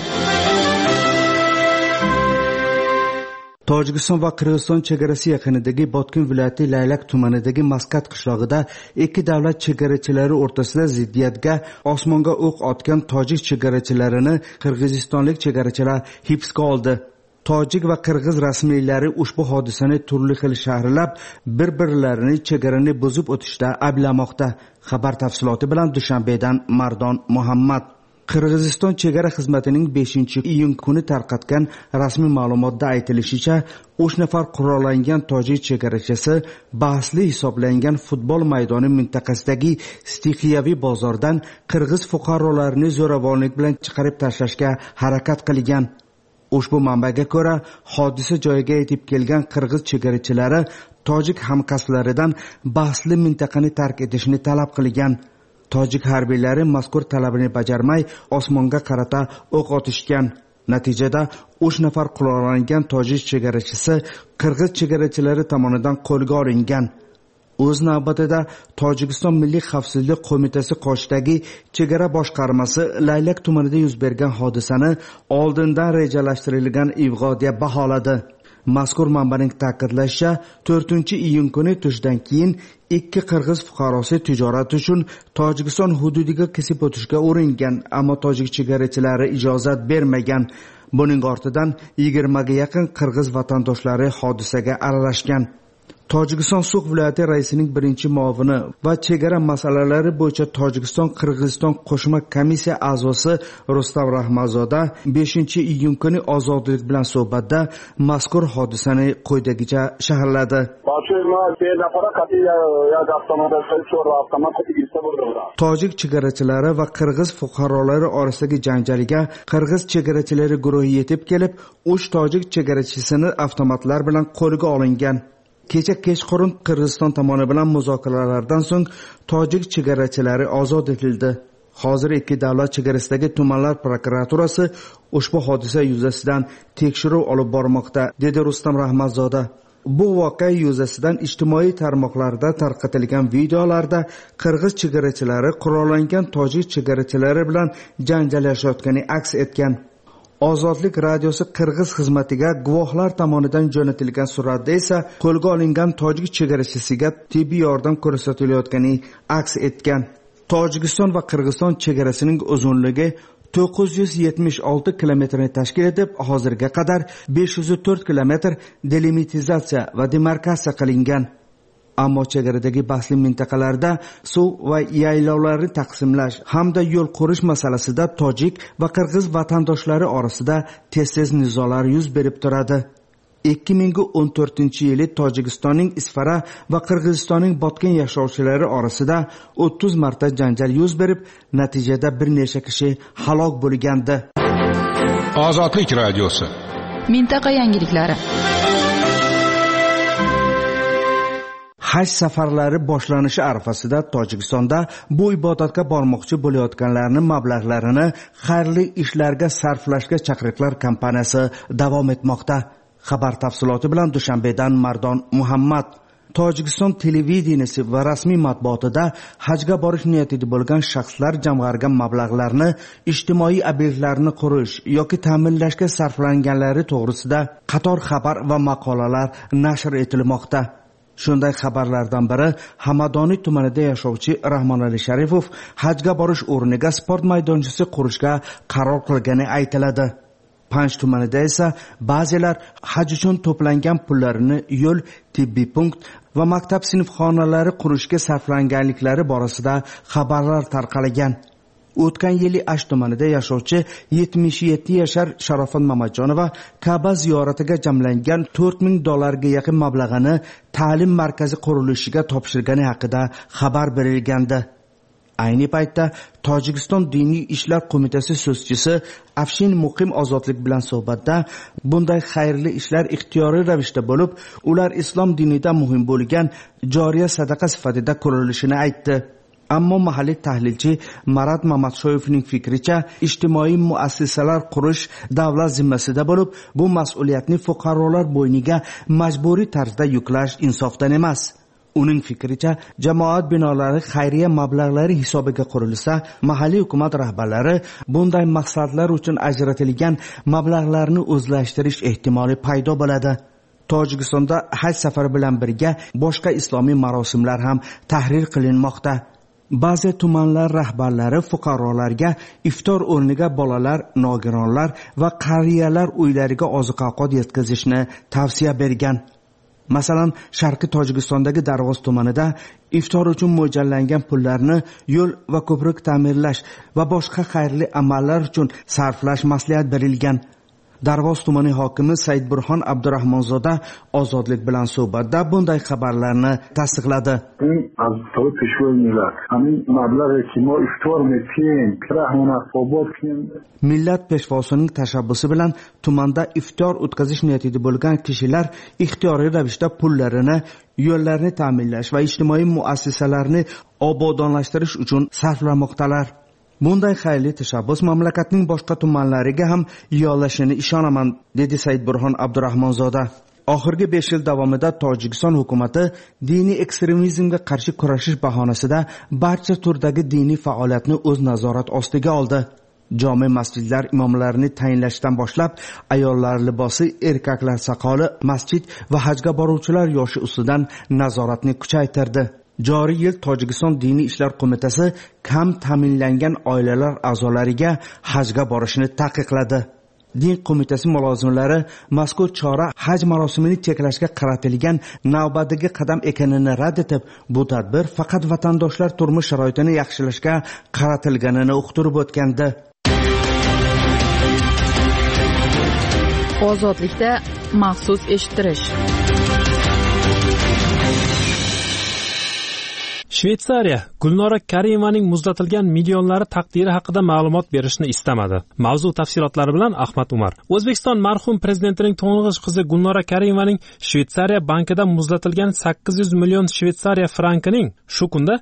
Tojikiston va Qirg'iziston chegarasi yaqinidagi Botkin viloyati Laylak tumanidagi Maskat qishlog'ida ikki davlat chegarachilari o'rtasida ziddiyatga osmonga o'q otgan tojik chegarachilarini qirg'izistonlik chegarachilar hibsga oldi. Tojik va qirg'iz rasmiylari ushbu hodisani turli xil sharhlab, bir-birlarini chegarani buzib o'tishda ayblamoqda. Xabar tafsiloti bilan Dushanbedan Mardon Muhammad. Qirg'iziston chegara xizmatining 5-iyun kuni tarqatgan rasmiy ma'lumotda aytilishicha, 3 nafar qurollangan tojik chegarachisi bahsli hisoblangan futbol maydoni mintaqasidagi stixiyaviy bozordan qirg'iz fuqarolarini zo'ravonlik bilan chiqarib tashlashga harakat qilgan. Ushbu manbaga ko'ra, hodisa joyiga yetib kelgan qirg'iz chegarachilari tojik hamkasblaridan bahsli mintaqani tark etishni talab qilgan. Tojik harbiylari mazkur talabini bajarmay osmonga qarata o'q otishgan. Natijada 3 nafar qurollangan tojik chegarachisi qirg'iz chegarachilari tomonidan qo'lga olingan. O'z navbatida Tojikiston Milliy xavfsizlik qo'mitasi qoshidagi chegara boshqarmasi Laylak tumanida yuz bergan hodisani oldindan rejalashtirilgan ig'vo deb baholadi. Mazkur manbaning ta'kidlashicha, 4-iyun kuni tushdan keyin ikki qirg'iz fuqarosi tijorat uchun Tojikiston hududiga kesib o'tishga uringan, ammo tojik chegarachilari ijozat bermagan. Buning ortidan 20 ga yaqin qirg'iz vatandoshlari hodisaga aralashgan. Tojikiston So'x viloyati raisining birinchi muovini va chegara masalalari bo'yicha Tojikiston-Qirg'iziston qo'shma komissiya a'zosi Rustam Rahmatzoda 5-iyun kuni Ozodlik bilan suhbatda mazkur hodisani quyidagicha sharhladi. Tojik chegarachilari va qirg'iz fuqarolari orasidagi janjalga qirg'iz chegarachilari guruhi yetib kelib, 3 tojik chegarachisini avtomatlar bilan qo'lga olingan. Kecha kechqurun Qirg'iziston tomoni bilan muzokaralardan so'ng tojik chegarachilari ozod etildi. Hozir ikki davlat chegarasidagi tumanlar prokuraturasi ushbu hodisa yuzasidan tekshiruv olib bormoqda, dedi Rustam Rahmatzoda. Bu voqea yuzasidan ijtimoiy tarmoqlarda tarqatilgan videolarda qirg'iz chegarachilari qurollangan tojik chegarachilari bilan janjallashayotgani aks etgan. Ozodlik radiosi Qirg'iz xizmatiga guvohlar tomonidan jo'natilgan suratda esa qo'lga olingan tojik chegarachisiga tibbiy yordam ko'rsatilayotgani aks etgan. Tojikiston va Qirg'iziston chegarasining uzunligi 976 kilometrni tashkil etib, hozirga qadar 504 kilometr delimitizatsiya va demarkatsiya qilingan. Ammo chegaradagi bahsli mintaqalarda suv va yaylovlarni taqsimlash hamda yo'l qurish masalasida tojik va qirg'iz vatandoshlari orasida tez nizolar yuz berib turadi. 2014-yili Tojikistonning Isfara va Qirg'izistonning Botken yashovchilari orasida 30 marta janjal yuz berib, natijada bir necha kishi halok bo'lgandi. Ozodlik radiosi. Mintaqa yangiliklari. Haj safarlari boshlanishi arafasida Tojikistonda bu ibodatga bormoqchi bo'layotganlarning mablag'larini xayrli ishlarga sarflashga chaqiriqlar kampaniyasi davom etmoqda. Xabar tafsiloti bilan Dushanbedan Mardon Muhammad. Tojikiston televideniyasi va rasmiy matbuotida hajga borish niyatida bo'lgan shaxslar jamg'argan mablag'larni ijtimoiy obyektlarni qurish yoki ta'minlashga sarflanganlari to'g'risida qator xabar va maqolalar nashr etilmoqda. Shunday xabarlardan biri Hamadoniy tumanida yashovchi Rahmonali Sharifov hajga borish o'rniga sport maydonchasi qurishga qaror qilgani aytiladi. Panj tumanida esa ba'zilar haj uchun to'plangan pullarini yo'l, tibbiy punkt va maktab sinfxonalari qurishga sarflanganliklari borasida xabarlar tarqalgan. O'tgan yili Ash tumanida yashovchi 77 yashar Sharofat Mamatjonova Ka'ba ziyoratiga jamlangan $4000 ga yaqin mablag'ini ta'lim markazi qurilishiga topshirgani haqida xabar berilgandi. Ayni paytda Tojikiston diniy ishlar qo'mitasi so'zchisi Afshin Muqim Ozodlik bilan suhbatda bunday xayrli ishlar ixtiyoriy ravishda bo'lib, ular islom dinida muhim bo'lgan joriya sadaqa sifatida ko'rilishini aytdi. Ammo mahalliy tahlilchi Marat Mamatshoyevning fikricha, ijtimoiy muassasalar qurish davlat zimmasida bo'lib, bu mas'uliyatni fuqarolar bo'yniga majburiy tarzda yuklash insofdan emas. Uning fikricha, jamoat binolari xayriya mablag'lari hisobiga qurilsa, mahalliy hukumat rahbarlari bunday maqsadlar uchun ajratilgan mablag'larni o'zlashtirish ehtimoli paydo bo'ladi. Tojikistonda haj safari bilan birga boshqa islomiy marosimlar ham tahrir qilinmoqda. Ba'zi tumanlar rahbarlari fuqarolarga iftor o'rniga bolalar, nogironlar va qariyalar uylariga oziq-ovqat yetkazishni tavsiya bergan. Masalan, Sharqiy Tojikistondagi Darvoz tumanida iftor uchun mo'ljallangan pullarni yo'l va ko'prik ta'mirlash va boshqa xayrli amallar uchun sarflash maslahat berilgan. Darvoz tumani hokimi Saidburhon Abdurahmonzoda Ozodlik bilan suhbatda bunday xabarlarni tasdiqladi. Millat peshvosining tashabbusi bilan tumanda iftor o'tkazish niyatida bo'lgan kishilar ixtiyoriy ravishda pullarini yo'llarni ta'minlash va ijtimoiy muassasalarni obodonlashtirish uchun sarflamoqdalar. Bunday xayrli tashabbus mamlakatning boshqa tumanlariga ham yo'llashini ishonaman, dedi Saidburhon Abdurahmonzoda. Oxirgi 5 yil davomida Tojikiston hukumati diniy ekstremizmga qarshi kurashish bahonasida barcha turdagi diniy faoliyatni o'z nazorat ostiga oldi. Jome masjidlar imomlarini tayinlashdan boshlab, ayollar libosi, erkaklar soqoli, masjid va hajga boruvchilar yoshi ustidan nazoratni kuchaytirdi. Joriy yil Tojikiston diniy ishlar qo'mitasi kam ta'minlangan oilalar a'zolariga hajga borishni taqiqladi. din qo'mitasi mulozimlari mazkur chora haj marosimini cheklashga qaratilgan navbatdagi qadam ekanini rad etib, bu tadbir faqat vatandoshlar turmush sharoitini yaxshilashga qaratilganini uqtirib o'tgandi. Ozodlikda maxsus eshittirish. Shveysariya Gulnora Karimovaning muzlatilgan millionlari taqdiri haqida ma'lumot berishni istamadi. Mavzu tafsilotlari bilan Ahmad Umar. O'zbekiston marhum prezidentining to'ng'ich qizi Gulnora Karimovaning Shveysariya bankida muzlatilgan 800 million Shveysariya frankining shu kunda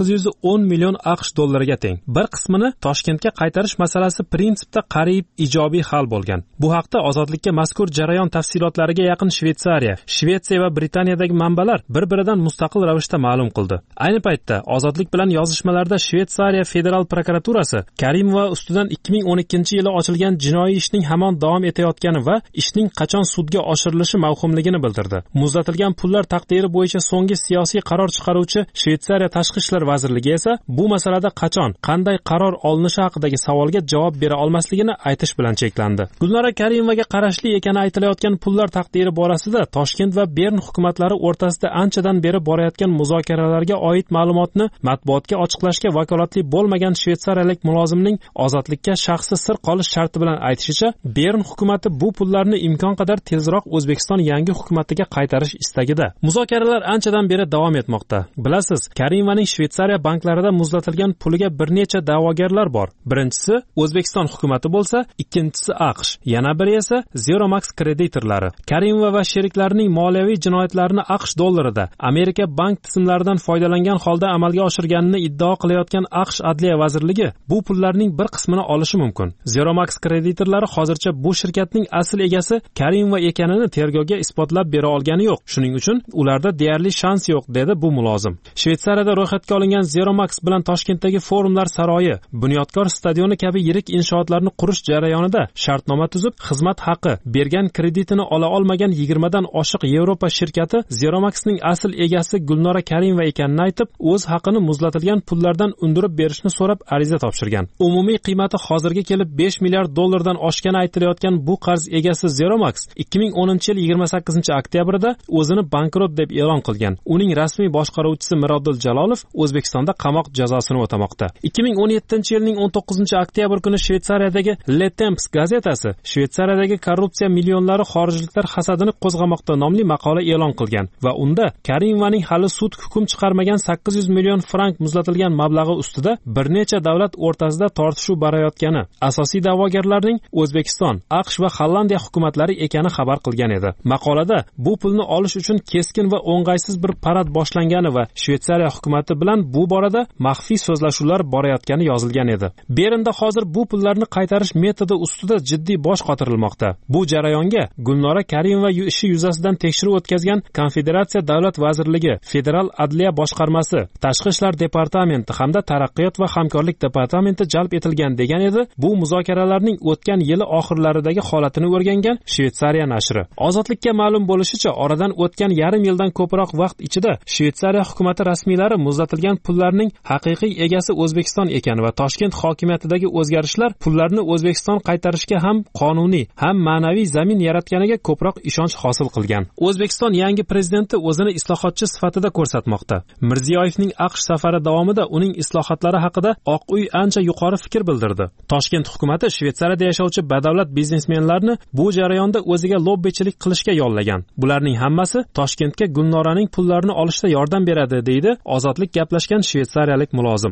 810 million AQSh dollariga teng. Bir qismini Toshkentga qaytarish masalasi prinsipda qariyb ijobiy hal bo'lgan. Bu haqda Ozodlikka mazkur jarayon tafsilotlariga yaqin Shvetsiya va Britaniyadagi manbalar bir-biridan mustaqil ravishda ma'lum qildi. Ayni paytda Ozodlik bilan yozishmalarda Shveysariya federal prokuraturasi Karimova ustidan 2012-yili ochilgan jinoiy ishning hamon davom etayotgani va ishning qachon sudga oshirilishi mavhumligini bildirdi. Muzlatilgan pullar taqdiri bo'yicha so'nggi siyosiy qaror chiqaruvchi Shveysariya tashqi ishlar vazirligi esa bu masalada qachon, qanday qaror olinishi haqidagi savolga javob bera olmasligini aytish bilan cheklandi. Gulnora Karimovaga qarashli ekani aytilayotgan pullar taqdiri borasida Toshkent va Bern hukumatlari o'rtasida anchadan beri borayotgan muzokaralarga oid ma'lumotni matbuotga ochiqlashga vakolatli bo'lmagan shveysariyalik mulozimning Ozodlikka shaxsi sir qolish sharti bilan aytishicha, Bern hukumati bu pullarni imkon qadar tezroq O'zbekiston yangi hukumatiga qaytarish istagida. Muzokaralar anchadan beri davom etmoqda. Bilasiz, Karimovaning Shveysariya banklarida muzlatilgan puliga bir necha da'vogarlar bor. Birinchisi O'zbekiston hukumati bo'lsa, ikkinchisi AQSh, yana biri esa Zeromax kreditorlari. Karimova va sheriklarining moliyaviy jinoyatlarini AQSh dollarida Amerika bank tizimlaridan foydalangan holda amalga oshirganini iddao qilayotgan AQSh Adliya vazirligi bu pullarning bir qismini olishi mumkin. Zeromax kreditorlari hozircha bu shirkatning asl egasi Karimova ekanini tergovga isbotlab bera olgani yo'q. Shuning uchun ularda deyarli shans yo'q, dedi bu mulozim. Shveysariyada ro'yxatga olingan Zeromax bilan Toshkentdagi Forumlar saroyi, Bunyodkor stadioni kabi yirik inshootlarni qurish jarayonida shartnoma tuzib, xizmat haqi bergan kreditini ola olmagan 20 dan oshiq Yevropa shirkati Zeromaxning asl egasi Gulnora Karimova ekanini aytib, o'z haqini muzlatilgan pullardan undirib berishni so'rab ariza topshirgan. Umumiy qiymati hozirga kelib 5 milliard dollardan oshgani aytilayotgan bu qarz egasi Zeromax 2010-yil 28-oktyabrda o'zini bankrot deb e'lon qilgan. Uning rasmiy boshqaruvchisi Mirodil Jalolov O'zbekistonda qamoq jazosini o'tamoqda. 2017-yilning 19-oktyabr kuni Shveysariyadagi Le Temps gazetasi Shveysariyadagi korrupsiya millionlari xorijliklar hasadini qo'zg'amoqda nomli maqola e'lon qilgan va unda Karimovaning hali sud hukm chiqarmagan 800 million frank muzlatilgan mablag'i ustida bir necha davlat o'rtasida tortishuv borayotgani, asosiy da'vogarlarning O'zbekiston, AQSh va Hollandiya hukumatlari ekani xabar qilgan edi. Maqolada bu pulni olish uchun keskin va o'ng'aysiz bir parad boshlangani va Shveysariya hukumati bilan bu borada maxfiy so'zlashuvlar borayotgani yozilgan edi. Bernda hozir bu pullarni qaytarish metodi ustida jiddiy bosh qotirilmoqda. Bu jarayonga Gulnora Karimova ishi yuzasidan tekshiruv o'tkazgan Konfederatsiya davlat vazirligi, Federal adliya boshqarmasi, Tashqi ishlar departamenti hamda Taraqqiyot va hamkorlik departamenti jalb etilgan degan edi. Bu muzokaralarning o'tgan yili oxirlaridagi holatini o'rgangan Shveysariya nashri. Ozodlikka ma'lum bo'lishicha, oradan o'tgan yarim yildan ko'proq vaqt ichida Shveysariya hukumati rasmiylari muzlatilgan pullarning haqiqiy egasi O'zbekiston ekani va Toshkent hokimiyatidagi o'zgarishlar pullarni O'zbekiston qaytarishga ham qonuniy, ham ma'naviy zamin yaratganiga ko'proq ishonch hosil qilgan. O'zbekiston yangi prezidenti o'zini islohotchi sifatida ko'rsatmoqda. Mirziyoyevning AQSh safari davomida uning islohotlari haqida Oq uy ancha yuqori fikr bildirdi. Toshkent hukumati Shveysariyada yashovchi badavlat biznesmenlarni bu jarayonda o'ziga lobbichilik qilishga yollagan. Bularning hammasi Toshkentga Gulnoraning pullarini olishda yordam beradi, deydi Ozodlik gaplashgan shveysariyalik mulozim.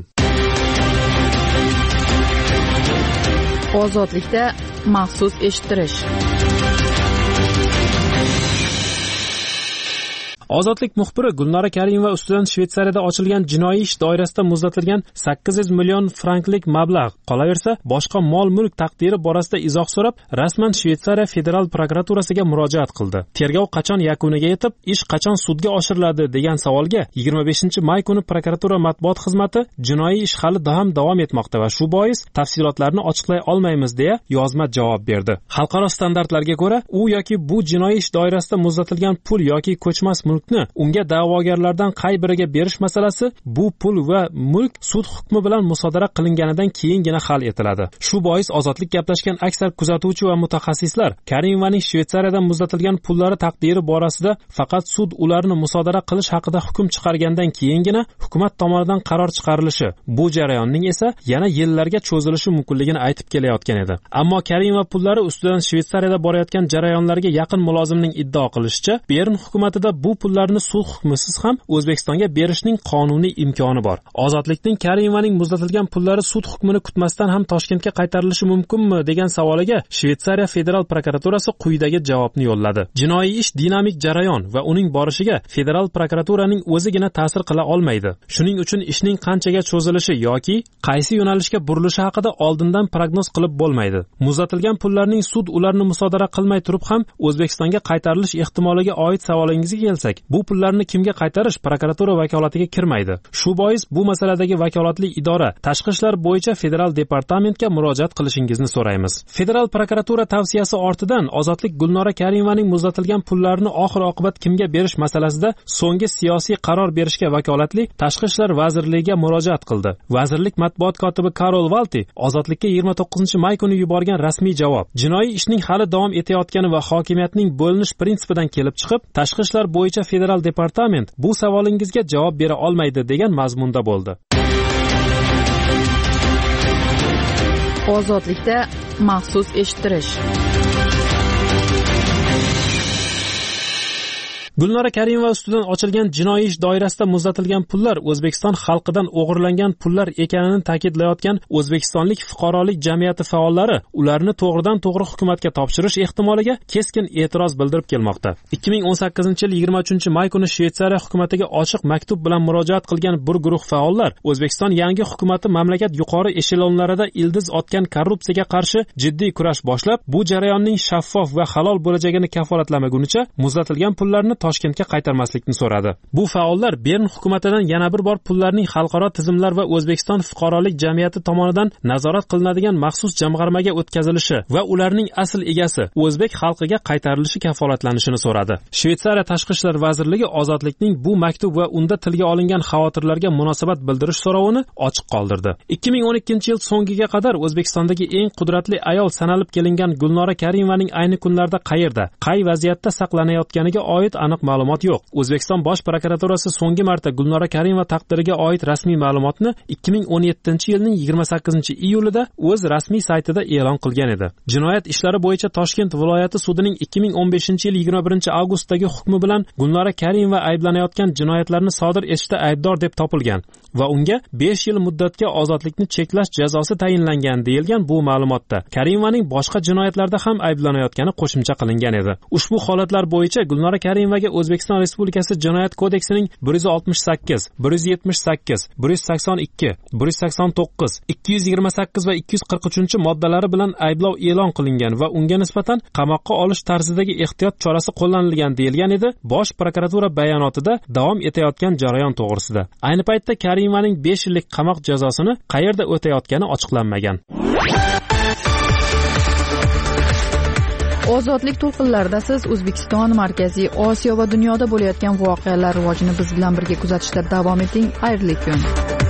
Ozodlikda maxsus eshittirish. Ozodlik muxbiri Gulnora Karimova ustidan Shveysariyada ochilgan jinoiy ish doirasida muzlatilgan 800 million franklik mablag', qolaversa boshqa mol-mulk taqdiri borasida izoh so'rab, rasman Shveysariya federal prokuraturasiga murojaat qildi. Tergov qachon yakuniga yetib, ish qachon sudga oshiriladi degan savolga 25-may kuni prokuratura matbuot xizmati jinoiy ish hali davom etmoqda va shu bois tafsilotlarni ochiqlay olmaymiz deya yozma javob berdi. Xalqaro standartlarga ko'ra, u yoki bu jinoiy ish doirasida muzlatilgan pul yoki ko'chmas mulk mulkni unga da'vogarlardan qay biriga berish masalasi bu pul va mulk sud hukmi bilan musodara qilinganidan keyingina hal etiladi. Shu bois ozodlik gaplashgan aksar kuzatuvchi va mutaxassislar Karimovaning Shvetsariyadan muzlatilgan pullari taqdiri borasida faqat sud ularni musodara qilish haqida hukm chiqargandan keyingina hukumat tomonidan qaror chiqarilishi, bu jarayonning esa yana yillarga cho'zilishi mumkinligini aytib kelayotgan edi. Ammo Karimova pullari ustidan Shvetsariyada borayotgan jarayonlarga yaqin mulozimning iddao qilishicha, Bern hukumatida bu pullarni sud hukmisiz ham O'zbekistonga berishning qonuniy imkoni bor. Ozodlikning Karimovaning muzlatilgan pullari sud hukmini kutmasdan ham Toshkentga qaytarilishi mumkinmi degan savoliga Shvetsariya federal prokuraturasi quyidagi javobni yo'lladi. Jinoiy ish dinamik jarayon va uning borishiga federal prokuraturaning o'zigina ta'sir qila olmaydi. Shuning uchun ishning qanchaga cho'zilishi yoki qaysi yo'nalishga burilishi haqida oldindan prognoz qilib bo'lmaydi. Muzlatilgan pullarning sud ularni musodara qilmay turib ham O'zbekistonga qaytarilish ehtimoliga oid savolingizga kelsak, bu pullarni kimga qaytarish prokuratura vakolatiga kirmaydi. Shu bois bu masaladagi vakolatli idora Tashqi ishlar bo'yicha federal departamentga murojaat qilishingizni so'raymiz. Federal prokuratura tavsiyasi ortidan Ozodlik Gulnora Karimovaning muzlatilgan pullarni oxir-oqibat kimga berish masalasida so'nggi siyosiy qaror berishga vakolatli Tashqi ishlar vazirligiga murojaat qildi. Vazirlik matbuot kotibi Karol Valti Ozodlikka 29-may kuni yuborgan rasmiy javob jinoiy ishning hali davom etayotgani va hokimiyatning bo'linish prinsipidan kelib chiqib, Tashqi ishlar bo'yicha federal departament bu savolingizga javob bera olmaydi degan mazmunda bo'ldi. Ozodlikda maxsus eshittirish. Gulnora Karimova ustidan ochilgan jinoiy ish doirasida muzlatilgan pullar O'zbekiston xalqidan o'g'irlangan pullar ekanini ta'kidlayotgan o'zbekistonlik fuqarolik jamiyati faollari ularni to'g'ridan-to'g'ri hukumatga topshirish ehtimoliga keskin e'tiroz bildirib kelmoqda. 2018-yil 23-may kuni Shvetsariya hukumatiga ochiq maktub bilan murojaat qilgan bir guruh faollar O'zbekiston yangi hukumati mamlakat yuqori eshelonlarida ildiz otgan korrupsiyaga qarshi jiddiy kurash boshlab, bu jarayonning shaffof va halol bo'lajagini kafolatlamagunicha muzlatilgan pullarni Toshkentga qaytarmaslikni so'radi. Bu faollar Bern hukumatidan yana bir bor pullarning xalqaro tizimlar va O'zbekiston fuqarolik jamiyati tomonidan nazorat qilinadigan maxsus jamg'armaga o'tkazilishi va ularning asl egasi o'zbek xalqiga qaytarilishi kafolatlanishini so'radi. Shvetsariya Tashqi ishlar vazirligi Ozodlikning bu maktub va unda tilga olingan xavotirlarga munosabat bildirish so'rovini ochiq qoldirdi. 2012-yil so'ngiga qadar O'zbekistondagi eng qudratli ayol sanalib kelingan Gulnora Karimovaning ayni kunlarda qayerda, qay vaziyatda saqlanayotganiga oid aniq ma'lumot yo'q. O'zbekiston Bosh prokuraturasi so'nggi marta Gulnora Karimova taqdiriga oid rasmiy ma'lumotni 2017-yilning 28-iyulida o'z rasmiy saytida e'lon qilgan edi. Jinoyat ishlari bo'yicha Toshkent viloyati sudining 2015-yil 21-avgustdagi hukmi bilan Gulnora Karimova ayblanayotgan jinoyatlarni sodir etishda aybdor deb topilgan va unga 5 yil muddatga ozodlikni cheklash jazosi tayinlangan deyilgan bu ma'lumotda. Karimovaning boshqa jinoyatlarda ham ayblanayotgani qo'shimcha qilingan edi. Ushbu holatlar bo'yicha Gulnora Karimovaga O'zbekiston Respublikasi Jinoyat kodeksining 168, 178, 182, 189, 228 va 243-moddalari bilan ayblov e'lon qilingan va unga nisbatan qamoqqa olish tarzidagi ehtiyot chorasi qo'llanilgan deyilgan edi Bosh prokuratura bayonotida davom etayotgan jarayon to'g'risida. Ayni paytda Karimovaning 5 yillik qamoq jazosini qayerda o'tayotgani ochiqlanmagan. Ozodlik to'lqinlarida siz O'zbekiston, Markaziy Osiyo va dunyoda bo'layotgan voqealar rivojini biz bilan birga kuzatishda davom eting. Xayrli kun.